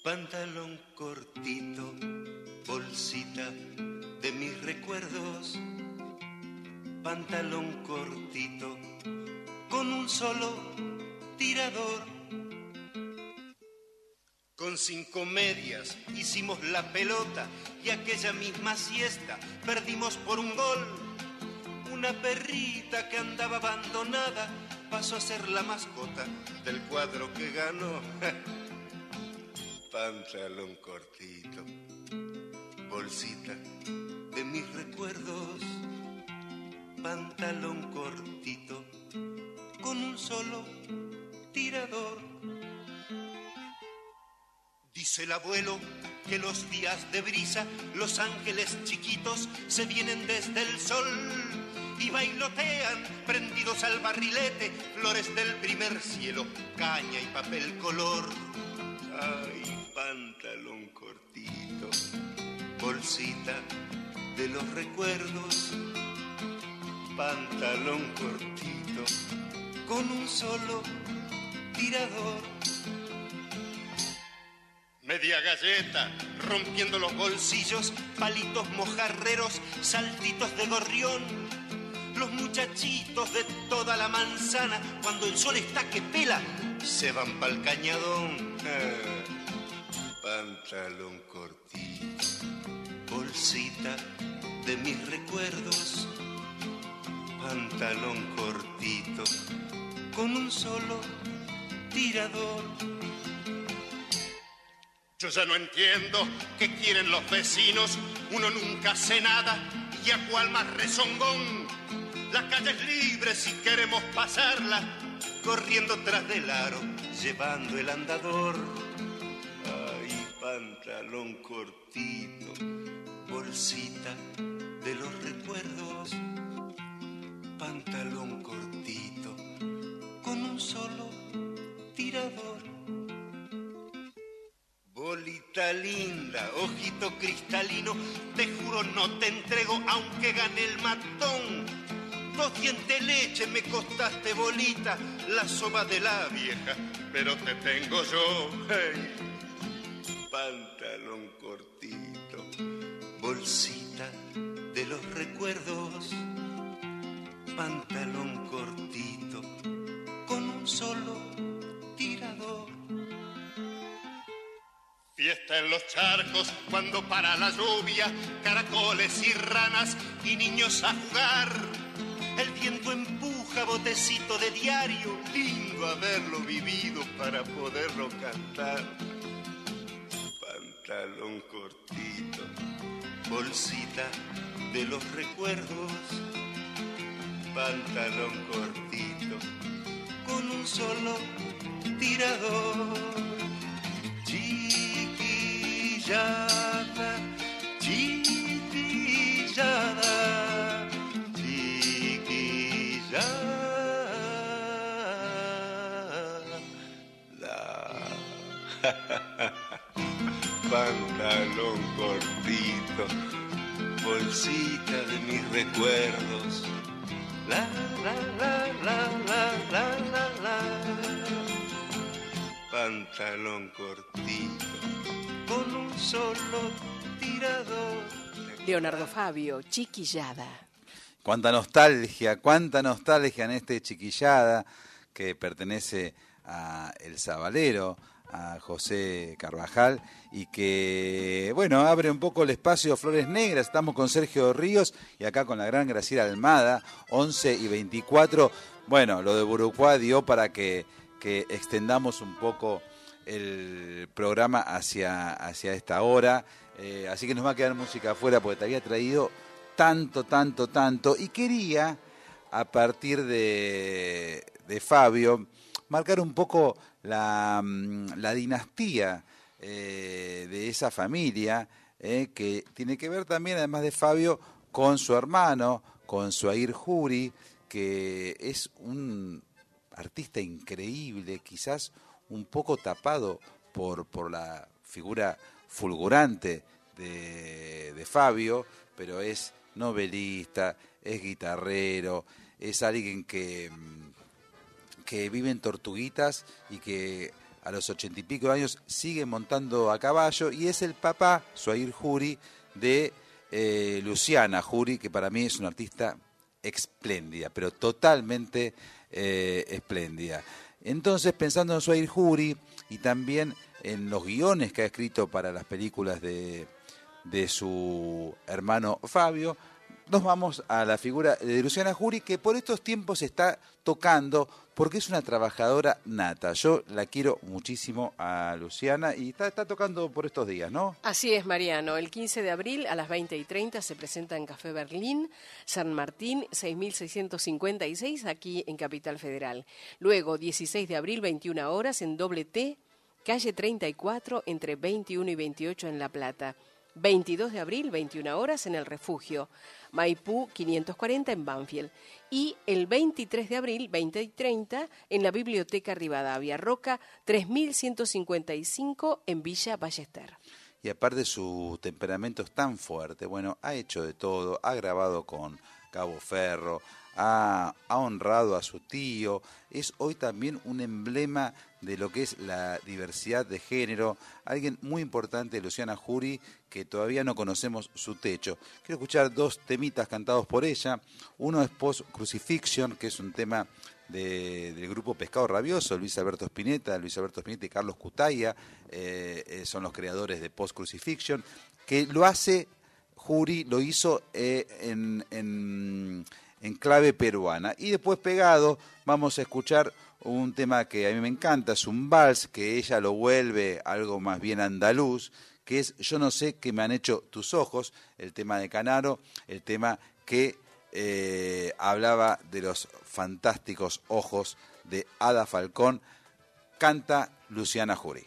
O: Pantalón cortito, bolsita de mis recuerdos. Pantalón cortito, con un solo tirador. Con 5 medias hicimos la pelota y aquella misma siesta perdimos por un gol. Una perrita que andaba abandonada pasó a ser la mascota del cuadro que ganó. Pantalón cortito, bolsita de mis recuerdos. Pantalón cortito, con un solo tirador. Dice el abuelo que los días de brisa, los ángeles chiquitos se vienen desde el sol y bailotean prendidos al barrilete, flores del primer cielo, caña y papel color. Ay, pantalón cortito, bolsita de los recuerdos. Pantalón cortito, con un solo tirador. Media galleta, rompiendo los bolsillos, palitos mojarreros, saltitos de gorrión. Los muchachitos de toda la manzana, cuando el sol está que pela, se van pa'l cañadón. Pantalón cortito, bolsita de mis recuerdos. Pantalón cortito, con un solo tirador. Yo ya no entiendo qué quieren los vecinos, uno nunca hace nada y a cuál más rezongón. La calle es libre si queremos pasarla, corriendo tras del aro, llevando el andador. Ay, pantalón cortito, bolsita de los recuerdos. Pantalón cortito, con un solo tirador. Bolita linda, ojito cristalino, te juro no te entrego aunque gane el matón. 2 dientes leche me costaste, bolita, la soba de la vieja, pero te tengo yo. Hey. Pantalón cortito, bolsita de los recuerdos. Pantalón cortito, con un solo tirador. Fiesta en los charcos cuando para la lluvia, caracoles y ranas y niños a jugar. El viento empuja botecito de diario, lindo haberlo vivido para poderlo cantar. Pantalón cortito, bolsita de los recuerdos. Pantalón cortito, con un solo tirador. Chiquillada, chiquillada, chiquillada. Pantalón cortito, bolsita de mis recuerdos. La, la, la, la, la, la, la, la. Pantalón cortito, con un solo tirador.
C: Leonardo Fabio, Chiquillada.
P: Cuánta nostalgia en este Chiquillada que pertenece a El Sabalero, a José Carvajal, y que, bueno, abre un poco el espacio Flores Negras. Estamos con Sergio Ríos y acá con la gran Graciela Almada, 11:24. Bueno, lo de Burucuá dio para que extendamos un poco el programa hacia esta hora, así que nos va a quedar música afuera porque te había traído tanto, y quería, a partir de Fabio, marcar un poco la dinastía de esa familia, que tiene que ver también, además de Fabio, con su hermano, con Suair Jury, que es un artista increíble, quizás un poco tapado por la figura fulgurante de Fabio, pero es novelista, es guitarrero, es alguien que vive en Tortuguitas y que a los 80 y pico de años sigue montando a caballo y es el papá, Zouhair Jury, de Luciana Jury, que para mí es una artista espléndida, pero totalmente espléndida. Entonces, pensando en Zouhair Jury y también en los guiones que ha escrito para las películas de su hermano Fabio, nos vamos a la figura de Luciana Jury, que por estos tiempos se está tocando porque es una trabajadora nata. Yo la quiero muchísimo a Luciana y está tocando por estos días, ¿no?
C: Así es, Mariano. El 15 de abril a las 20:30 se presenta en Café Berlín, San Martín, 6656, aquí en Capital Federal. Luego, 16 de abril, 21 horas, en Doble T, calle 34, entre 21 y 28 en La Plata. 22 de abril, 21 horas, en El Refugio, Maipú 540 en Banfield. Y el 23 de abril, 20 y 30, en la Biblioteca Rivadavia, Roca 3155 en Villa Ballester.
P: Y aparte su temperamento es tan fuerte, bueno, ha hecho de todo, ha grabado con Cabo Ferro, ha honrado a su tío, es hoy también un emblema de lo que es la diversidad de género, alguien muy importante, Luciana Jury, que todavía no conocemos su techo. Quiero escuchar dos temitas cantados por ella, uno es Post Crucifixion, que es un tema del grupo Pescado Rabioso, Luis Alberto Spinetta y Carlos Cutaya, son los creadores de Post Crucifixion, que lo hace Jury, lo hizo en clave peruana. Y después pegado vamos a escuchar un tema que a mí me encanta, es un vals, que ella lo vuelve algo más bien andaluz, que es Yo no sé qué me han hecho tus ojos, el tema de Canaro, el tema que hablaba de los fantásticos ojos de Ada Falcón, canta Luciana Jury.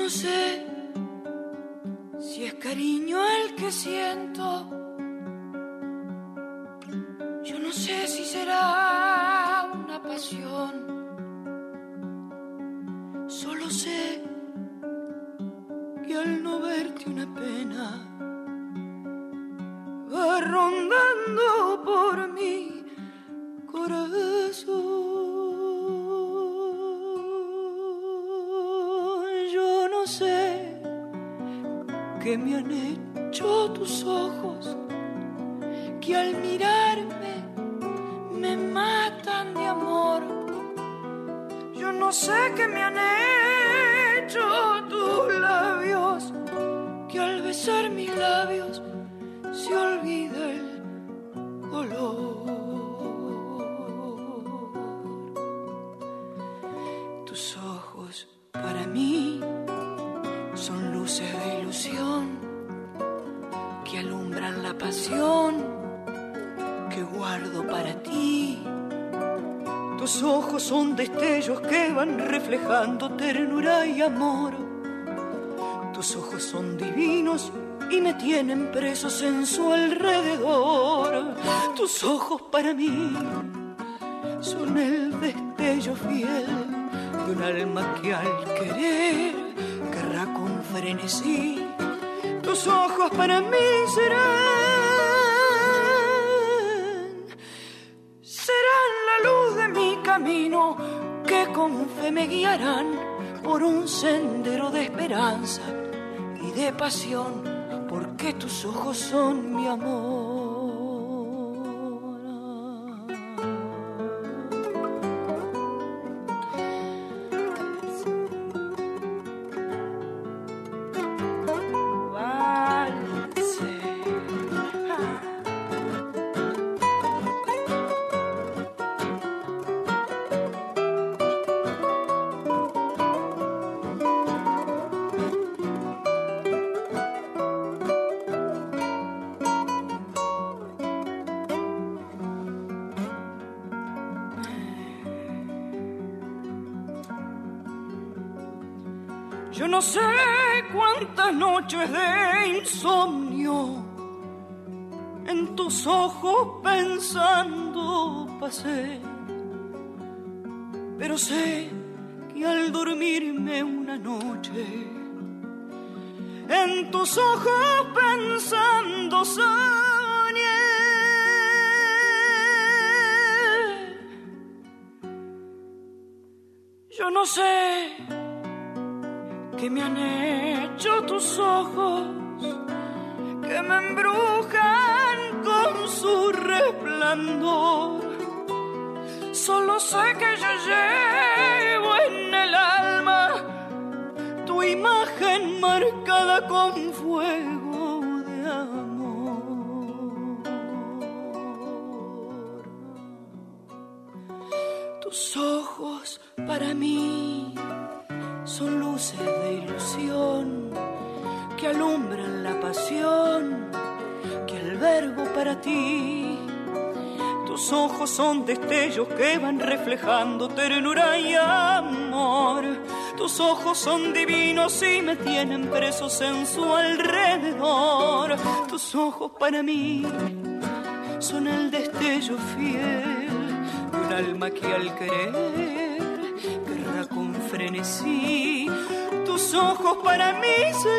E: no sé si es cariño el que siento. Yo no sé si será una pasión. Solo sé que al no verte una pena va rondando por mi corazón. Yo no sé qué me han hecho tus ojos, que al mirarme me matan de amor. Yo no sé qué me han hecho tus labios, que al besar mis labios se olvida el dolor. Tus ojos para mí son luces de ilusión que alumbran la pasión que guardo para ti. Tus ojos son destellos que van reflejando ternura y amor. Tus ojos son divinos y me tienen presos en su alrededor. Tus ojos para mí son el destello fiel de un alma que al querer querrá con frenesí. Tus ojos para mí serán la luz de mi camino, que con fe me guiarán por un sendero de esperanza y de pasión, porque tus ojos son mi amor. Yo no sé cuántas noches de insomnio en tus ojos pensando pasé, pero sé que al dormirme una noche en tus ojos pensando soñé. Yo no sé que me han hecho tus ojos, que me embrujan con su resplandor. Solo sé que yo llevo en el alma tu imagen marcada con fuego de amor. Tus ojos para mí son luces de ilusión que alumbran la pasión que albergo para ti. Tus ojos son destellos que van reflejando ternura y amor. Tus ojos son divinos y me tienen presos en su alrededor. Tus ojos para mí son el destello fiel de un alma que al querer querrá con frenesí. Tus ojos para mí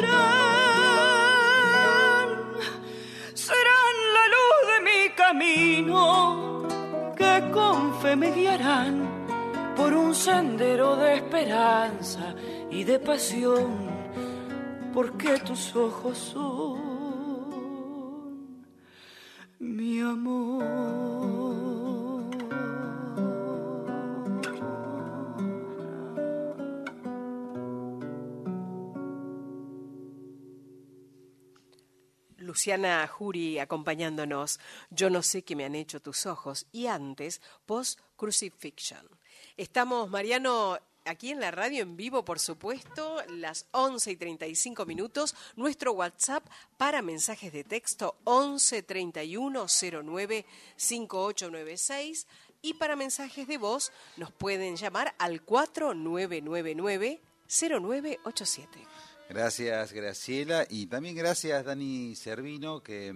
E: serán la luz de mi camino, que con fe me guiarán por un sendero de esperanza y de pasión, porque tus ojos son mi amor.
C: Luciana Jury acompañándonos. Yo no sé qué me han hecho tus ojos. Y antes, Post Crucifixion. Estamos, Mariano, aquí en la radio en vivo, por supuesto, las 11:35. Nuestro WhatsApp para mensajes de texto 11-3109-5896. Y para mensajes de voz nos pueden llamar al 4999 0987.
P: Gracias, Graciela, y también gracias, Dani Servino, que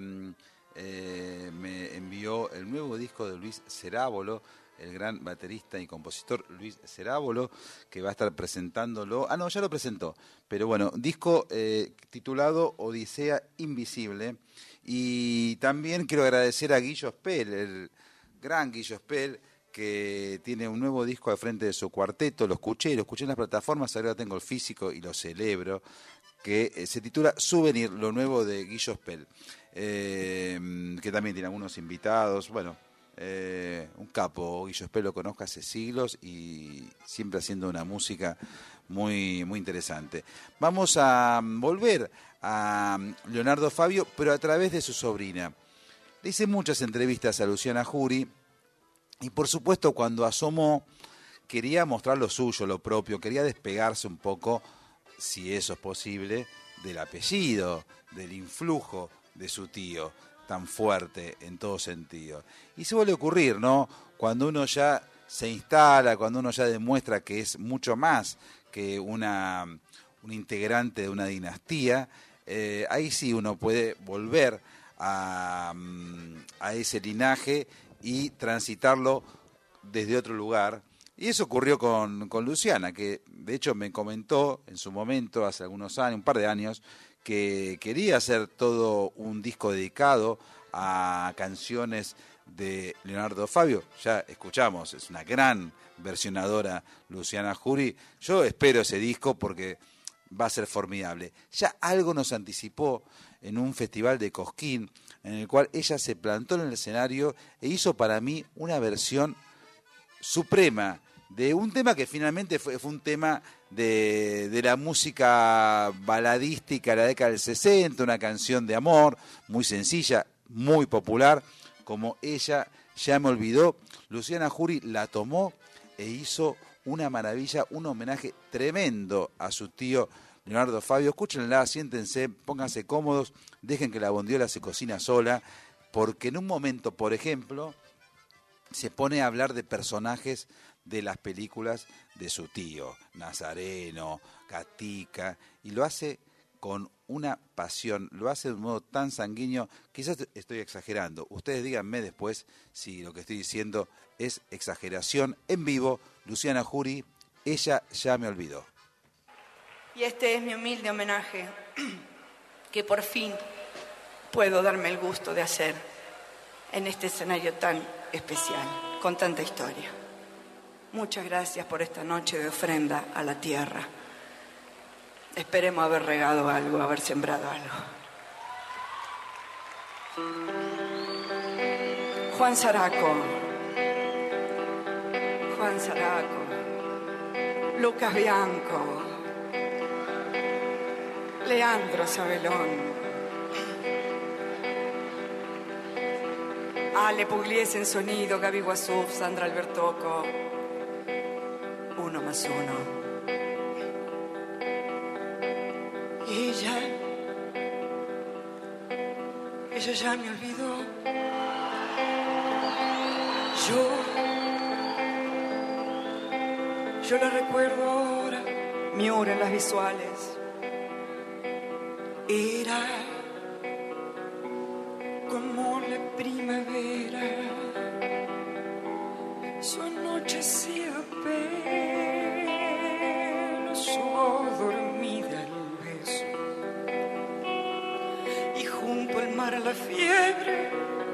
P: me envió el nuevo disco de Luis Cerábolo, el gran baterista y compositor Luis Cerábolo, que va a estar presentándolo. Ah, no, ya lo presentó, pero bueno, disco titulado Odisea Invisible. Y también quiero agradecer a Guillo Spell, el gran Guillo Spell, que tiene un nuevo disco al frente de su cuarteto. Lo escuché en las plataformas, ahora tengo el físico y lo celebro, que se titula Souvenir, lo nuevo de Guillo Spell, que también tiene algunos invitados. Bueno, un capo. Guillo Spell lo conozco hace siglos y siempre haciendo una música muy, muy interesante. Vamos a volver a Leonardo Fabio, pero a través de su sobrina. Le hice muchas entrevistas a Luciana Jury, y por supuesto cuando asomó quería mostrar lo suyo, lo propio, quería despegarse un poco, si eso es posible, del apellido, del influjo de su tío, tan fuerte en todo sentido. Y se vuelve a ocurrir, ¿no? Cuando uno ya se instala, cuando uno ya demuestra que es mucho más que un integrante de una dinastía, ahí sí uno puede volver a ese linaje y transitarlo desde otro lugar. Y eso ocurrió con Luciana, que de hecho me comentó en su momento, hace algunos años, un par de años, que quería hacer todo un disco dedicado a canciones de Leonardo Fabio. Ya escuchamos, es una gran versionadora Luciana Jury. Yo espero ese disco porque va a ser formidable. Ya algo nos anticipó en un festival de Cosquín, en el cual ella se plantó en el escenario e hizo para mí una versión suprema de un tema que finalmente fue un tema de la música baladística de la década del 60, una canción de amor muy sencilla, muy popular, como Ella ya me olvidó. Luciana Jury la tomó e hizo una maravilla, un homenaje tremendo a su tío Leonardo Fabio. Escúchenla, siéntense, pónganse cómodos, dejen que la bondiola se cocina sola, porque en un momento, por ejemplo, se pone a hablar de personajes de las películas de su tío, Nazareno, Gatica, y lo hace con una pasión, lo hace de un modo tan sanguíneo. Quizás estoy exagerando, ustedes díganme después si lo que estoy diciendo es exageración. En vivo, Luciana Jury, Ella ya me olvidó.
Q: Y este es mi humilde homenaje que por fin puedo darme el gusto de hacer en este escenario tan especial, con tanta historia. Muchas gracias por esta noche de ofrenda a la tierra. Esperemos haber regado algo, haber sembrado algo. Juan Zaraco, Lucas Bianco, Leandro Sabelón, Ale Pugliese en sonido, Gaby Guasuf, Sandra Albertoco, 1 más 1. Ella ya me olvidó. Yo la recuerdo ahora, Miura en las visuales. Era como la primavera, su anochecía apenas, dormida al beso, y junto al mar a la fiebre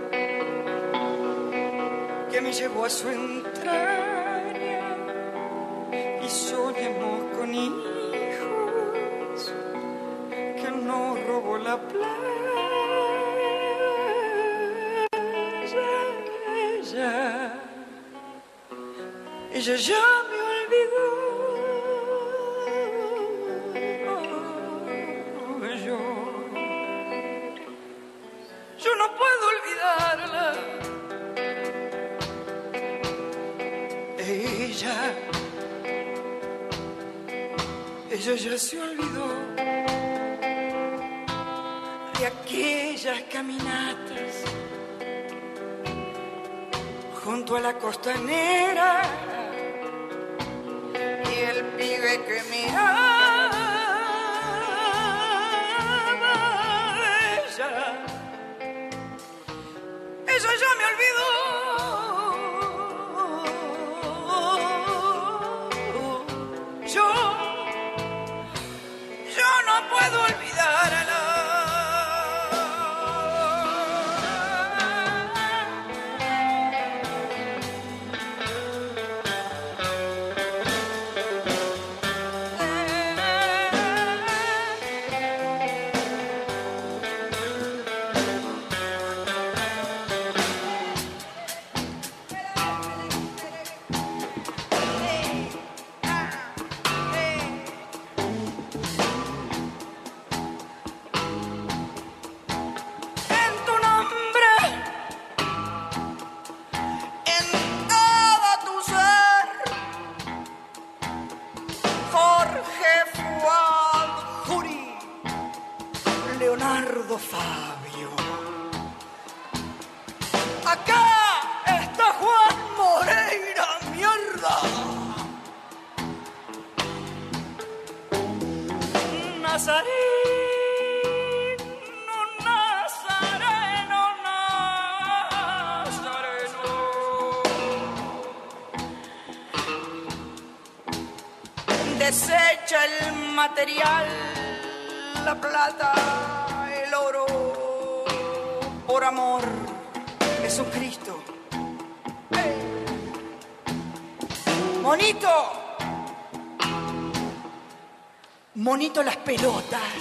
Q: que me llevó a su entraña, y soñamos con hijos que nos robó la playa. Ella ya me olvidó. Yo no puedo olvidarla. Ella ya se olvidó de aquellas caminatas junto a la costanera y el pibe que me ella ya me olvidó. Yo no puedo olvidar a la. Leonardo Fabio. Acá está Juan Moreira, mierda. Nazareno, Nazareno, Nazareno. Desecha el material, la plata, el oro, por amor, Jesucristo. ¡Hey! Monito, monito las pelotas.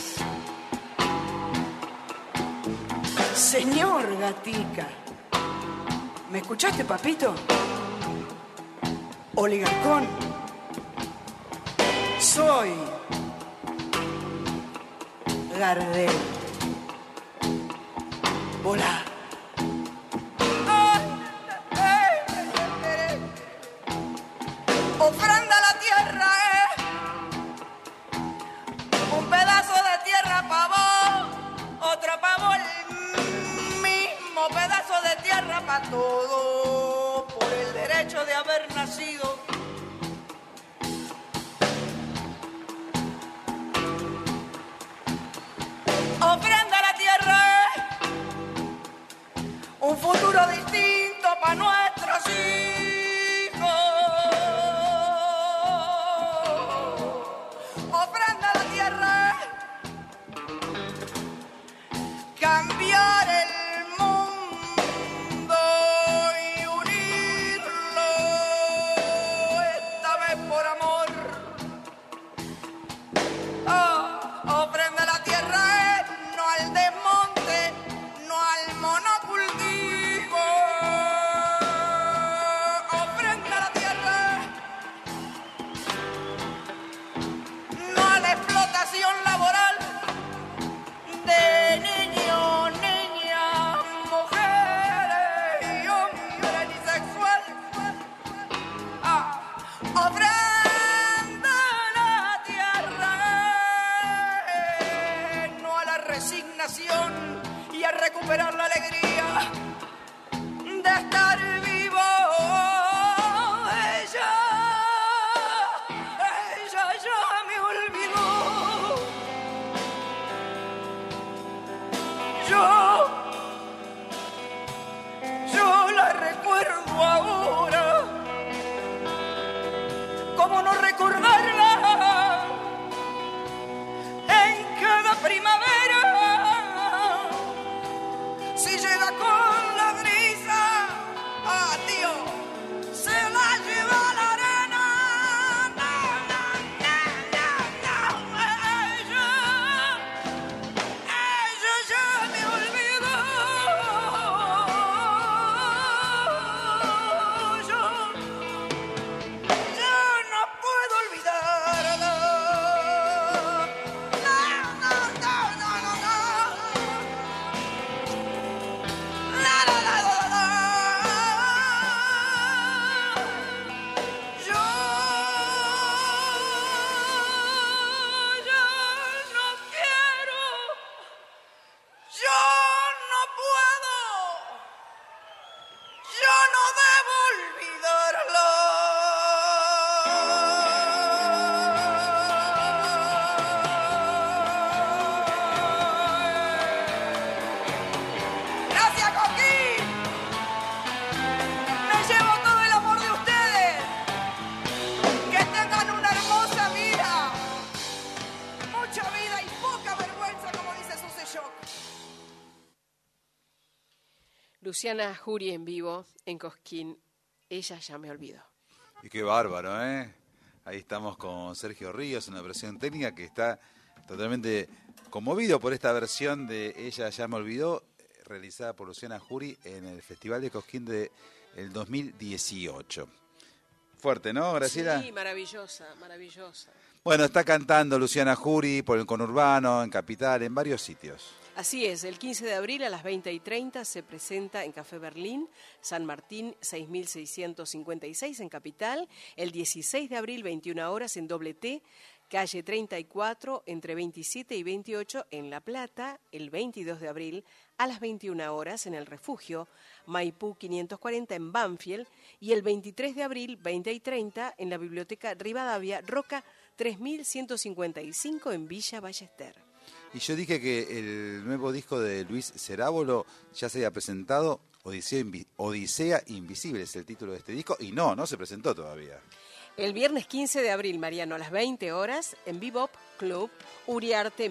Q: Señor Gatica, ¿me escuchaste, papito? Oligarcón, soy Gardel. Volá. Ofrenda a la tierra, un pedazo de tierra para vos, otro para vos, el mismo pedazo de tierra para todos, por el derecho de haber nacido. Ofrenda a la tierra, un futuro distinto para nuestros hijos. Ofrenda a la tierra, cambiar el mundo y unirlo, esta vez por amor. Ofrenda a la tierra, no al desmonte, no al monocultivo. Ofrenda a la tierra, no a la explotación laboral de niños, niñas, mujeres y hombres ni sexual. Ofrenda a la tierra, no a la resignación y a recuperar la alegría de estar vivo. Ella ya me olvidó. Yo la recuerdo ahora. ¿Cómo no recordarla? En cada primavera, si llega con la brisa, tío, se la lleva a la arena. No, no, no, no, no. Ella ya me olvidó.
C: Luciana Jury en vivo en Cosquín. Ella ya me olvidó.
P: Y qué bárbaro, ¿eh? Ahí estamos con Sergio Ríos, una versión técnica que está totalmente conmovido por esta versión de Ella ya me olvidó, realizada por Luciana Jury en el Festival de Cosquín del 2018. Fuerte, ¿no, Graciela?
C: Sí, maravillosa, maravillosa.
P: Bueno, está cantando Luciana Jury por el conurbano, en Capital, en varios sitios.
C: Así es, el 15 de abril a las 20:30 se presenta en Café Berlín, San Martín 6656 en Capital, el 16 de abril 21 horas en Doble T, calle 34 entre 27 y 28 en La Plata, el 22 de abril a las 21 horas en el Refugio, Maipú 540 en Banfield y el 23 de abril 20:30 en la Biblioteca Rivadavia, Roca 3155 en Villa Ballester.
P: Y yo dije que el nuevo disco de Luis Cerábolo ya se había presentado, Odisea Invisible es el título de este disco, y no se presentó todavía.
C: El viernes 15 de abril, Mariano, a las 20 horas, en Bebop Club, Uriarte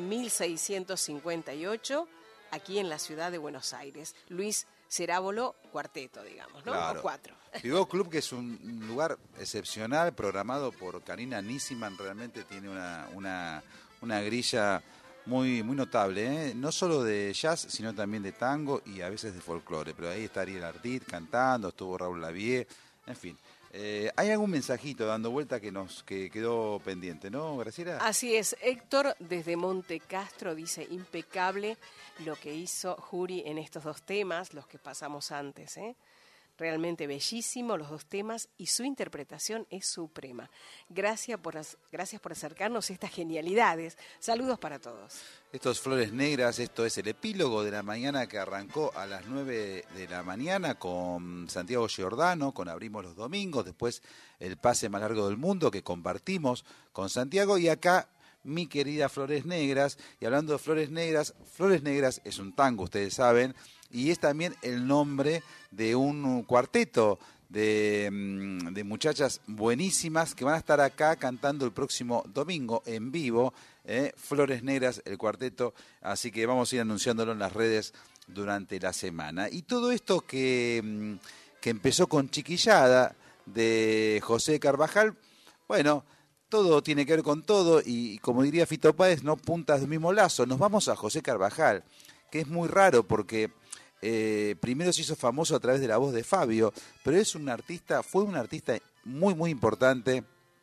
C: 1658, aquí en la ciudad de Buenos Aires. Luis Cerábolo, cuarteto, digamos, ¿no?
P: Claro.
C: O cuatro.
P: Bebop Club, que es un lugar excepcional, programado por Karina Nisman, realmente tiene una grilla muy notable, ¿eh? No solo de jazz, sino también de tango y a veces de folclore. Pero ahí está Ariel Ardit cantando, estuvo Raúl Lavie, en fin. Hay algún mensajito dando vuelta que quedó pendiente, ¿no, Graciela?
C: Así es, Héctor desde Monte Castro dice impecable lo que hizo Jury en estos dos temas, los que pasamos antes, ¿eh? Realmente bellísimo los dos temas y su interpretación es suprema. Gracias por acercarnos a estas genialidades. Saludos para todos.
P: Esto es Flores Negras, esto es el epílogo de la mañana que arrancó a las 9 de la mañana con Santiago Giordano, con Abrimos los Domingos, después el pase más largo del mundo que compartimos con Santiago y acá mi querida Flores Negras. Y hablando de Flores Negras es un tango, ustedes saben, y es también el nombre de un cuarteto de muchachas buenísimas que van a estar acá cantando el próximo domingo en vivo, Flores Negras, el cuarteto, así que vamos a ir anunciándolo en las redes durante la semana. Y todo esto que empezó con Chiquillada de José Carvajal, bueno, todo tiene que ver con todo y como diría Fito Páez, no puntas del mismo lazo. Nos vamos a José Carvajal, que es muy raro porque primero se hizo famoso a través de la voz de Fabio, pero fue un artista muy importante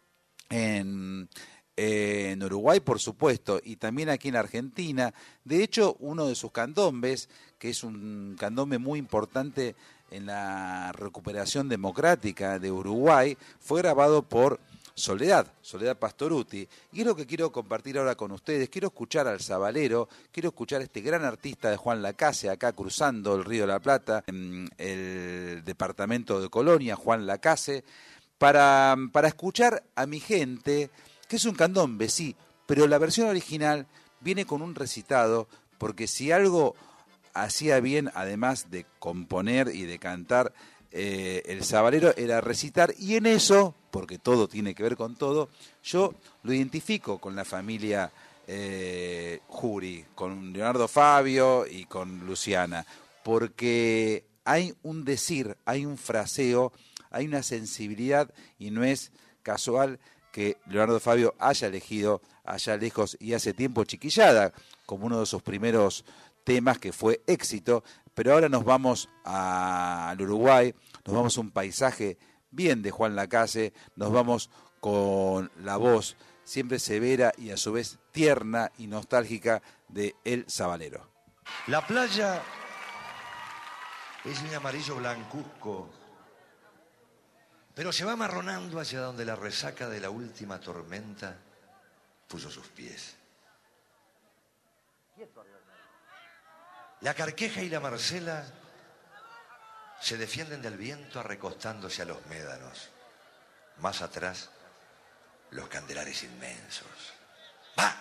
P: en Uruguay, por supuesto, y también aquí en Argentina. De hecho, uno de sus candombes, que es un candombe muy importante en la recuperación democrática de Uruguay, fue grabado por Soledad Pastorutti, y es lo que quiero compartir ahora con ustedes. Quiero escuchar al Sabalero, quiero escuchar a este gran artista de Juan Lacase, acá cruzando el Río de la Plata, en el departamento de Colonia, Juan Lacase, para escuchar a mi gente, que es un candombe, sí, pero la versión original viene con un recitado, porque si algo hacía bien, además de componer y de cantar, el Sabalero era recitar, y en eso, porque todo tiene que ver con todo, yo lo identifico con la familia Jury, con Leonardo Fabio y con Luciana, porque hay un decir, hay un fraseo, hay una sensibilidad, y no es casual que Leonardo Fabio haya elegido Allá lejos y hace tiempo Chiquillada como uno de sus primeros temas que fue éxito. Pero ahora nos vamos al Uruguay, nos vamos a un paisaje bien de Juan Lacase, nos vamos con la voz siempre severa y a su vez tierna y nostálgica de El Sabalero.
R: La playa es un amarillo blancuzco, pero se va marronando hacia donde la resaca de la última tormenta puso sus pies. La Carqueja y la Marcela se defienden del viento recostándose a los médanos. Más atrás, los candelares inmensos. ¡Va!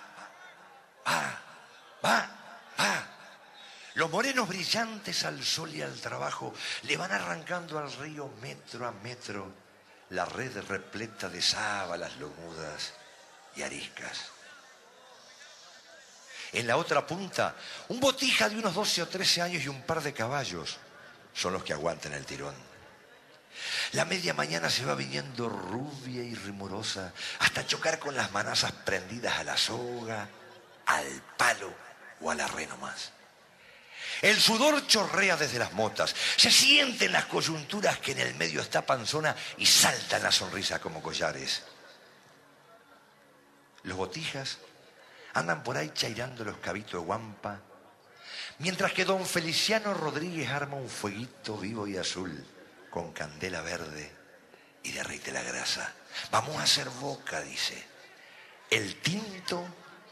R: Los morenos brillantes al sol y al trabajo le van arrancando al río metro a metro la red repleta de sábalas lomudas y ariscas. En la otra punta, un botija de unos 12 o 13 años y un par de caballos son los que aguantan el tirón. La media mañana se va viniendo rubia y rumorosa hasta chocar con las manazas prendidas a la soga, al palo o a la red nomás. El sudor chorrea desde las motas, se sienten las coyunturas que en el medio está panzona y saltan la sonrisa como collares. Los botijas andan por ahí chairando los cabitos de guampa, mientras que don Feliciano Rodríguez arma un fueguito vivo y azul con candela verde y derrite la grasa. Vamos a hacer boca, dice. El tinto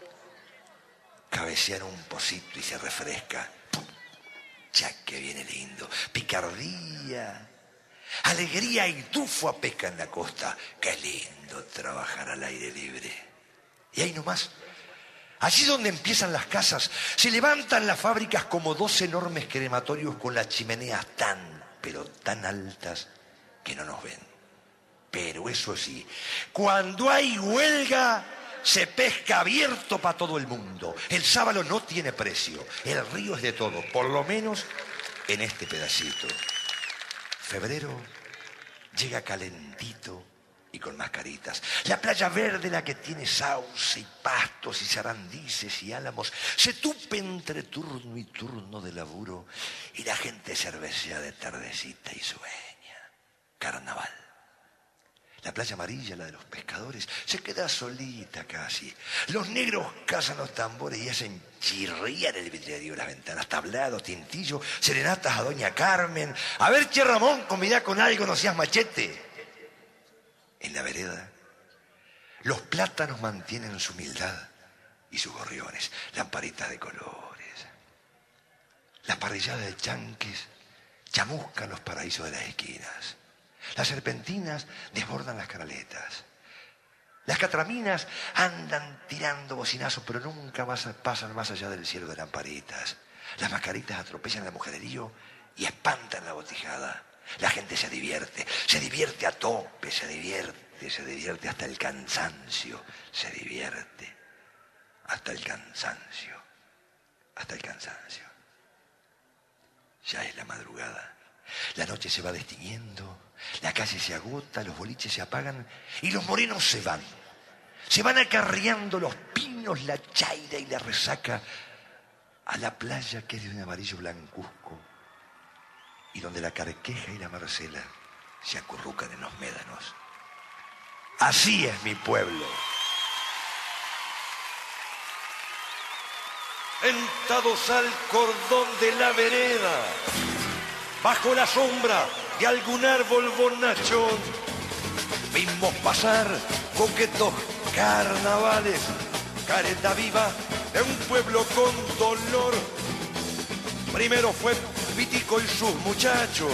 R: cabecea en un pocito y se refresca. ¡Pum! Ya que viene lindo. Picardía, alegría y tufo a pesca en la costa. Qué lindo trabajar al aire libre. Y ahí nomás, allí donde empiezan las casas, se levantan las fábricas como 2 enormes crematorios con las chimeneas tan, pero tan altas que no nos ven. Pero eso sí, cuando hay huelga, se pesca abierto para todo el mundo. El sábalo no tiene precio, el río es de todo, por lo menos en este pedacito. Febrero llega calentito y con mascaritas. La playa verde, la que tiene sauce y pastos y zarandices y álamos, se tupe entre turno y turno de laburo y la gente cervecea de tardecita y sueña. Carnaval. La playa amarilla, la de los pescadores, se queda solita casi. Los negros cazan los tambores y hacen chirriar el vidrio de las ventanas. Tablados, tintillo, serenatas a doña Carmen. A ver, che Ramón, convidá con algo, no seas machete. En la vereda, los plátanos mantienen su humildad y sus gorriones, lamparitas de colores. La parrillada de chanques chamuscan los paraísos de las esquinas. Las serpentinas desbordan las canaletas. Las catraminas andan tirando bocinazos, pero nunca pasan más allá del cielo de lamparitas. Las mascaritas atropellan el mujererío y espantan la botijada. La gente se divierte a tope, se divierte hasta el cansancio, se divierte hasta el cansancio. Ya es la madrugada, la noche se va destiñendo, la calle se agota, los boliches se apagan y los morenos se van. Se van acarreando los pinos, la chaira y la resaca a la playa que es de un amarillo blancuzco, y donde la Carqueja y la Marcela se acurrucan en los médanos. Así es mi pueblo. Sentados al cordón de la vereda, bajo la sombra de algún árbol bonachón, vimos pasar coquetos carnavales, careta viva de un pueblo con dolor. Primero fue Pitico y sus muchachos,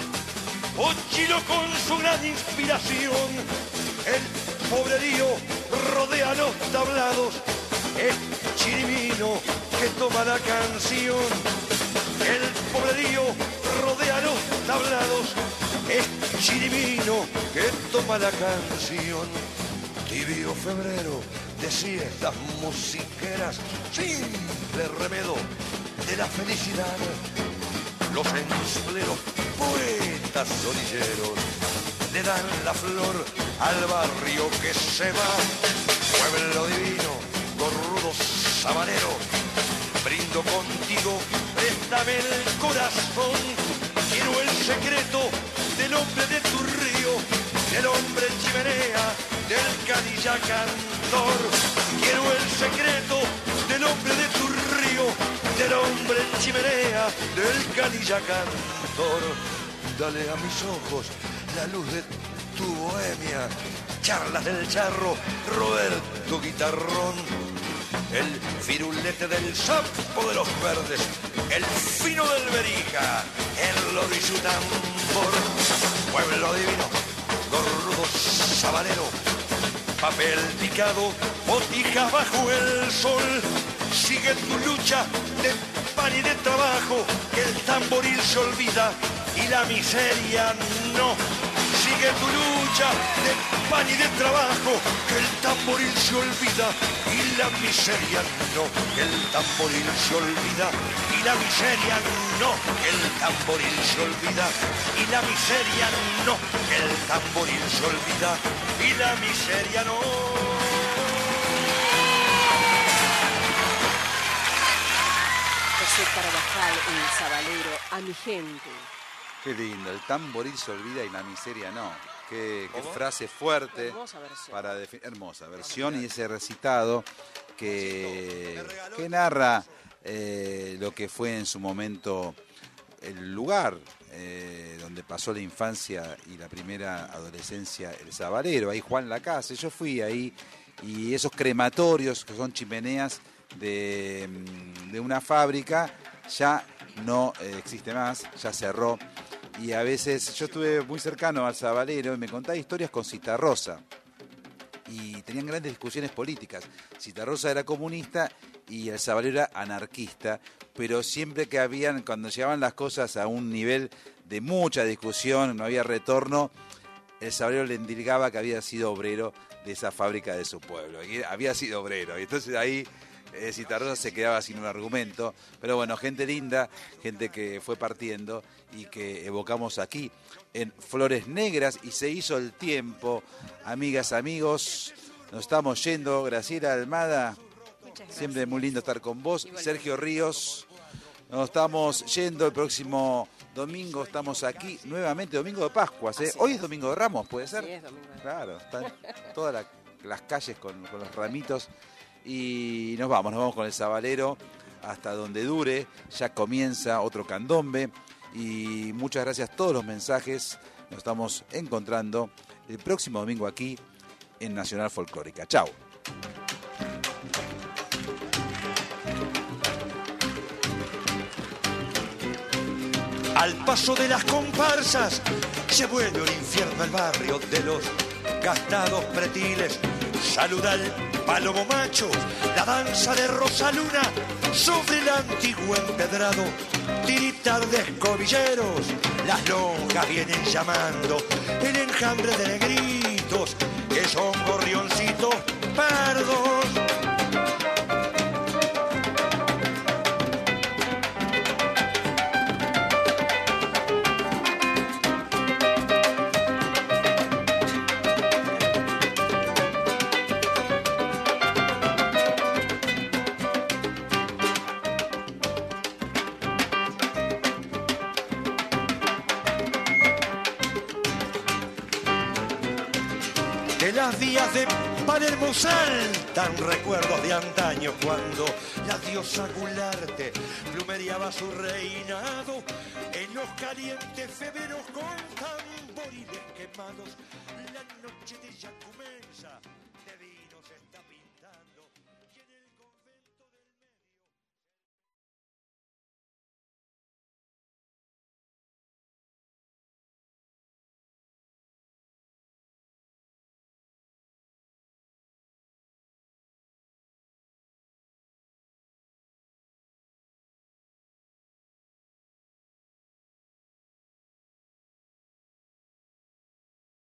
R: Ochilo con su gran inspiración, el pobrerío rodea los tablados, es Chirimino que toma la canción. El pobrerío rodea los tablados, es Chirimino que toma la canción. Tibio febrero de siestas musiqueras, simple remedo de la felicidad. Los ensambleros poetas orilleros le dan la flor al barrio que se va. Pueblo divino, gorrudo sabanero, brindo contigo, préstame el corazón. Quiero el secreto del hombre de tu río, del hombre chimenea, del canilla cantor. Quiero el secreto del hombre de tu río, del hombre chimenea, del canilla cantor. Dale a mis ojos la luz de tu bohemia, charlas del charro, Roberto guitarrón, el firulete del sapo de los verdes, el fino del berija, el loro y su tambor. Pueblo divino, gorrudo sabanero, papel picado, botijas bajo el sol. Sigue tu lucha de pan y de trabajo, que el tamboril se olvida y la miseria no. Sigue tu lucha de pan y de trabajo, que el tamboril se olvida y la miseria no. Que el tamboril se olvida y la miseria no. no, que el tamboril se olvida y la miseria no, que el tamboril se olvida y la miseria no.
C: José Carvajal en el Sabalero, a mi gente.
P: Qué lindo, el tamboril se olvida y la miseria no. Qué frase fuerte.
C: Hermosa versión.
P: Hermosa versión y ese recitado que narra lo que fue en su momento el lugar donde pasó la infancia y la primera adolescencia, el Sabalero, ahí Juan Lacase. Yo fui ahí y esos crematorios que son chimeneas de una fábrica ya no existe más, ya cerró. Y a veces yo estuve muy cercano al Sabalero y me contaba historias con Citarrosa. Y tenían grandes discusiones políticas. Citarrosa era comunista y el Sabalero era anarquista. Pero siempre que cuando llegaban las cosas a un nivel de mucha discusión, no había retorno, el Sabalero le indicaba que había sido obrero de esa fábrica de su pueblo. Y había sido obrero. Y entonces ahí Citarrosa se quedaba sin un argumento. Pero bueno, gente linda, gente que fue partiendo y que evocamos aquí en Flores Negras. Y se hizo el tiempo, amigas, amigos. Nos estamos yendo. Graciela Almada, siempre muy lindo estar con vos. Sergio Ríos, nos estamos yendo. El próximo domingo estamos aquí nuevamente, domingo de Pascuas. Hoy es domingo de Ramos, ¿puede ser?
C: Sí, es domingo de Ramos.
P: Claro, están todas las calles con los ramitos. Y nos vamos con el Sabalero hasta donde dure. Ya comienza otro candombe. Y muchas gracias a todos los mensajes. Nos estamos encontrando el próximo domingo aquí en Nacional Folclórica. Chau.
R: Al paso de las comparsas se vuelve un infierno el barrio de los gastados pretiles. Saluda al palomo macho, la danza de Rosaluna sobre el antiguo empedrado. Tiritar de escobilleros, las lonjas vienen llamando, el enjambre de negritos que son gorrioncitos pardos. Las vías de Palermo saltan recuerdos de antaño cuando la diosa Gularte plumereaba su reinado en los calientes feveros con tamboriles quemados. La noche de Yacumensa